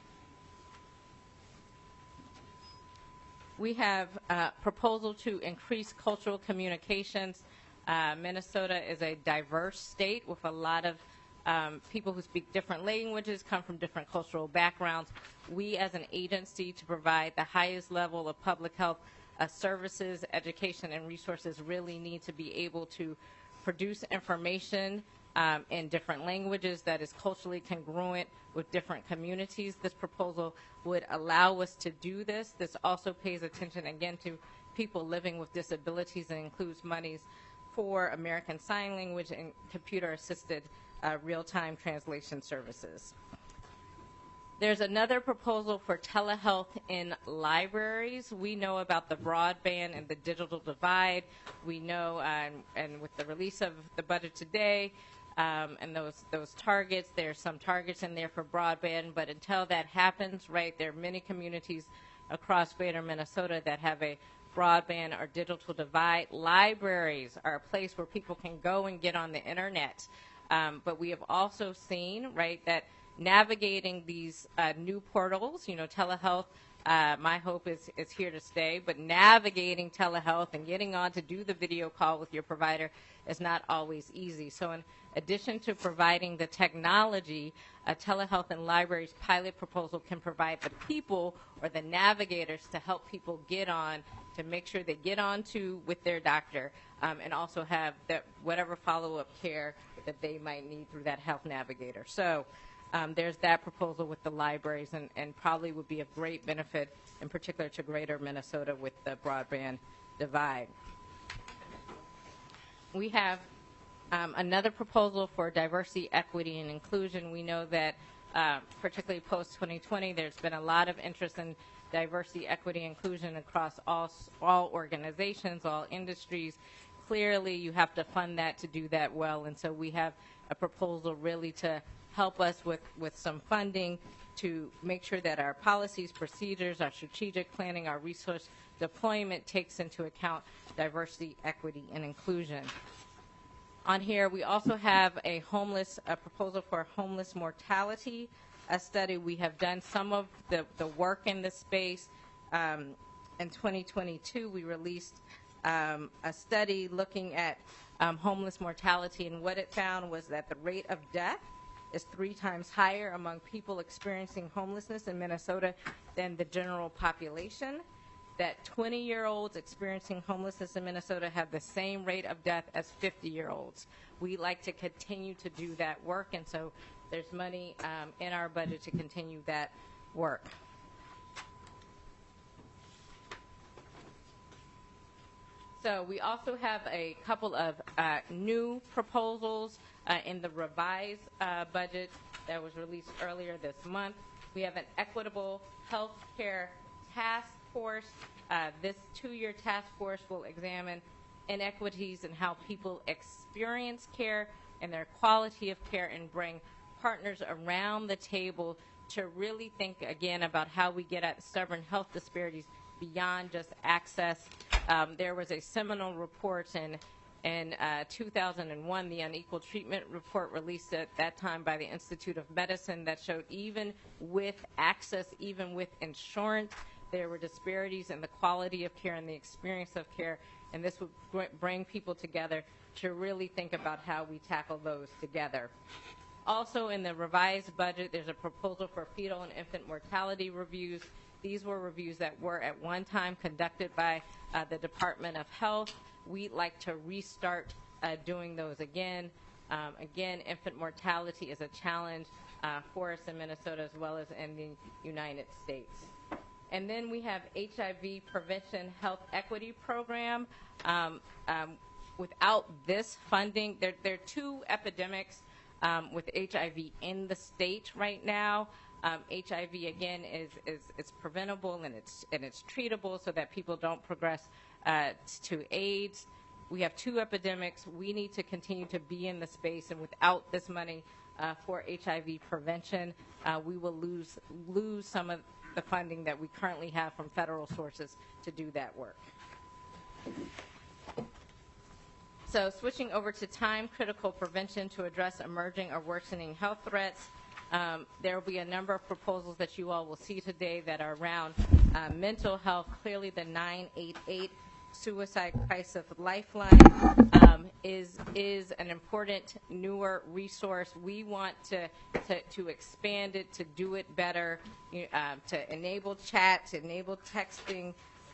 We have a proposal to increase cultural communications. Minnesota is a diverse state with a lot of people who speak different languages, come from different cultural backgrounds. We as an agency to provide the highest level of public health services, education, and resources really need to be able to produce information in different languages that is culturally congruent with different communities. This proposal would allow us to do this. This also pays attention, again, to people living with disabilities and includes monies for American Sign Language and computer-assisted real-time translation services. There's another proposal for telehealth in libraries. We know about the broadband and the digital divide. We know, and with the release of the budget today, and those targets, there's some targets in there for broadband, but until that happens, right, there are many communities across greater Minnesota that have a broadband or digital divide. Libraries are a place where people can go and get on the internet. But we have also seen, right, that navigating these new portals, telehealth, my hope is here to stay, but navigating telehealth and getting on to do the video call with your provider is not always easy. So in addition to providing the technology, a telehealth and libraries pilot proposal can provide the people or the navigators to help people get on, to make sure they get on to with their doctor, and also have whatever follow-up care that they might need through that health navigator. So there's that proposal with the libraries and probably would be of great benefit, in particular to greater Minnesota with the broadband divide. We have another proposal for diversity, equity, and inclusion. We know that particularly post-2020, there's been a lot of interest in diversity, equity, inclusion across all organizations, all industries. Clearly, you have to fund that to do that well, and so we have a proposal really to help us with some funding to make sure that our policies, procedures, our strategic planning, our resource deployment takes into account diversity, equity, and inclusion. On here, we also have a proposal for homeless mortality study. We have done some of the work in this space. In 2022, we released a study looking at homeless mortality, and what it found was that the rate of death is 3 times higher among people experiencing homelessness in Minnesota than the general population. That 20-year-olds experiencing homelessness in Minnesota have the same rate of death as 50-year-olds. We like to continue to do that work, and so there's money in our budget to continue that work. So we also have a couple of new proposals in the revised budget that was released earlier this month. We have an equitable health care task force. This 2-year task force will examine inequities in how people experience care and their quality of care, and bring partners around the table to really think again about how we get at stubborn health disparities beyond just access. There was a seminal report in 2001, the Unequal Treatment Report, released at that time by the Institute of Medicine, that showed even with access, even with insurance, there were disparities in the quality of care and the experience of care, and this would bring people together to really think about how we tackle those together. Also in the revised budget, there's a proposal for fetal and infant mortality reviews. These were reviews that were at one time conducted by the Department of Health. We'd like to restart doing those again. Again, infant mortality is a challenge for us in Minnesota as well as in the United States. And then we have HIV Prevention Health Equity Program. Without this funding, there are 2 epidemics with HIV in the state right now. HIV again is preventable and it's treatable so that people don't progress to AIDS. We have 2 epidemics. We need to continue to be in the space, and without this money for HIV prevention, we will lose some of the funding that we currently have from federal sources to do that work. So switching over to time-critical prevention to address emerging or worsening health threats, there will be a number of proposals that you all will see today that are around mental health. Clearly the 988 Suicide Crisis Lifeline is an important newer resource. We want to expand it, to do it better, to enable chat, to enable texting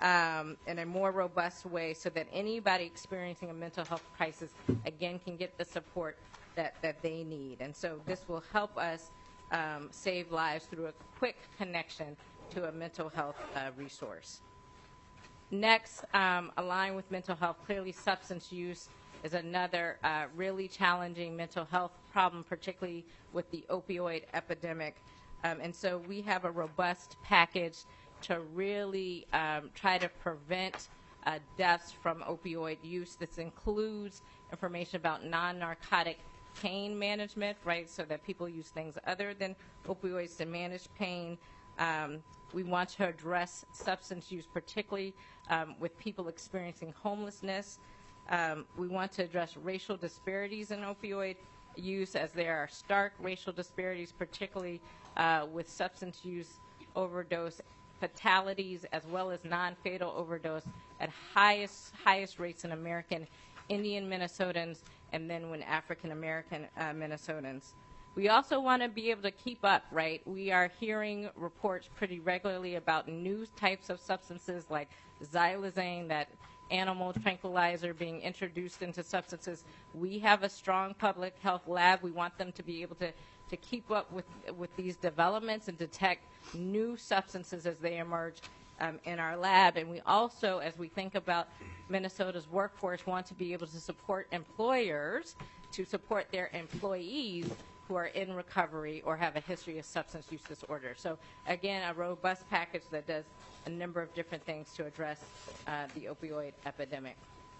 in a more robust way so that anybody experiencing a mental health crisis, again, can get the support that they need. And so this will help us save lives through a quick connection to a mental health resource. Next, aligned with mental health, clearly substance use is another really challenging mental health problem, particularly with the opioid epidemic. And so we have a robust package to really try to prevent deaths from opioid use. This includes information about non-narcotic pain management, right, so that people use things other than opioids to manage pain. We want to address substance use, particularly with people experiencing homelessness. We want to address racial disparities in opioid use, as there are stark racial disparities, particularly with substance use overdose fatalities as well as non-fatal overdose at highest rates in American Indian Minnesotans, and then when African American Minnesotans. We also want to be able to keep up, right? We are hearing reports pretty regularly about new types of substances like xylazine, that animal tranquilizer being introduced into substances. We have a strong public health lab. We want them to be able to keep up with these developments and detect new substances as they emerge in our lab. And we also, as we think about Minnesota's workforce, want to be able to support employers to support their employees who are in recovery or have a history of substance use disorder. So again, a robust package that does a number of different things to address the opioid epidemic.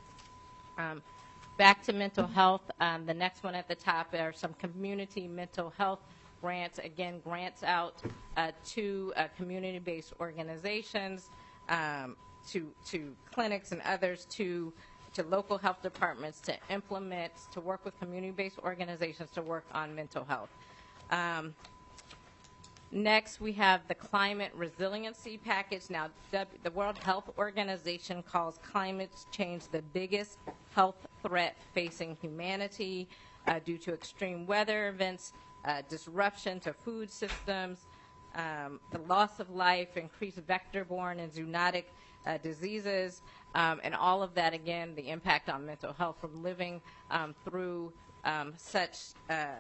Back to mental health, the next one at the top are some community mental health grants. Again, grants out to community-based organizations, to clinics and others, to local health departments to implement, to work with community-based organizations to work on mental health. Next, we have the climate resiliency package. Now, the World Health Organization calls climate change the biggest health threat facing humanity due to extreme weather events, disruption to food systems, the loss of life, increased vector-borne and zoonotic diseases, and all of that, again, the impact on mental health from living through such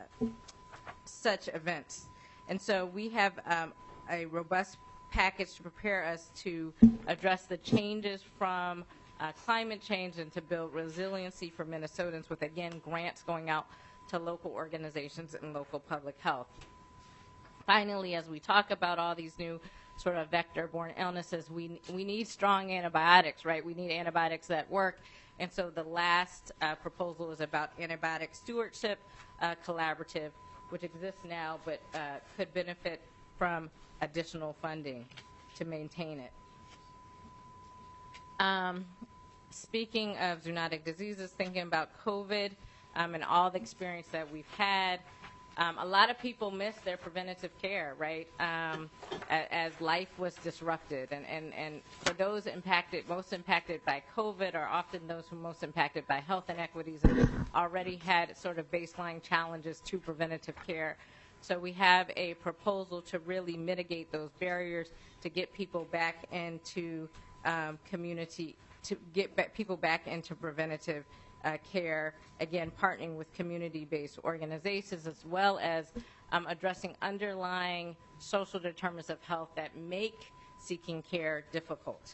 events. And so we have a robust package to prepare us to address the changes from climate change and to build resiliency for Minnesotans with, again, grants going out to local organizations and local public health. Finally, as we talk about all these new sort of vector-borne illnesses, we need strong antibiotics, right? We need antibiotics that work. And so the last proposal is about antibiotic stewardship collaborative, which exists now but could benefit from additional funding to maintain it. Speaking of zoonotic diseases, thinking about COVID and all the experience that we've had, a lot of people miss their preventative care, right, as life was disrupted. And for those most impacted by COVID are often those who are most impacted by health inequities and already had sort of baseline challenges to preventative care. So we have a proposal to really mitigate those barriers to get people back into people back into preventative care, again, partnering with community-based organizations as well as addressing underlying social determinants of health that make seeking care difficult.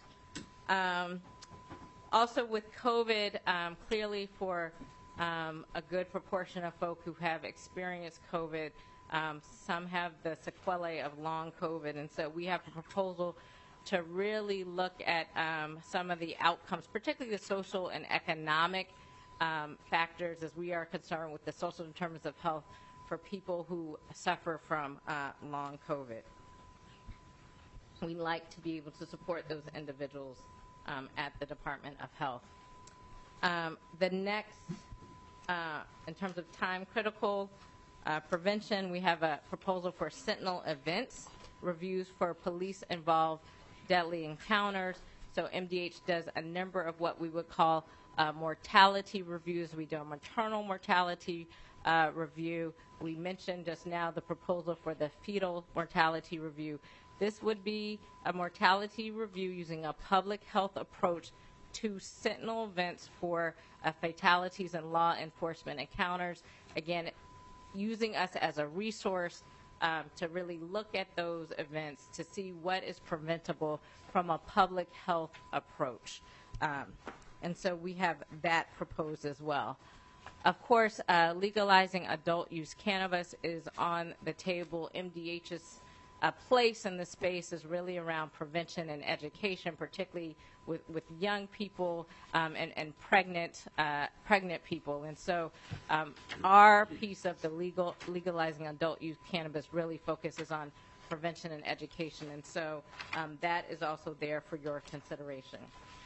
Also with COVID, clearly for a good proportion of folk who have experienced COVID, some have the sequelae of long COVID, and so we have a proposal to really look at some of the outcomes, particularly the social and economic factors, as we are concerned with the social determinants of health for people who suffer from long COVID. We like to be able to support those individuals at the Department of Health. The next, in terms of time critical prevention, we have a proposal for Sentinel events, reviews for police-involved deadly encounters. So MDH does a number of what we would call mortality reviews. We do a maternal mortality review. We mentioned just now the proposal for the fetal mortality review. This would be a mortality review using a public health approach to Sentinel events for fatalities and law enforcement encounters. Again, using us as a resource to really look at those events to see what is preventable from a public health approach. And so we have that proposed as well. Of course, legalizing adult use cannabis is on the table. MDH's place in the space is really around prevention and education, particularly with young people and pregnant people. And so our piece of the legalizing adult use cannabis really focuses on prevention and education. And so that is also there for your consideration.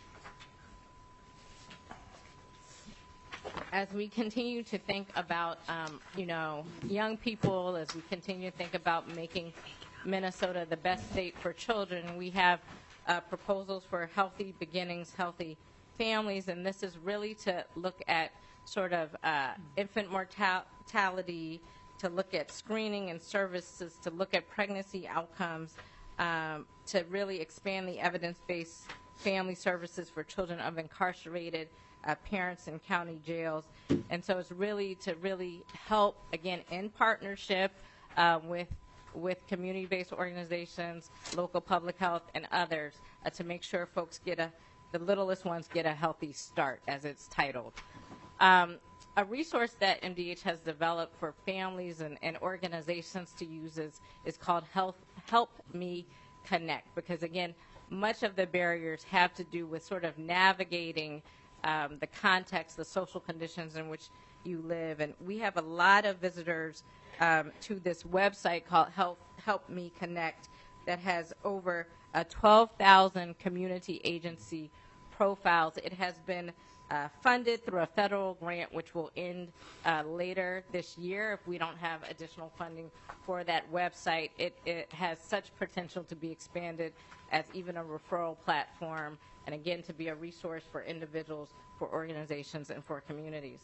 As we continue to think about, young people, as we continue to think about making Minnesota the best state for children, we have proposals for healthy beginnings, healthy families, and this is really to look at sort of infant mortality, to look at screening and services, to look at pregnancy outcomes, to really expand the evidence-based family services for children of incarcerated parents in county jails. And so it's really to really help, again, in partnership with community-based organizations, local public health, and others to make sure folks the littlest ones get a healthy start, as it's titled. A resource that MDH has developed for families and organizations to use is called Help Me Connect, because, again, much of the barriers have to do with sort of navigating the context, the social conditions in which you live. And we have a lot of visitors to this website called Help Me Connect that has over 12,000 community agency profiles. It has been funded through a federal grant, which will end later this year if we don't have additional funding for that website. It has such potential to be expanded as even a referral platform, and again, to be a resource for individuals, for organizations, and for communities.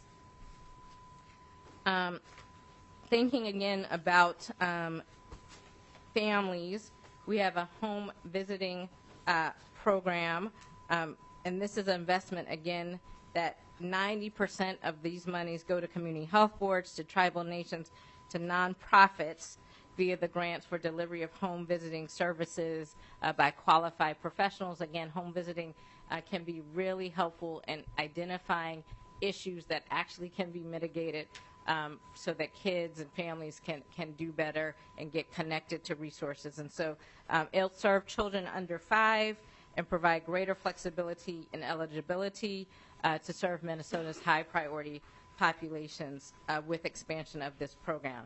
Thinking again about families, we have a home visiting program, and this is an investment, again, that 90% of these monies go to community health boards, to tribal nations, to nonprofits via the grants for delivery of home visiting services by qualified professionals. Again, home visiting can be really helpful in identifying issues that actually can be mitigated so that kids and families can do better and get connected to resources. And so it'll serve children under 5 and provide greater flexibility and eligibility to serve Minnesota's high priority populations with expansion of this program.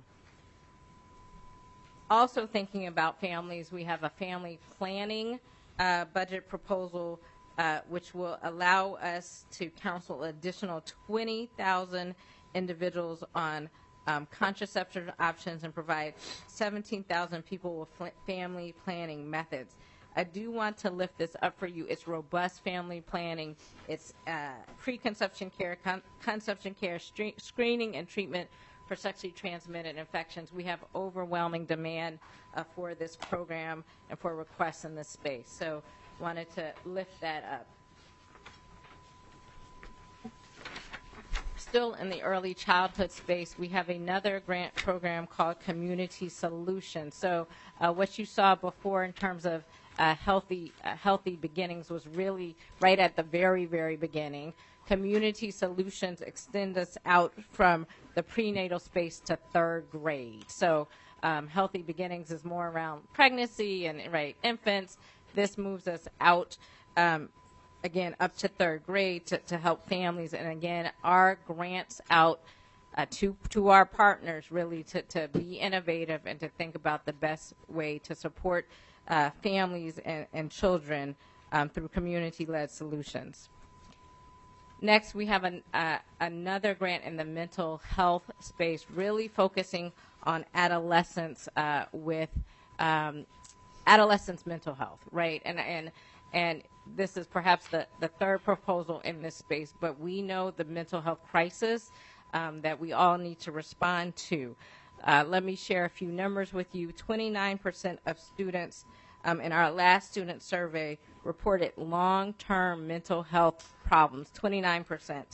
Also thinking about families, we have a family planning budget proposal which will allow us to counsel additional 20,000 individuals on contraceptive options and provide 17,000 people with family planning methods. I do want to lift this up for you. It's robust family planning. It's preconception care, conception care, screening and treatment for sexually transmitted infections. We have overwhelming demand for this program and for requests in this space. So wanted to lift that up. Still in the early childhood space, we have another grant program called Community Solutions. So what you saw before in terms of healthy beginnings was really right at the very, very beginning. Community Solutions extend us out from the prenatal space to 3rd grade. So healthy beginnings is more around pregnancy and infants. This moves us out again up to 3rd grade to help families, and again our grants out to our partners really to be innovative and to think about the best way to support families and children through community-led solutions. Next, we have another grant in the mental health space, really focusing on adolescents with adolescents' mental health, right? And this is perhaps the 3rd proposal in this space, but we know the mental health crisis that we all need to respond to. Let me share a few numbers with you. 29% of students in our last student survey reported long-term mental health problems, 29%.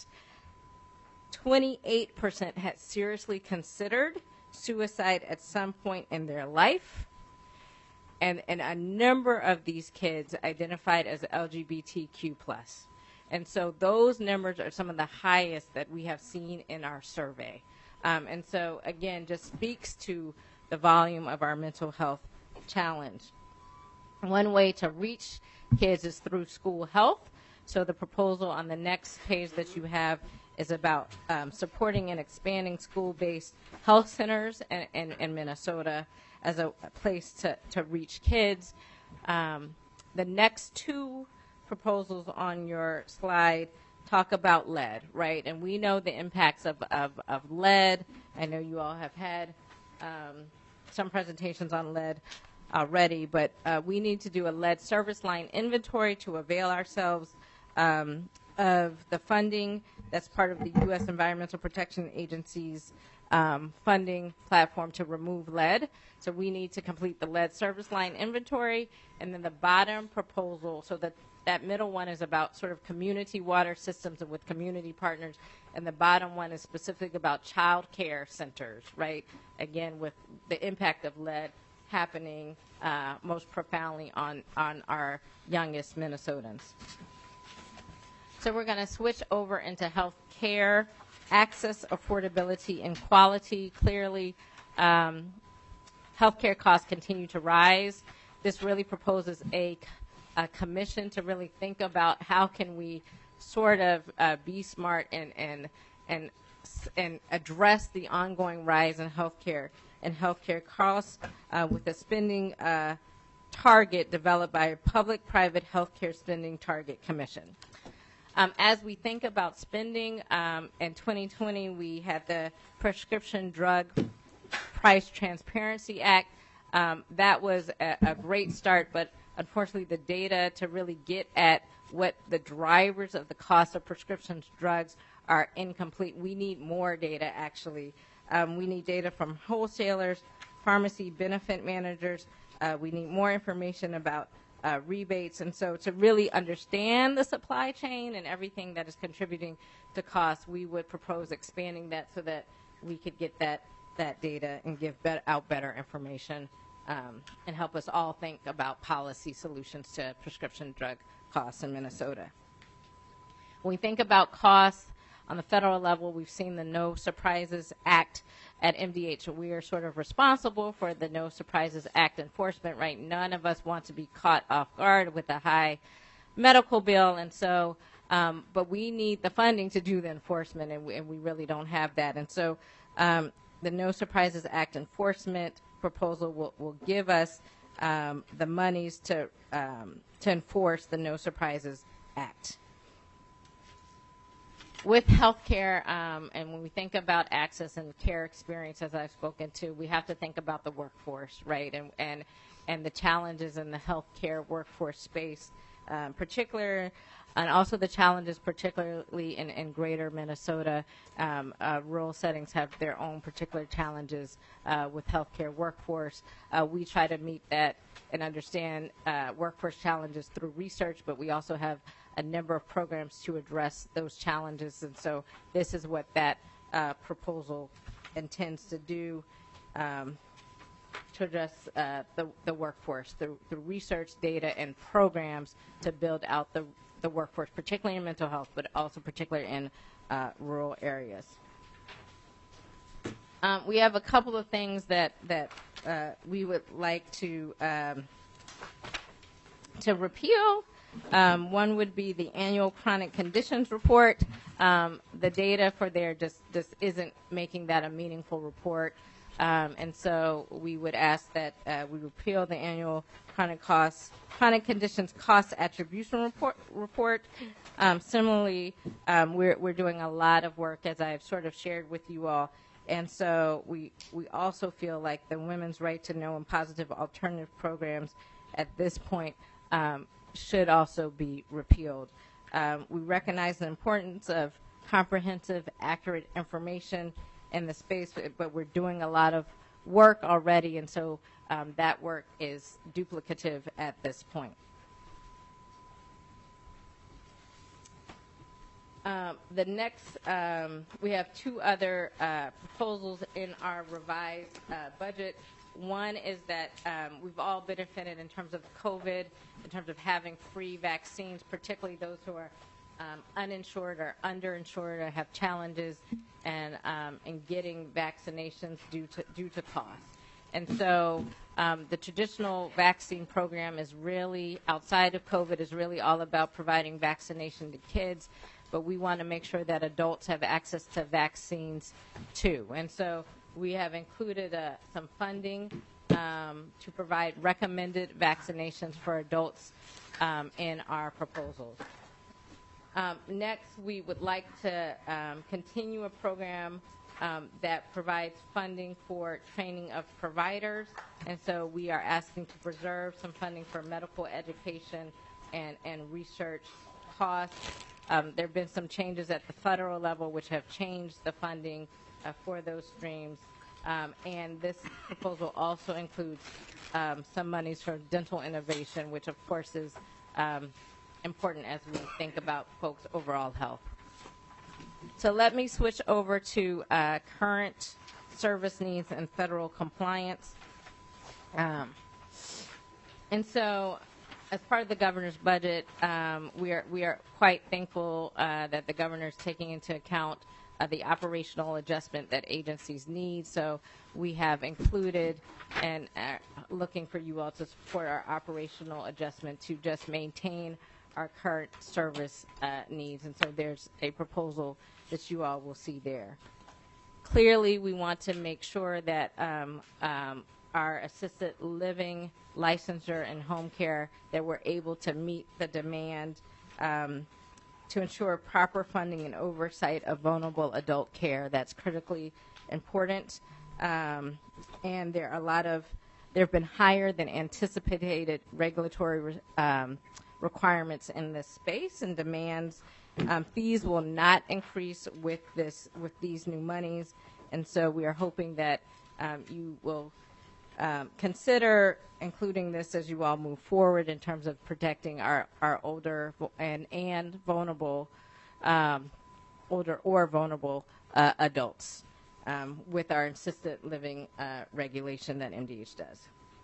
28% had seriously considered suicide at some point in their life. And a number of these kids identified as LGBTQ+. And so those numbers are some of the highest that we have seen in our survey. And so, again, just speaks to the volume of our mental health challenge. One way to reach kids is through school health. So the proposal on the next page that you have is about supporting and expanding school-based health centers in Minnesota as a place to reach kids. The next 2 proposals on your slide talk about lead, right? And we know the impacts of lead. I know you all have had some presentations on lead already, but we need to do a lead service line inventory to avail ourselves of the funding that's part of the U.S. Environmental Protection Agency's funding platform to remove lead. So we need to complete the lead service line inventory, and then the bottom proposal, so that middle one is about sort of community water systems and with community partners, and the bottom one is specific about child care centers, right? Again, with the impact of lead happening most profoundly on our youngest Minnesotans. So we're going to switch over into health care, access, affordability, and quality. Clearly, healthcare costs continue to rise. This really proposes a commission to really think about how can we sort of be smart and address the ongoing rise in healthcare and healthcare costs with a spending target developed by a public-private healthcare spending target commission. As we think about spending, in 2020 we had the Prescription Drug Price Transparency Act. That was a great start, but unfortunately the data to really get at what the drivers of the cost of prescription drugs are incomplete. We need more data, actually. We need data from wholesalers, pharmacy benefit managers. We need more information about rebates. And so to really understand the supply chain and everything that is contributing to costs, we would propose expanding that so that we could get that data and give out better information and help us all think about policy solutions to prescription drug costs in Minnesota. When we think about costs on the federal level, we've seen the No Surprises Act at MDH. We are sort of responsible for the No Surprises Act enforcement, right? None of us want to be caught off guard with a high medical bill, and so, but we need the funding to do the enforcement, and we really don't have that. And so the No Surprises Act enforcement proposal will give us the monies to enforce the No Surprises Act. With healthcare, and when we think about access and care experience, as I've spoken to, we have to think about the workforce, right, and the challenges in the healthcare workforce space, and also the challenges particularly in greater Minnesota. Rural settings have their own particular challenges with healthcare workforce. We try to meet that and understand workforce challenges through research, but we also have a number of programs to address those challenges. And so this is what that proposal intends to do, to address the workforce through research, data, and programs to build out the workforce, particularly in mental health, but also particularly in rural areas. We have a couple of things that we would like to repeal. One would be the annual chronic conditions report. The data for there just isn't making that a meaningful report. And so we would ask that we repeal the annual chronic conditions cost attribution report. Similarly, we're doing a lot of work, as I've sort of shared with you all. And so we also feel like the women's right to know and positive alternative programs at this point should also be repealed. We recognize the importance of comprehensive, accurate information in the space, but we're doing a lot of work already, and so that work is duplicative at this point. The next, we have two other proposals in our revised budget. One is that we've all benefited in terms of COVID, in terms of having free vaccines, particularly those who are uninsured or underinsured or have challenges in getting vaccinations due to cost. And so the traditional vaccine program is really, outside of COVID, is really all about providing vaccination to kids, but we want to make sure that adults have access to vaccines too. And so we have included some funding to provide recommended vaccinations for adults in our proposals. Next, we would like to continue a program that provides funding for training of providers, and so we are asking to preserve some funding for medical education and research costs. There have been some changes at the federal level which have changed the funding for those streams, and this proposal also includes some monies for dental innovation, which of course is important as we think about folks' overall health. So let me switch over to current service needs and federal compliance. And so as part of the governor's budget, we are quite thankful that the governor is taking into account the operational adjustment that agencies need. So we have included and looking for you all to support our operational adjustment to just maintain our current service needs. And so there's a proposal that you all will see there. Clearly, we want to make sure that our assisted living licensure and home care, that we're able to meet the demand to ensure proper funding and oversight of vulnerable adult care. That's critically important. And there have been higher than anticipated regulatory requirements in this space and demands. Fees will not increase with these new monies, and so we are hoping that you will consider including this as you all move forward in terms of protecting our older and vulnerable, older or vulnerable adults with our assisted living regulation that MDH does.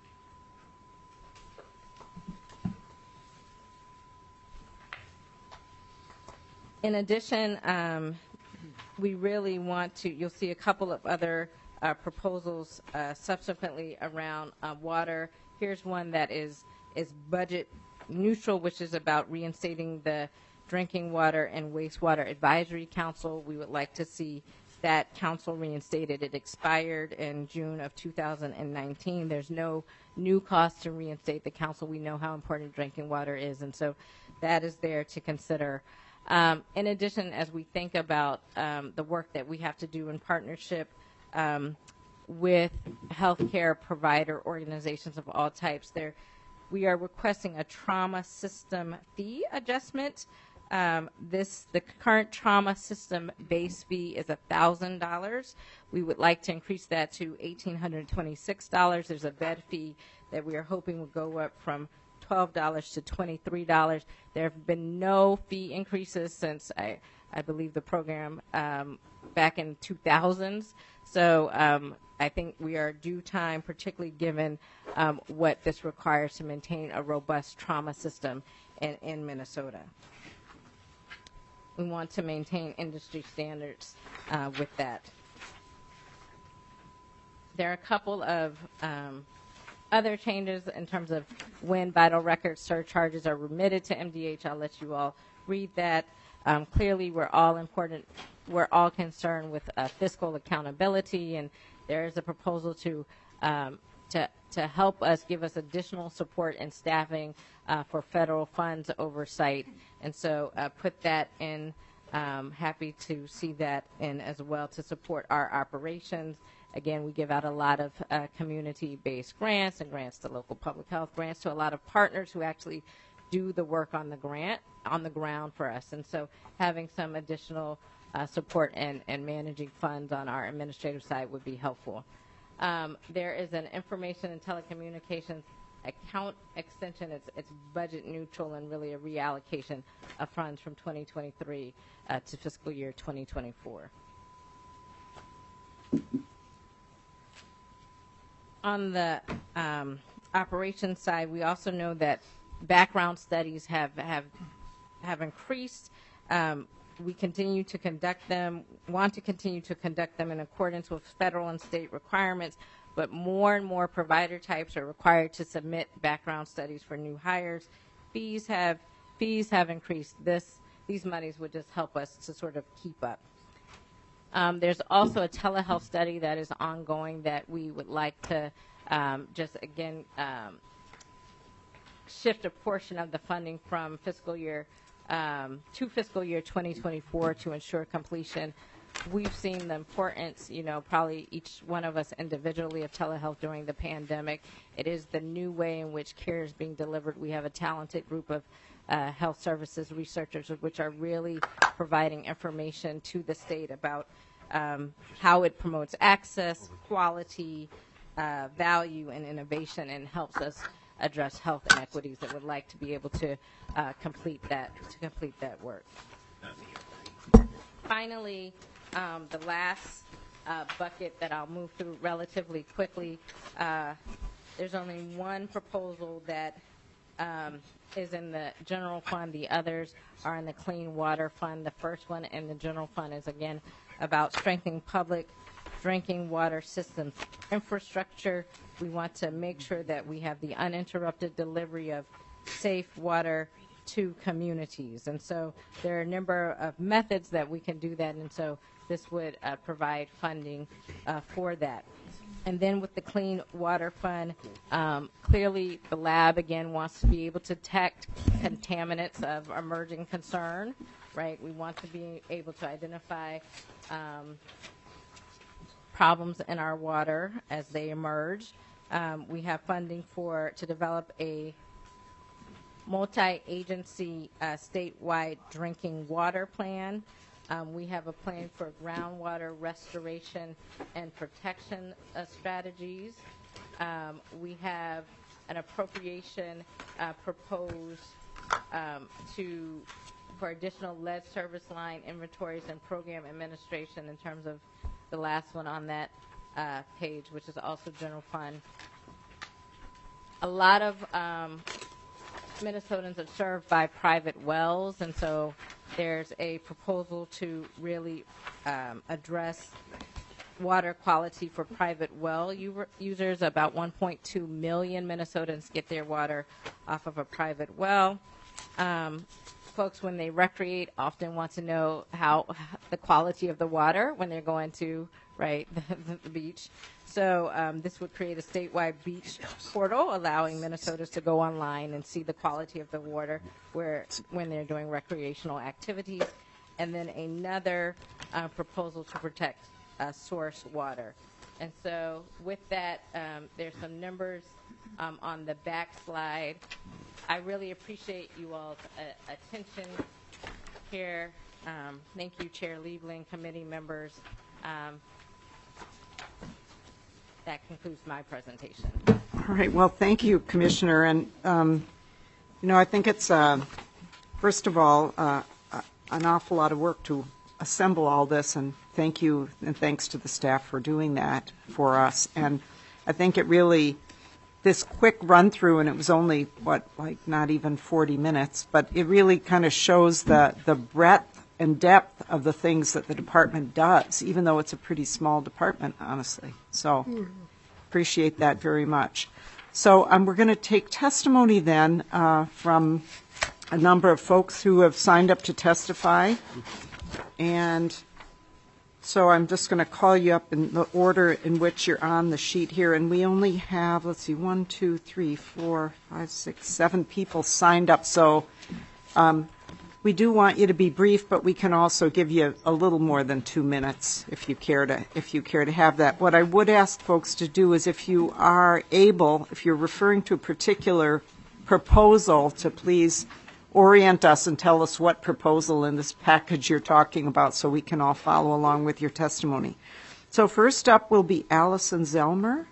In addition, we really want to, you'll see a couple of other proposals subsequently around water. Here's one that is budget neutral, which is about reinstating the Drinking Water and Wastewater Advisory Council. We would like to see that council reinstated. It expired in June of 2019. There's no new cost to reinstate the council. We know how important drinking water is, and so that is there to consider. In addition, as we think about the work that we have to do in partnership with healthcare provider organizations of all types, we are requesting a trauma system fee adjustment. The current trauma system base fee is $1,000. We would like to increase that to $1,826. There's a bed fee that we are hoping will go up from $12 to $23. There have been no fee increases since I believe the program back in 2000s. So I think we are due time, particularly given what this requires to maintain a robust trauma system in Minnesota. We want to maintain industry standards with that. There are a couple of other changes in terms of when vital record surcharges are remitted to MDH. I'll let you all read that. Clearly, we're all concerned with fiscal accountability, and there is a proposal to help us, give us additional support and staffing for federal funds oversight, and so put that in. Happy to see that in as well to support our operations. Again, we give out a lot of community-based grants and grants to local public health, grants to a lot of partners who actually do the work on the ground for us. And so having some additional support and managing funds on our administrative side would be helpful. There is an information and telecommunications account extension. It's budget neutral and really a reallocation of funds from 2023 to fiscal year 2024. On the operations side, we also know that background studies have increased. We continue to conduct them, want to continue to conduct them in accordance with federal and state requirements, but more and more provider types are required to submit background studies for new hires. Fees have increased. These monies would just help us to sort of keep up. There's also a telehealth study that is ongoing that we would like to just again shift a portion of the funding from fiscal year to fiscal year 2024 to ensure completion. We've seen the importance, probably each one of us individually, of telehealth during the pandemic. It is the new way in which care is being delivered. We have a talented group of health services researchers which are really providing information to the state about how it promotes access, quality, value, and innovation, and helps us address health inequities that would like to be able to complete that work. Finally, the last bucket that I'll move through relatively quickly, there's only one proposal that is in the general fund. The others are in the Clean Water Fund. The first one in the general fund is, again, about strengthening public drinking water systems infrastructure. We want to make sure that we have the uninterrupted delivery of safe water to communities. And so there are a number of methods that we can do that, and so this would provide funding for that. And then with the Clean Water Fund, clearly the lab again wants to be able to detect contaminants of emerging concern, right? We want to be able to identify problems in our water as they emerge. We have funding to develop a multi-agency statewide drinking water plan. We have a plan for groundwater restoration and protection strategies. We have an appropriation proposed for additional lead service line inventories and program administration in terms of the last one on that page, which is also general fund. A lot of Minnesotans are served by private wells, and so there's a proposal to really address water quality for private well users. About 1.2 million Minnesotans get their water off of a private well. Folks, when they recreate, often want to know how the quality of the water when they're going to the beach. So this would create a statewide beach portal, allowing Minnesotans to go online and see the quality of the water when they're doing recreational activities. And then another proposal to protect source water. And so with that, there's some numbers on the back slide. I really appreciate you all's attention here. Thank you, Chair Liebling, committee members. That concludes my presentation. All right. Well, thank you, Commissioner. And, I think it's, first of all, an awful lot of work to assemble all this. And thank you and thanks to the staff for doing that for us. And I think it really, this quick run through, and it was only, not even 40 minutes, but it really kind of shows the breadth and depth of the things that the department does, even though it's a pretty small department, honestly. So appreciate that very much. So we're going to take testimony then from a number of folks who have signed up to testify. And so I'm just going to call you up in the order in which you're on the sheet here. And we only have, 1, 2, 3, 4, 5, 6, 7 people signed up. So we do want you to be brief, but we can also give you a little more than 2 minutes if you care to have that. What I would ask folks to do is, if you are able, if you're referring to a particular proposal, to please orient us and tell us what proposal in this package you're talking about so we can all follow along with your testimony. So first up will be Allison Zellmer.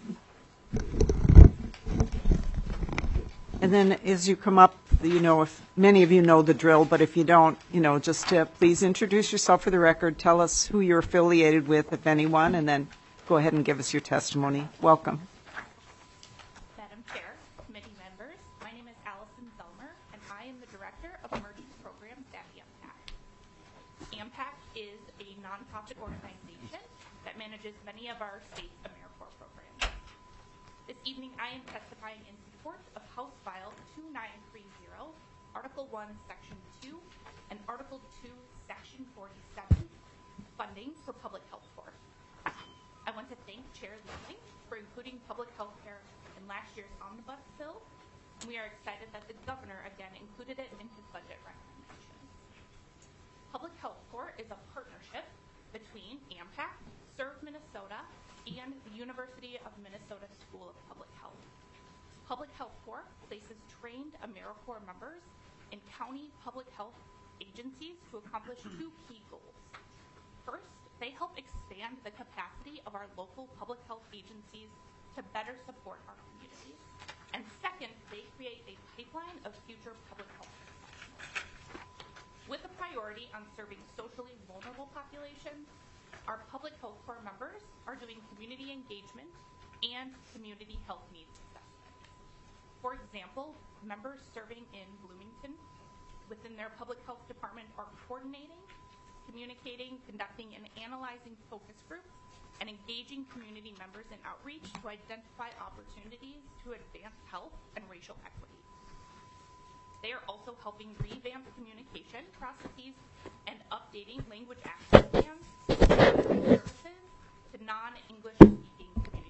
And then as you come up, if many of you know the drill, but if you don't, just to please introduce yourself for the record, tell us who you're affiliated with, if anyone, and then go ahead and give us your testimony. Welcome. Madam Chair, committee members, my name is Allison Zellmer, and I am the Director of Emerging Programs at AMPAC. AMPAC is a nonprofit organization that manages many of our state AmeriCorps programs. This evening, I am testifying in support of House File 2930, Article 1, Section 2, and Article 2, Section 47, funding for public health corps. I want to thank Chair Liebling for including public health care in last year's omnibus bill, and we are excited that the governor again included it in his budget recommendations. Public Health Corps is a partnership between AMPAC, Serve Minnesota, and the University of Minnesota School of Public Health. Public Health Corps places trained AmeriCorps members in county public health agencies to accomplish 2 key goals. First, they help expand the capacity of our local public health agencies to better support our communities. And second, they create a pipeline of future public health professionals. With a priority on serving socially vulnerable populations, our Public Health Corps members are doing community engagement and community health needs assessments. For example, members serving in Bloomington within their public health department are coordinating, communicating, conducting, and analyzing focus groups, and engaging community members in outreach to identify opportunities to advance health and racial equity. They are also helping revamp communication processes and updating language access plans services to non-English speaking communities.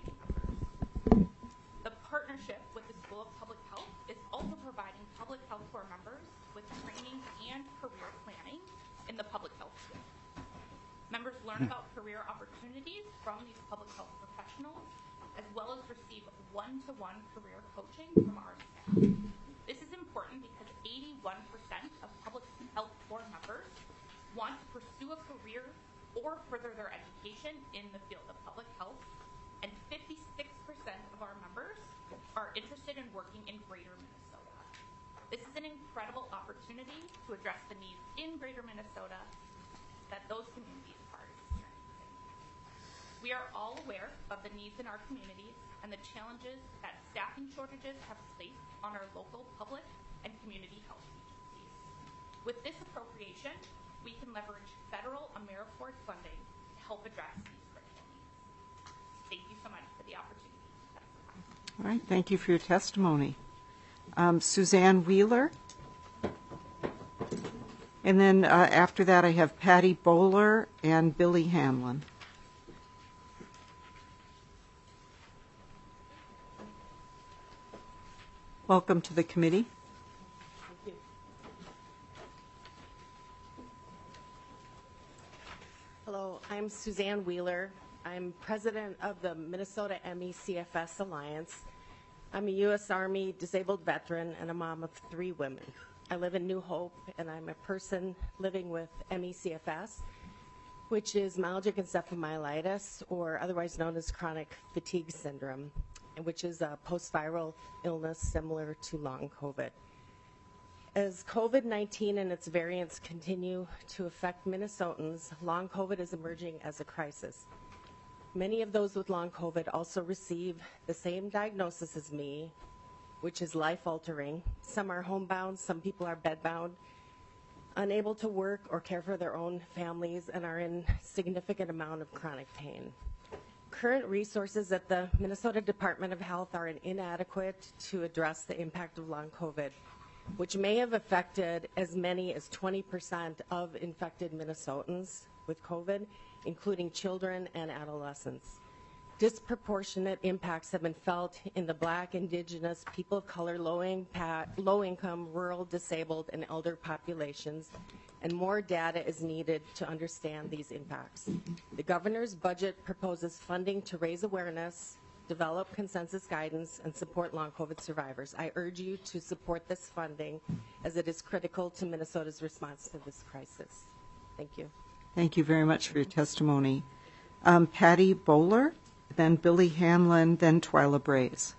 partnership with the School of Public Health is also providing public health corps members with training and career planning in the public health field. Members learn about career opportunities from these public health professionals, as well as receive one-to-one career coaching from our staff. This is important because 81% of public health corps members want to pursue a career or further their education in the field of public health, and 56% of our members are interested in working in Greater Minnesota. This is an incredible opportunity to address the needs in Greater Minnesota that those communities are experiencing. We are all aware of the needs in our communities and the challenges that staffing shortages have placed on our local public and community health agencies. With this appropriation, we can leverage federal AmeriCorps funding to help address these critical needs. Thank you so much for the opportunity. All right, thank you for your testimony. Suzanne Wheeler. And then after that, I have Patty Bowler and Billy Hanlon. Welcome to the committee. Thank you. Hello, I'm Suzanne Wheeler. I'm president of the Minnesota MECFS Alliance. I'm a U.S. Army disabled veteran and a mom of 3 women. I live in New Hope, and I'm a person living with MECFS, which is myalgic encephalomyelitis, or otherwise known as chronic fatigue syndrome, which is a post-viral illness similar to long COVID. As COVID-19 and its variants continue to affect Minnesotans, long COVID is emerging as a crisis. Many of those with long COVID also receive the same diagnosis as me, which is life-altering. Some are homebound, some people are bedbound, unable to work or care for their own families, and are in significant amount of chronic pain. Current resources at the Minnesota Department of Health are inadequate to address the impact of long COVID, which may have affected as many as 20% of infected Minnesotans with COVID, including children and adolescents. Disproportionate impacts have been felt in the Black, Indigenous, people of color, low-income, rural, disabled, and elder populations, and more data is needed to understand these impacts. The governor's budget proposes funding to raise awareness, develop consensus guidance, and support long COVID survivors. I urge you to support this funding as it is critical to Minnesota's response to this crisis. Thank you. Thank you very much for your testimony. Patty Bowler, then Billy Hanlon, then Twyla Braze.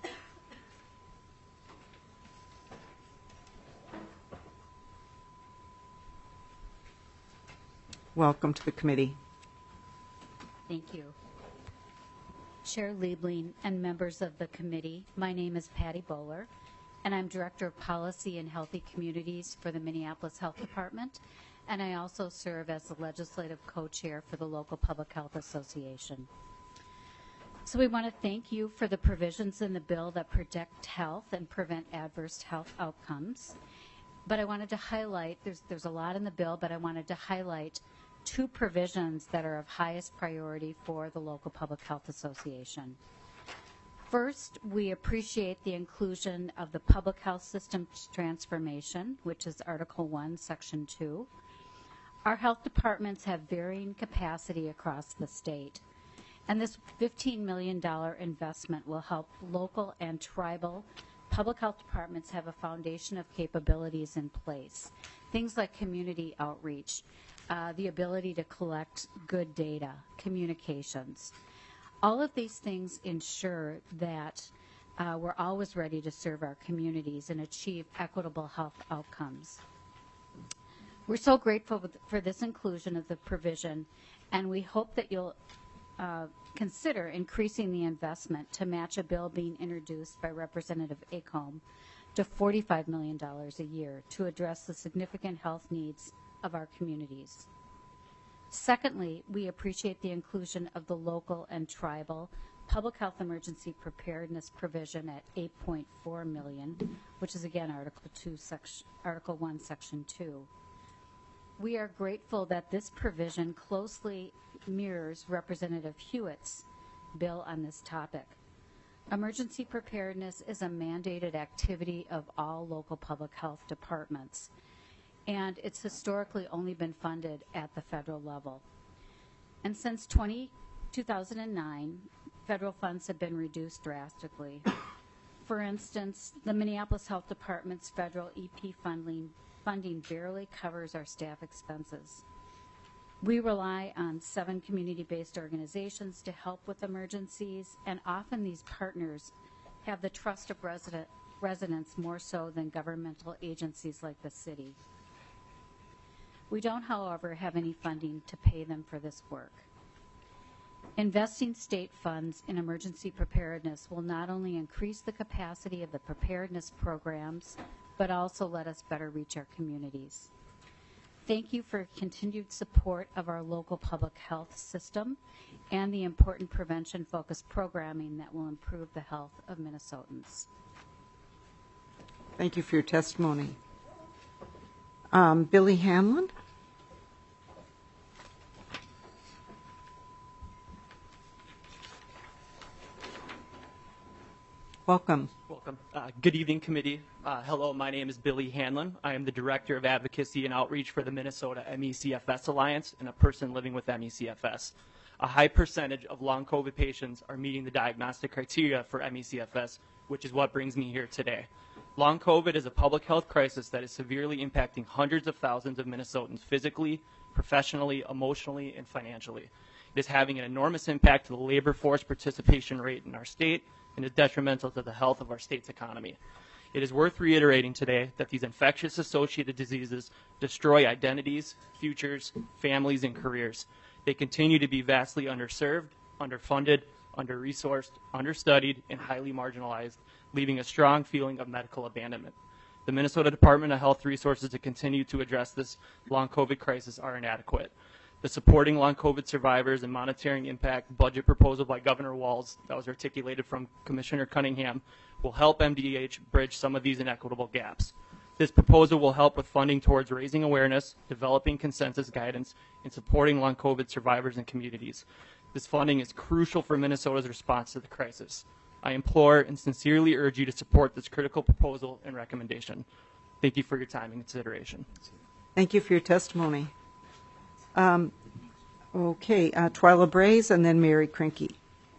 Welcome to the committee. Thank you. Chair Liebling and members of the committee, my name is Patty Bowler, and I'm Director of Policy and Healthy Communities for the Minneapolis Health Department, and I also serve as the Legislative Co-Chair for the local Public Health Association. So we want to thank you for the provisions in the bill that protect health and prevent adverse health outcomes. But I wanted to highlight, there's a lot in the bill, but I wanted to highlight 2 provisions that are of highest priority for the local Public Health Association. First, we appreciate the inclusion of the public health system transformation, which is Article 1, Section 2. Our health departments have varying capacity across the state, and this $15 million investment will help local and tribal public health departments have a foundation of capabilities in place. Things like community outreach, the ability to collect good data, communications. All of these things ensure that we're always ready to serve our communities and achieve equitable health outcomes. We're so grateful for this inclusion of the provision, and we hope that you'll consider increasing the investment to match a bill being introduced by Representative Acomb to $45 million a year to address the significant health needs of our communities. Secondly, we appreciate the inclusion of the local and tribal public health emergency preparedness provision at $8.4 million, which is again Article 1, Section 2. We are grateful that this provision closely mirrors Representative Hewitt's bill on this topic. Emergency preparedness is a mandated activity of all local public health departments, and it's historically only been funded at the federal level. And since 2009, federal funds have been reduced drastically. For instance, the Minneapolis Health Department's federal EP funding barely covers our staff expenses. We rely on 7 community-based organizations to help with emergencies, and often these partners have the trust of residents more so than governmental agencies like the city. We don't, however, have any funding to pay them for this work. Investing state funds in emergency preparedness will not only increase the capacity of the preparedness programs, but also let us better reach our communities. Thank you for continued support of our local public health system and the important prevention-focused programming that will improve the health of Minnesotans. Thank you for your testimony. Billy Hanlon? Welcome. Welcome. Good evening, committee. Hello, my name is Billy Hanlon. I am the Director of Advocacy and Outreach for the Minnesota ME/CFS Alliance and a person living with ME/CFS. A high percentage of long COVID patients are meeting the diagnostic criteria for ME/CFS, which is what brings me here today. Long COVID is a public health crisis that is severely impacting hundreds of thousands of Minnesotans physically, professionally, emotionally, and financially. It is having an enormous impact to the labor force participation rate in our state and is detrimental to the health of our state's economy. It is worth reiterating today that these infectious associated diseases destroy identities, futures, families, and careers. They continue to be vastly underserved, underfunded, under-resourced, understudied, and highly marginalized, leaving a strong feeling of medical abandonment. The Minnesota Department of Health resources to continue to address this long COVID crisis are inadequate. The Supporting Long COVID Survivors and Monitoring Impact budget proposal by Governor Walz that was articulated from Commissioner Cunningham will help MDH bridge some of these inequitable gaps. This proposal will help with funding towards raising awareness, developing consensus guidance, and supporting long COVID survivors and communities. This funding is crucial for Minnesota's response to the crisis. I implore and sincerely urge you to support this critical proposal and recommendation. Thank you for your time and consideration. Thank you for your testimony. Twyla Braze and then Mary Krinke.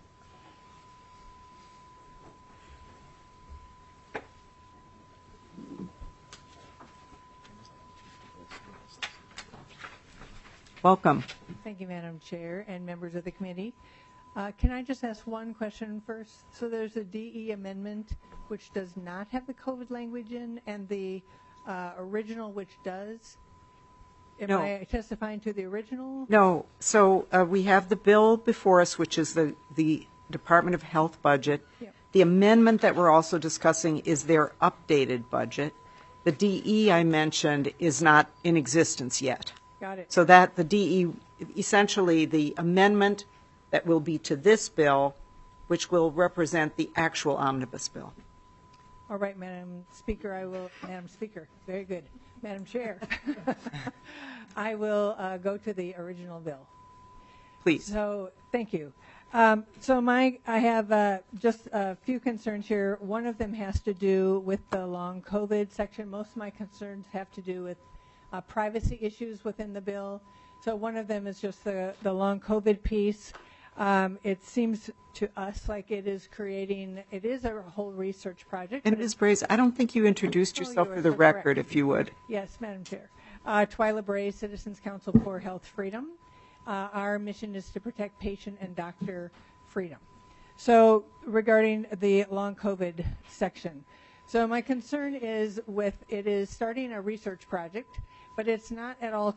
Welcome. Thank you, Madam Chair and members of the committee. Can I just ask one question first? So there's a DE amendment which does not have the COVID language in, and the original which does. Am I testifying to the original? No. So we have the bill before us, which is the Department of Health budget. Yep. The amendment that we're also discussing is their updated budget. The DE I mentioned is not in existence yet. Got it. So that the DE, essentially the amendment that will be to this bill, which will represent the actual omnibus bill. All right, Madam Speaker, Madam Speaker, very good. Madam Chair, I will go to the original bill. Please. So, thank you. I have just a few concerns here. One of them has to do with the long COVID section. Most of my concerns have to do with privacy issues within the bill. So one of them is just the long COVID piece. It seems to us like it is a whole research project. And Ms. Braze, I don't think you introduced yourself for the record, if you would. Yes, Madam Chair. Twyla Braze, Citizens Council for Health Freedom. Our mission is to protect patient and doctor freedom. So regarding the long COVID section. So my concern is it is starting a research project, but it's not at all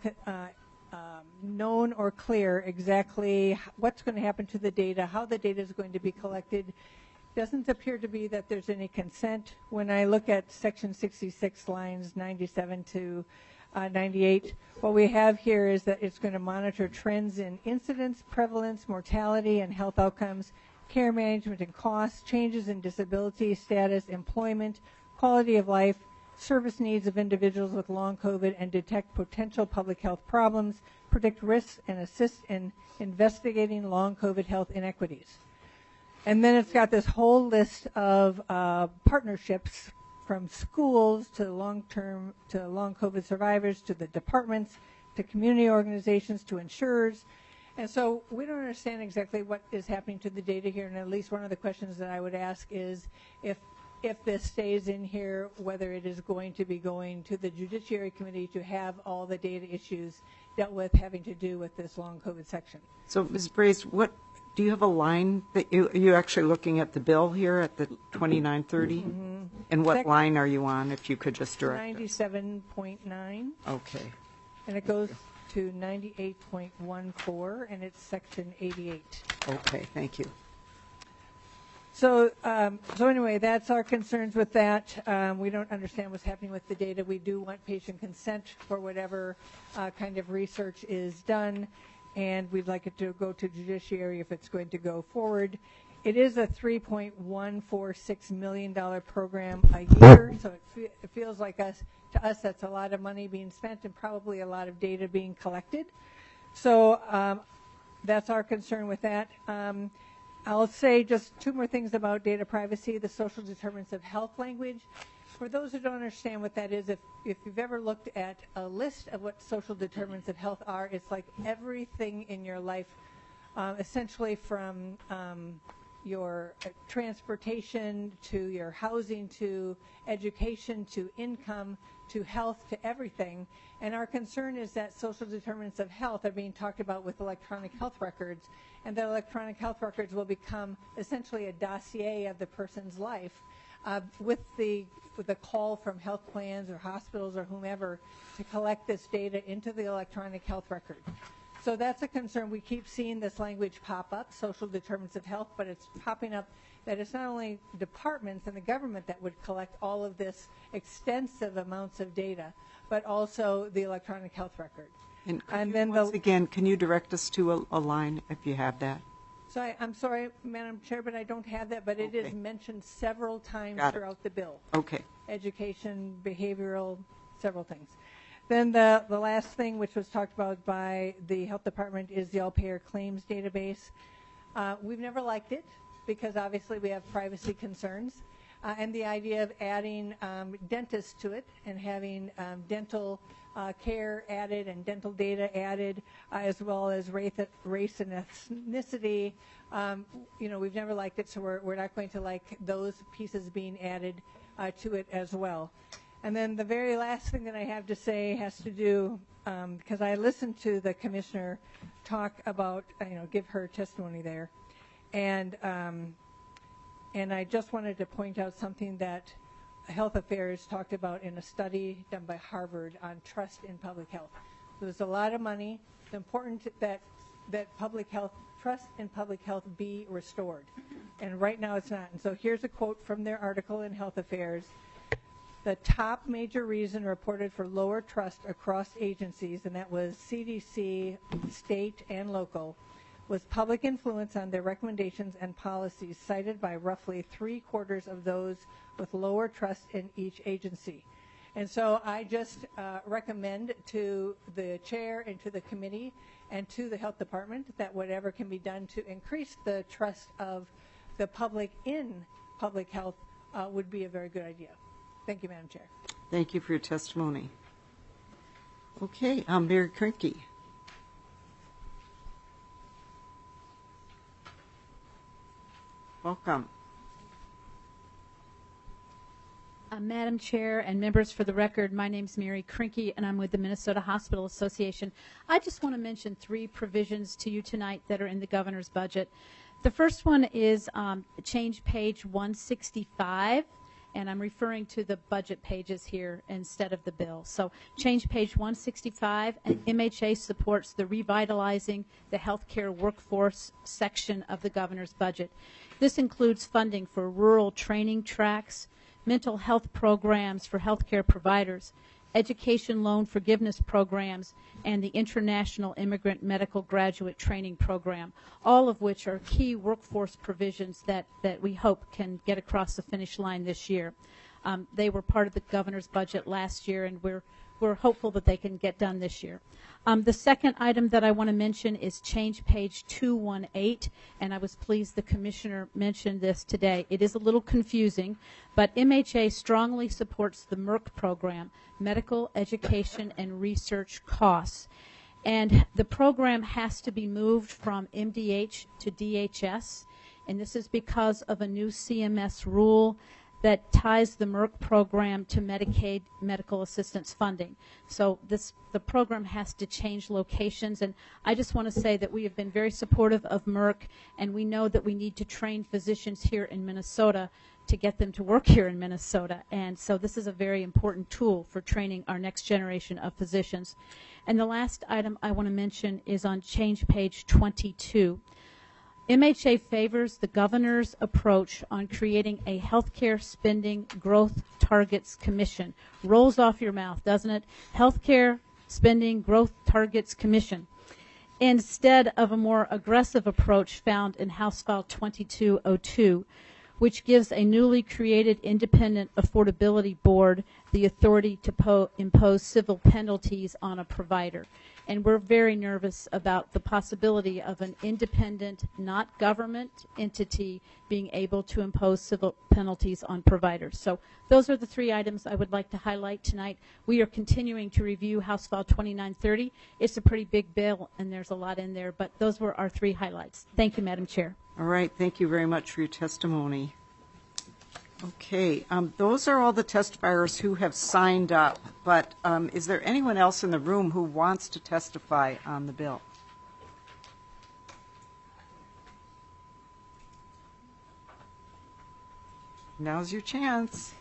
known or clear exactly what's going to happen to the data, how the data is going to be collected. Doesn't appear to be that there's any consent. When I look at section 66 lines 97 to 98, what we have here is that it's going to monitor trends in incidence, prevalence, mortality, and health outcomes, care management and costs, changes in disability status, employment, quality of life, service needs of individuals with long COVID, and detect potential public health problems, predict risks, and assist in investigating long COVID health inequities. And then it's got this whole list of partnerships from schools to long COVID survivors to the departments to community organizations to insurers. And so we don't understand exactly what is happening to the data here. And at least one of the questions that I would ask is if this stays in here, whether it is going to be going to the Judiciary Committee to have all the data issues dealt with having to do with this long COVID section. So, Ms. Brace, what do you have a line that you're actually looking at the bill here at the 2930? Mm-hmm. And what line are you on, if you could just direct 97.9. Okay. And it goes to 98.14, and it's section 88. Okay, thank you. So anyway, that's our concerns with that. We don't understand what's happening with the data. We do want patient consent for whatever kind of research is done, and we'd like it to go to judiciary if it's going to go forward. It is a $3.146 million program a year, so it feels like to us that's a lot of money being spent and probably a lot of data being collected. So that's our concern with that. I'll say just two more things about data privacy, the social determinants of health language. For those who don't understand what that is, if you've ever looked at a list of what social determinants of health are, it's like everything in your life, essentially from your transportation to your housing to education to income to health to everything. And our concern is that social determinants of health are being talked about with electronic health records, and that electronic health records will become essentially a dossier of the person's life with the call from health plans or hospitals or whomever to collect this data into the electronic health record. So that's a concern. We keep seeing this language pop up, social determinants of health, but it's popping up that it's not only departments and the government that would collect all of this extensive amounts of data, but also the electronic health record. And then once again, can you direct us to a line if you have that? So I'm sorry, Madam Chair, but I don't have that, but it is mentioned several times throughout the bill. Okay. Education, behavioral, several things. Then the last thing, which was talked about by the Health Department, is the all-payer claims database. We've never liked it because obviously we have privacy concerns. And the idea of adding dentists to it and having dental care added and dental data added, as well as race and ethnicity, we've never liked it, so we're not going to like those pieces being added to it as well. And then the very last thing that I have to say has to do, because I listened to the commissioner talk about, give her testimony there, and I just wanted to point out something that Health Affairs talked about in a study done by Harvard on trust in public health. There's a lot of money. It's important that public health, trust in public health be restored. And right now it's not. And so here's a quote from their article in Health Affairs. The top major reason reported for lower trust across agencies, and that was CDC, state, and local, was public influence on their recommendations and policies cited by roughly 3/4 of those with lower trust in each agency. And so I just recommend to the chair and to the committee and to the Health Department that whatever can be done to increase the trust of the public in public health would be a very good idea. Thank you, Madam Chair. Thank you for your testimony. Okay, Mary Krinke. Welcome. Madam Chair and members, for the record, my name is Mary Krinke, and I'm with the Minnesota Hospital Association. I just want to mention 3 provisions to you tonight that are in the governor's budget. The first one is change page 165, and I'm referring to the budget pages here instead of the bill. So change page 165, and MHA supports the revitalizing the healthcare workforce section of the governor's budget. This includes funding for rural training tracks, mental health programs for healthcare providers, education loan forgiveness programs, and the International Immigrant Medical Graduate Training Program, all of which are key workforce provisions that we hope can get across the finish line this year. They were part of the governor's budget last year, and we're we're hopeful that they can get done this year. The second item that I want to mention is change page 218, and I was pleased the commissioner mentioned this today. It is a little confusing, but MHA strongly supports the MERC program, Medical Education and Research Costs. And the program has to be moved from MDH to DHS, and this is because of a new CMS rule that ties the MERC program to Medicaid medical assistance funding. So the program has to change locations, and I just want to say that we have been very supportive of MERC, and we know that we need to train physicians here in Minnesota to get them to work here in Minnesota. And so this is a very important tool for training our next generation of physicians. And the last item I want to mention is on change page 22. MHA favors the governor's approach on creating a healthcare spending growth targets commission. Rolls off your mouth, doesn't it? Healthcare spending growth targets commission, instead of a more aggressive approach found in House File 2202, which gives a newly created independent affordability board the authority to impose civil penalties on a provider. And we're very nervous about the possibility of an independent, not government entity being able to impose civil penalties on providers. So those are the three items I would like to highlight tonight. We are continuing to review House File 2930. It's a pretty big bill, and there's a lot in there, but those were our three highlights. Thank you, Madam Chair. All right, thank you very much for your testimony. Okay, those are all the testifiers who have signed up, but is there anyone else in the room who wants to testify on the bill? Now's your chance.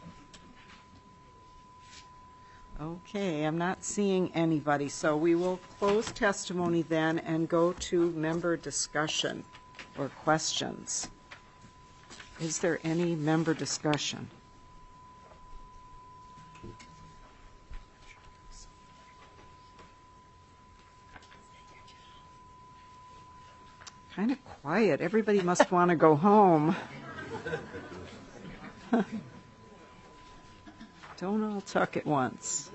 Okay, I'm not seeing anybody, so we will close testimony then and go to member discussion or questions. Is there any member discussion? Kind of quiet. Everybody must want to go home. Don't all talk at once.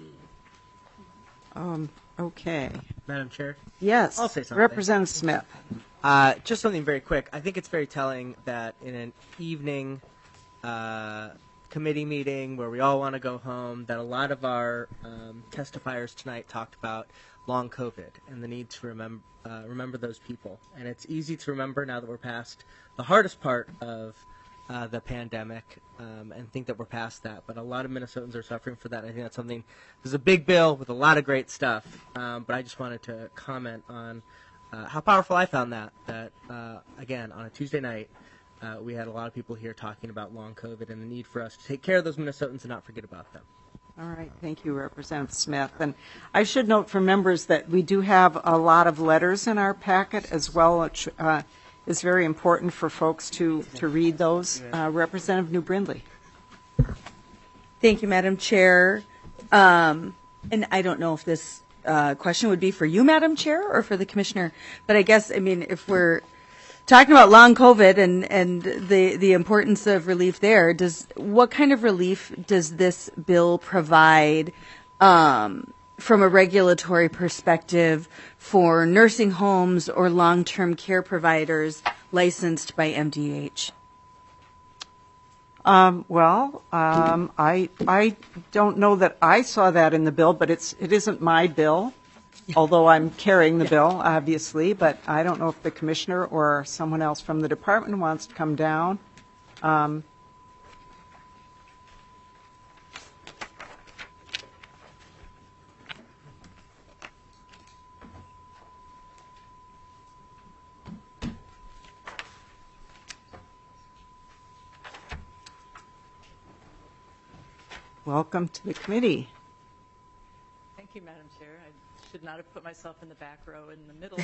Okay. Madam Chair? Yes. I'll say something. Representative Smith. Just something very quick. I think it's very telling that in an evening committee meeting where we all want to go home, that a lot of our testifiers tonight talked about long COVID and the need to remember those people. And it's easy to remember now that we're past the hardest part of the pandemic and think that we're past that. But a lot of Minnesotans are suffering for that. I think that's something, this is a big bill with a lot of great stuff. But I just wanted to comment on how powerful I found that again, on a Tuesday night, we had a lot of people here talking about long COVID and the need for us to take care of those Minnesotans and not forget about them. All right. Thank you, Representative Smith. And I should note for members that we do have a lot of letters in our packet as well. It's very important for folks to read those. Representative New Brindley. Thank you, Madam Chair. And I don't know if this question would be for you, Madam Chair, or for the Commissioner. But I guess, I mean, if we're talking about long COVID and the importance of relief there, what kind of relief does this bill provide from a regulatory perspective for nursing homes or long-term care providers licensed by MDH? I don't know that I saw that in the bill, but it isn't my bill, although I'm carrying the bill, obviously. But I don't know if the commissioner or someone else from the department wants to come down. Welcome to the committee. Thank you, Madam Chair. I should not have put myself in the back row in the middle.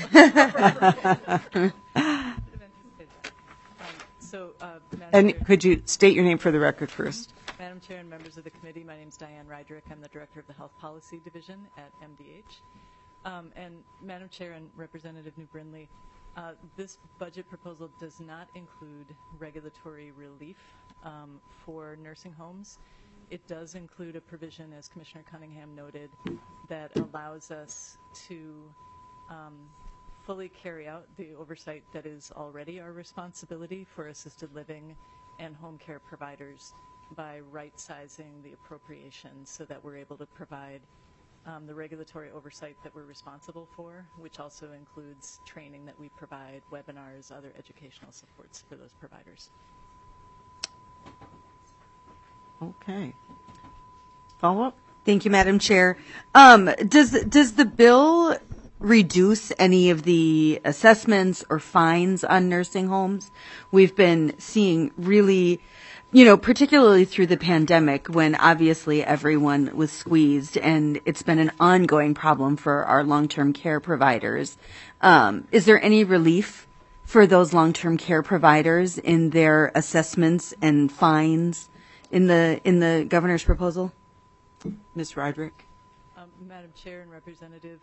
And could you state your name for the record first? Madam Chair and members of the committee, my name is Diane Rydrick. I'm the Director of the Health Policy Division at MDH. And Madam Chair and Representative New Brindley, this budget proposal does not include regulatory relief for nursing homes. It does include a provision, as Commissioner Cunningham noted, that allows us to fully carry out the oversight that is already our responsibility for assisted living and home care providers by right-sizing the appropriations so that we're able to provide the regulatory oversight that we're responsible for, which also includes training that we provide, webinars, other educational supports for those providers. Okay. Follow up? Thank you, Madam Chair. Does the bill reduce any of the assessments or fines on nursing homes? We've been seeing really, particularly through the pandemic when obviously everyone was squeezed, and it's been an ongoing problem for our long-term care providers. Is there any relief for those long-term care providers in their assessments and fines in the governor's proposal? Ms. Roderick? Madam Chair and Representative,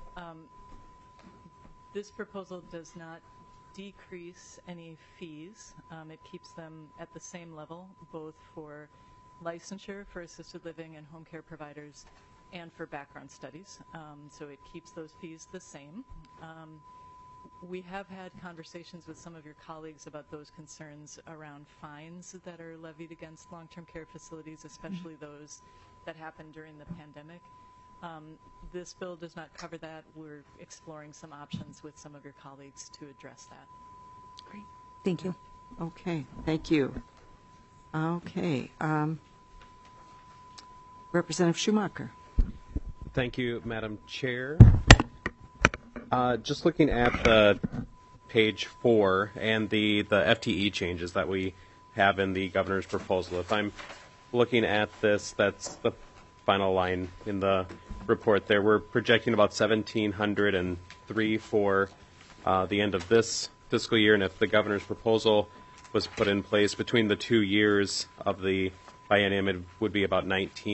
this proposal does not decrease any fees. It keeps them at the same level, both for licensure for assisted living and home care providers and for background studies. So it keeps those fees the same. We have had conversations with some of your colleagues about those concerns around fines that are levied against long-term care facilities, especially those that happened during the pandemic. This bill does not cover that. We're exploring some options with some of your colleagues to address that. Great. Thank you. Okay. Thank you. Okay. Representative Schumacher. Thank you, Madam Chair. Just looking at the page 4 and the FTE changes that we have in the governor's proposal. If I'm looking at this, that's the final line in the report there. We're projecting about 1,703 for the end of this fiscal year, and if the governor's proposal was put in place between the 2 years of the biennium, it would be about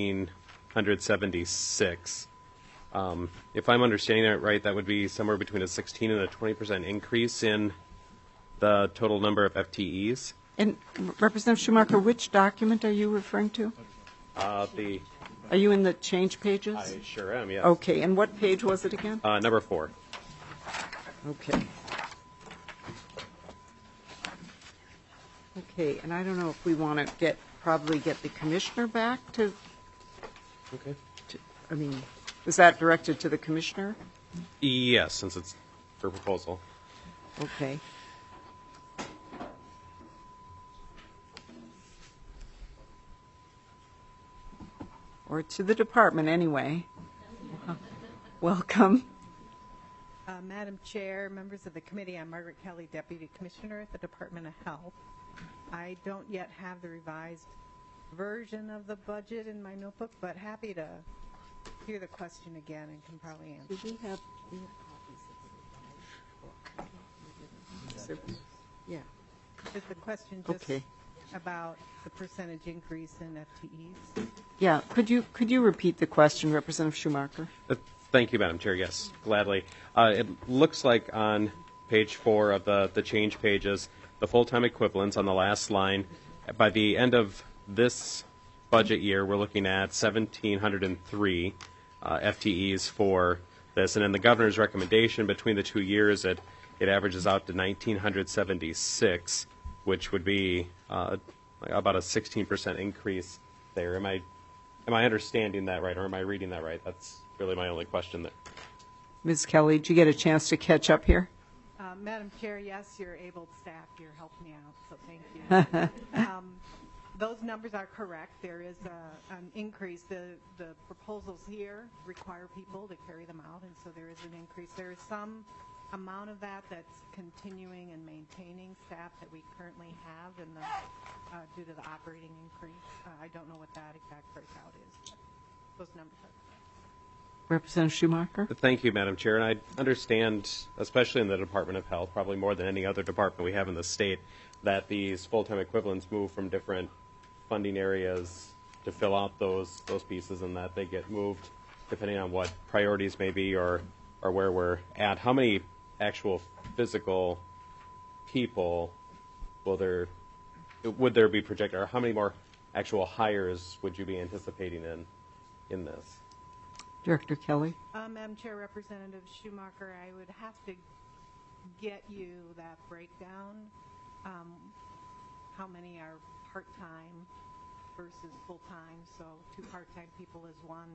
1,976. If I'm understanding that right, that would be somewhere between a 16 and a 20% increase in the total number of FTEs. And Representative Schumacher, which document are you referring to? Are you in the change pages? I sure am, yes. Okay, and what page was it again? Number 4. Okay. Okay, and I don't know if we want to probably get the commissioner back to. Okay. Is that directed to the commissioner? Yes, since it's for proposal. Okay. Or to the department anyway. Welcome. Madam Chair, members of the committee, I'm Margaret Kelly, Deputy Commissioner at the Department of Health. I don't yet have the revised version of the budget in my notebook, but happy to hear the question again and can probably answer. Do we have copies? Yeah. Is the question just about the percentage increase in FTEs? Yeah. Could you repeat the question, Representative Schumacher? Thank you, Madam Chair. Yes, gladly. It looks like on page 4 of the change pages, the full-time equivalents on the last line, by the end of this budget year, we're looking at 1,703 FTEs for this. And in the governor's recommendation, between the 2 years, it averages out to 1,976, which would be about a 16% increase there. Am I understanding that right, or am I reading that right? That's really my only question there. Ms. Kelly, did you get a chance to catch up here? Madam Chair, yes, you're able staff. You're helping me out, so thank you. Those numbers are correct. There is an increase. The proposals here require people to carry them out, and so there is an increase. There is some amount of that that's continuing and maintaining staff that we currently have in the due to the operating increase. I don't know what that exact breakout is. Those numbers are correct. Representative Schumacher? Thank you, Madam Chair. And I understand, especially in the Department of Health, probably more than any other department we have in the state, that these full-time equivalents move from different funding areas to fill out those pieces, and that they get moved depending on what priorities may be or where we're at. How many actual physical people would there be projected, or how many more actual hires would you be anticipating in this? Director Kelly? Madam Chair, Representative Schumacher, I would have to get you that breakdown. How many are part-time versus full-time? So 2 part-time people is one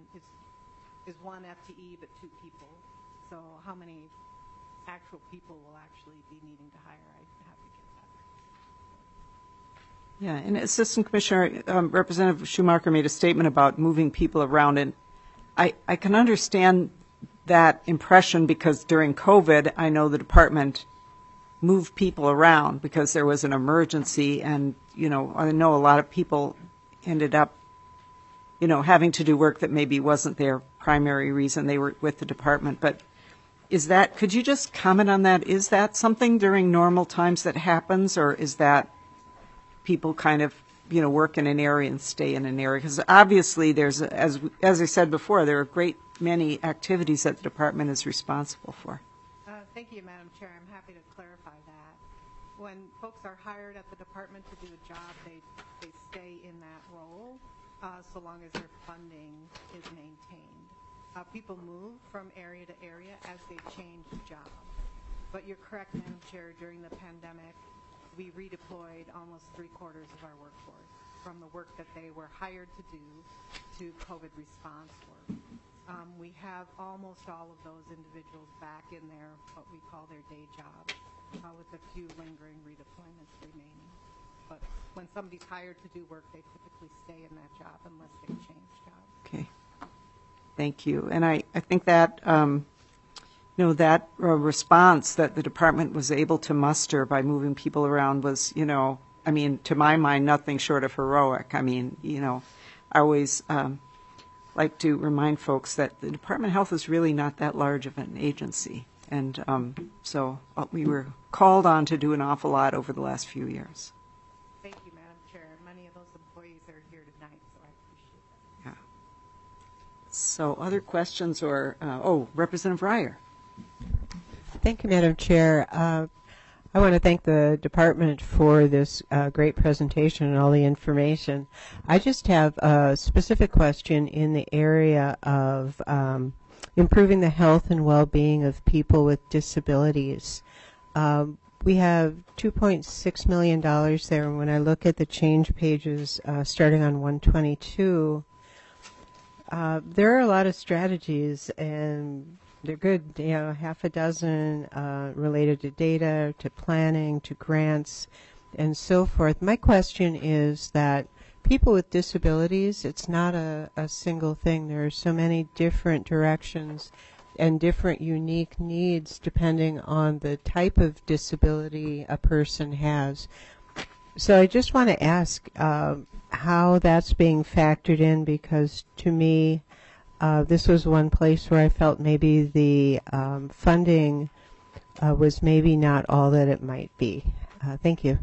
FTE, but 2 people. So how many actual people will actually be needing to hire? I'd have to get that. Yeah, and Assistant Commissioner Representative Schumacher made a statement about moving people around, and I can understand that impression because during COVID, I know the department moved people around because there was an emergency, and I know a lot of people ended up having to do work that maybe wasn't their primary reason they were with the department. But could you just comment on that? Is that something during normal times that happens, or is that people kind of work in an area and stay in an area? Because obviously there's, as I said before, there are a great many activities that the department is responsible for. Thank you, Madam Chair. I'm happy to clarify that. When folks are hired at the department to do a job, they stay in that role so long as their funding is maintained. People move from area to area as they change job. But you're correct, Madam Chair, during the pandemic, we redeployed almost 3/4 of our workforce from the work that they were hired to do to COVID response work. We have almost all of those individuals back in their, what we call their day job, with a few lingering redeployments remaining. But when somebody's hired to do work, they typically stay in that job unless they change jobs. Okay. Thank you. And I think that, that response that the department was able to muster by moving people around was, to my mind, nothing short of heroic. I always like to remind folks that the Department of Health is really not that large of an agency. And so we were called on to do an awful lot over the last few years. Thank you, Madam Chair. Many of those employees are here tonight, so I appreciate that. Yeah. So other questions or, Representative Reier. Thank you, Madam Chair. I want to thank the department for this great presentation and all the information. I just have a specific question in the area of improving the health and well-being of people with disabilities. We have $2.6 million there, and when I look at the change pages starting on 122, there are a lot of strategies, and they're good, half a dozen related to data, to planning, to grants, and so forth. My question is that people with disabilities, it's not a single thing. There are so many different directions and different unique needs depending on the type of disability a person has. So I just want to ask how that's being factored in, because to me, this was one place where I felt maybe the funding was maybe not all that it might be. Thank you.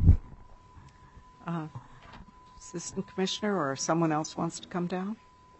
Assistant Commissioner, or someone else wants to come down?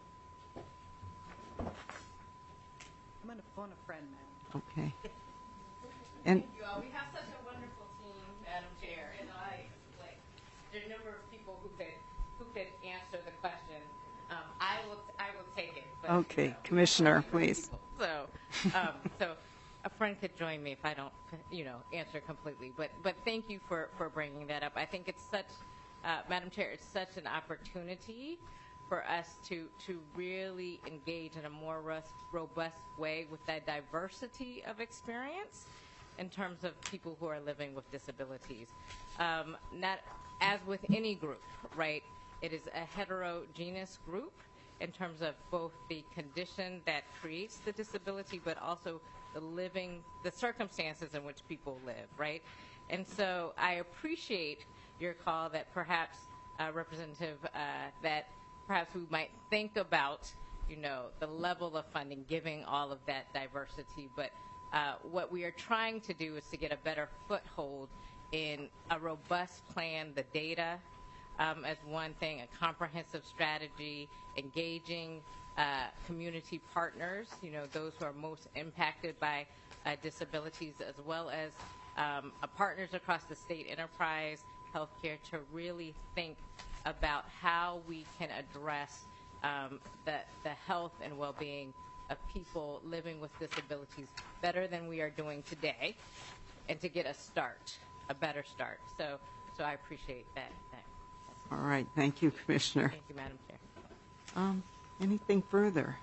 I'm going to phone a friend, Madam. Okay. Thank you all. We have such a wonderful team, Madam Chair, and there are a number of people who could answer the question. I will take it. But, Okay, Commissioner, please. So a friend could join me if I don't, answer completely. But thank you for bringing that up. I think it's such, Madam Chair, it's such an opportunity for us to really engage in a more robust way with that diversity of experience in terms of people who are living with disabilities. Not as with any group, right? It is a heterogeneous group in terms of both the condition that creates the disability, but also the circumstances in which people live, right? And so I appreciate your call that perhaps, Representative, that perhaps we might think about, the level of funding, giving all of that diversity. But what we are trying to do is to get a better foothold in a robust plan, the data, as one thing, a comprehensive strategy, engaging community partners, those who are most impacted by disabilities, as well as partners across the state enterprise, healthcare, to really think about how we can address the health and well-being of people living with disabilities better than we are doing today, and to get a better start. So I appreciate that. All right. Thank you, Commissioner. Thank you, Madam Chair. Anything further?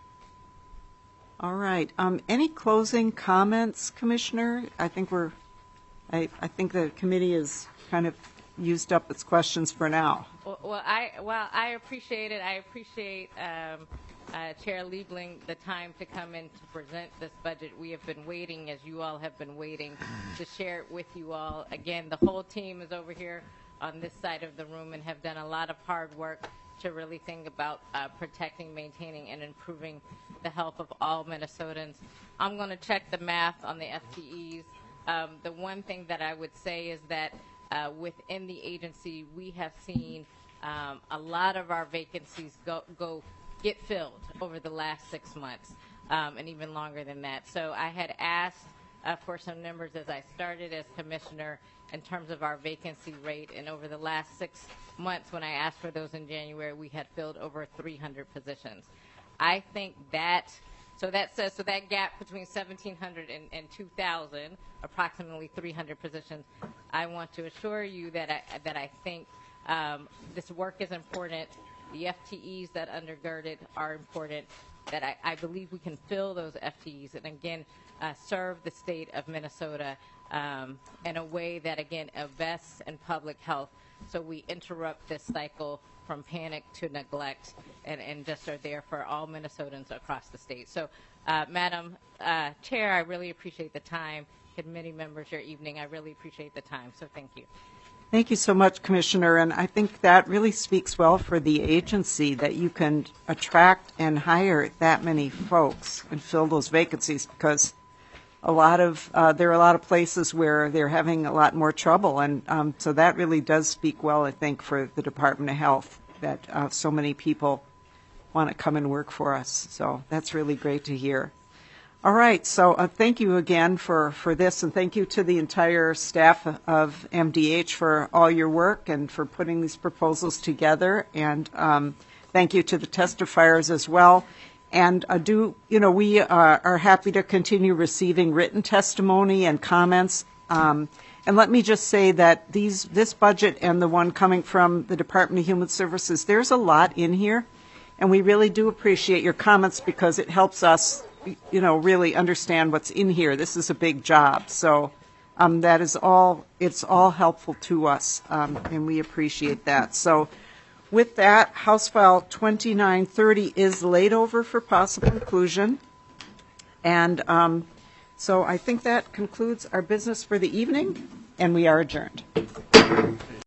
All right. Any closing comments, Commissioner? I think I think the committee has kind of used up its questions for now. Well, I appreciate it. I appreciate Chair Liebling the time to come in to present this budget. We have been waiting, as you all have been waiting, to share it with you all. Again, the whole team is over here on this side of the room and have done a lot of hard work to really think about protecting, maintaining, and improving the health of all Minnesotans. I'm going to check the math on the FTEs. The one thing that I would say is that within the agency, we have seen a lot of our vacancies get filled over the last 6 months, and even longer than that. So I had asked for some numbers as I started as commissioner in terms of our vacancy rate, and over the last 6 months when I asked for those in January, we had filled over 300 positions. I think that that gap between 1,700 and 2,000, approximately 300 positions, I want to assure you that I think this work is important. The FTEs that undergird it are important, that I believe we can fill those FTEs and, again, serve the state of Minnesota in a way that, again, invests in public health so we interrupt this cycle from panic to neglect and just are there for all Minnesotans across the state. So, Madam Chair, I really appreciate the time. Committee members, your evening, I really appreciate the time. So thank you. Thank you so much, Commissioner. And I think that really speaks well for the agency that you can attract and hire that many folks and fill those vacancies, because there are a lot of places where they're having a lot more trouble. And so that really does speak well, I think, for the Department of Health, that so many people want to come and work for us. So that's really great to hear. All right, so thank you again for this, and thank you to the entire staff of MDH for all your work and for putting these proposals together, and thank you to the testifiers as well. And we are happy to continue receiving written testimony and comments. And let me just say that this budget and the one coming from the Department of Human Services, there's a lot in here, and we really do appreciate your comments because it helps us really understand what's in here. This is a big job. So that is all, it's all helpful to us, and we appreciate that. So with that, House File 2930 is laid over for possible inclusion. And so I think that concludes our business for the evening, and we are adjourned.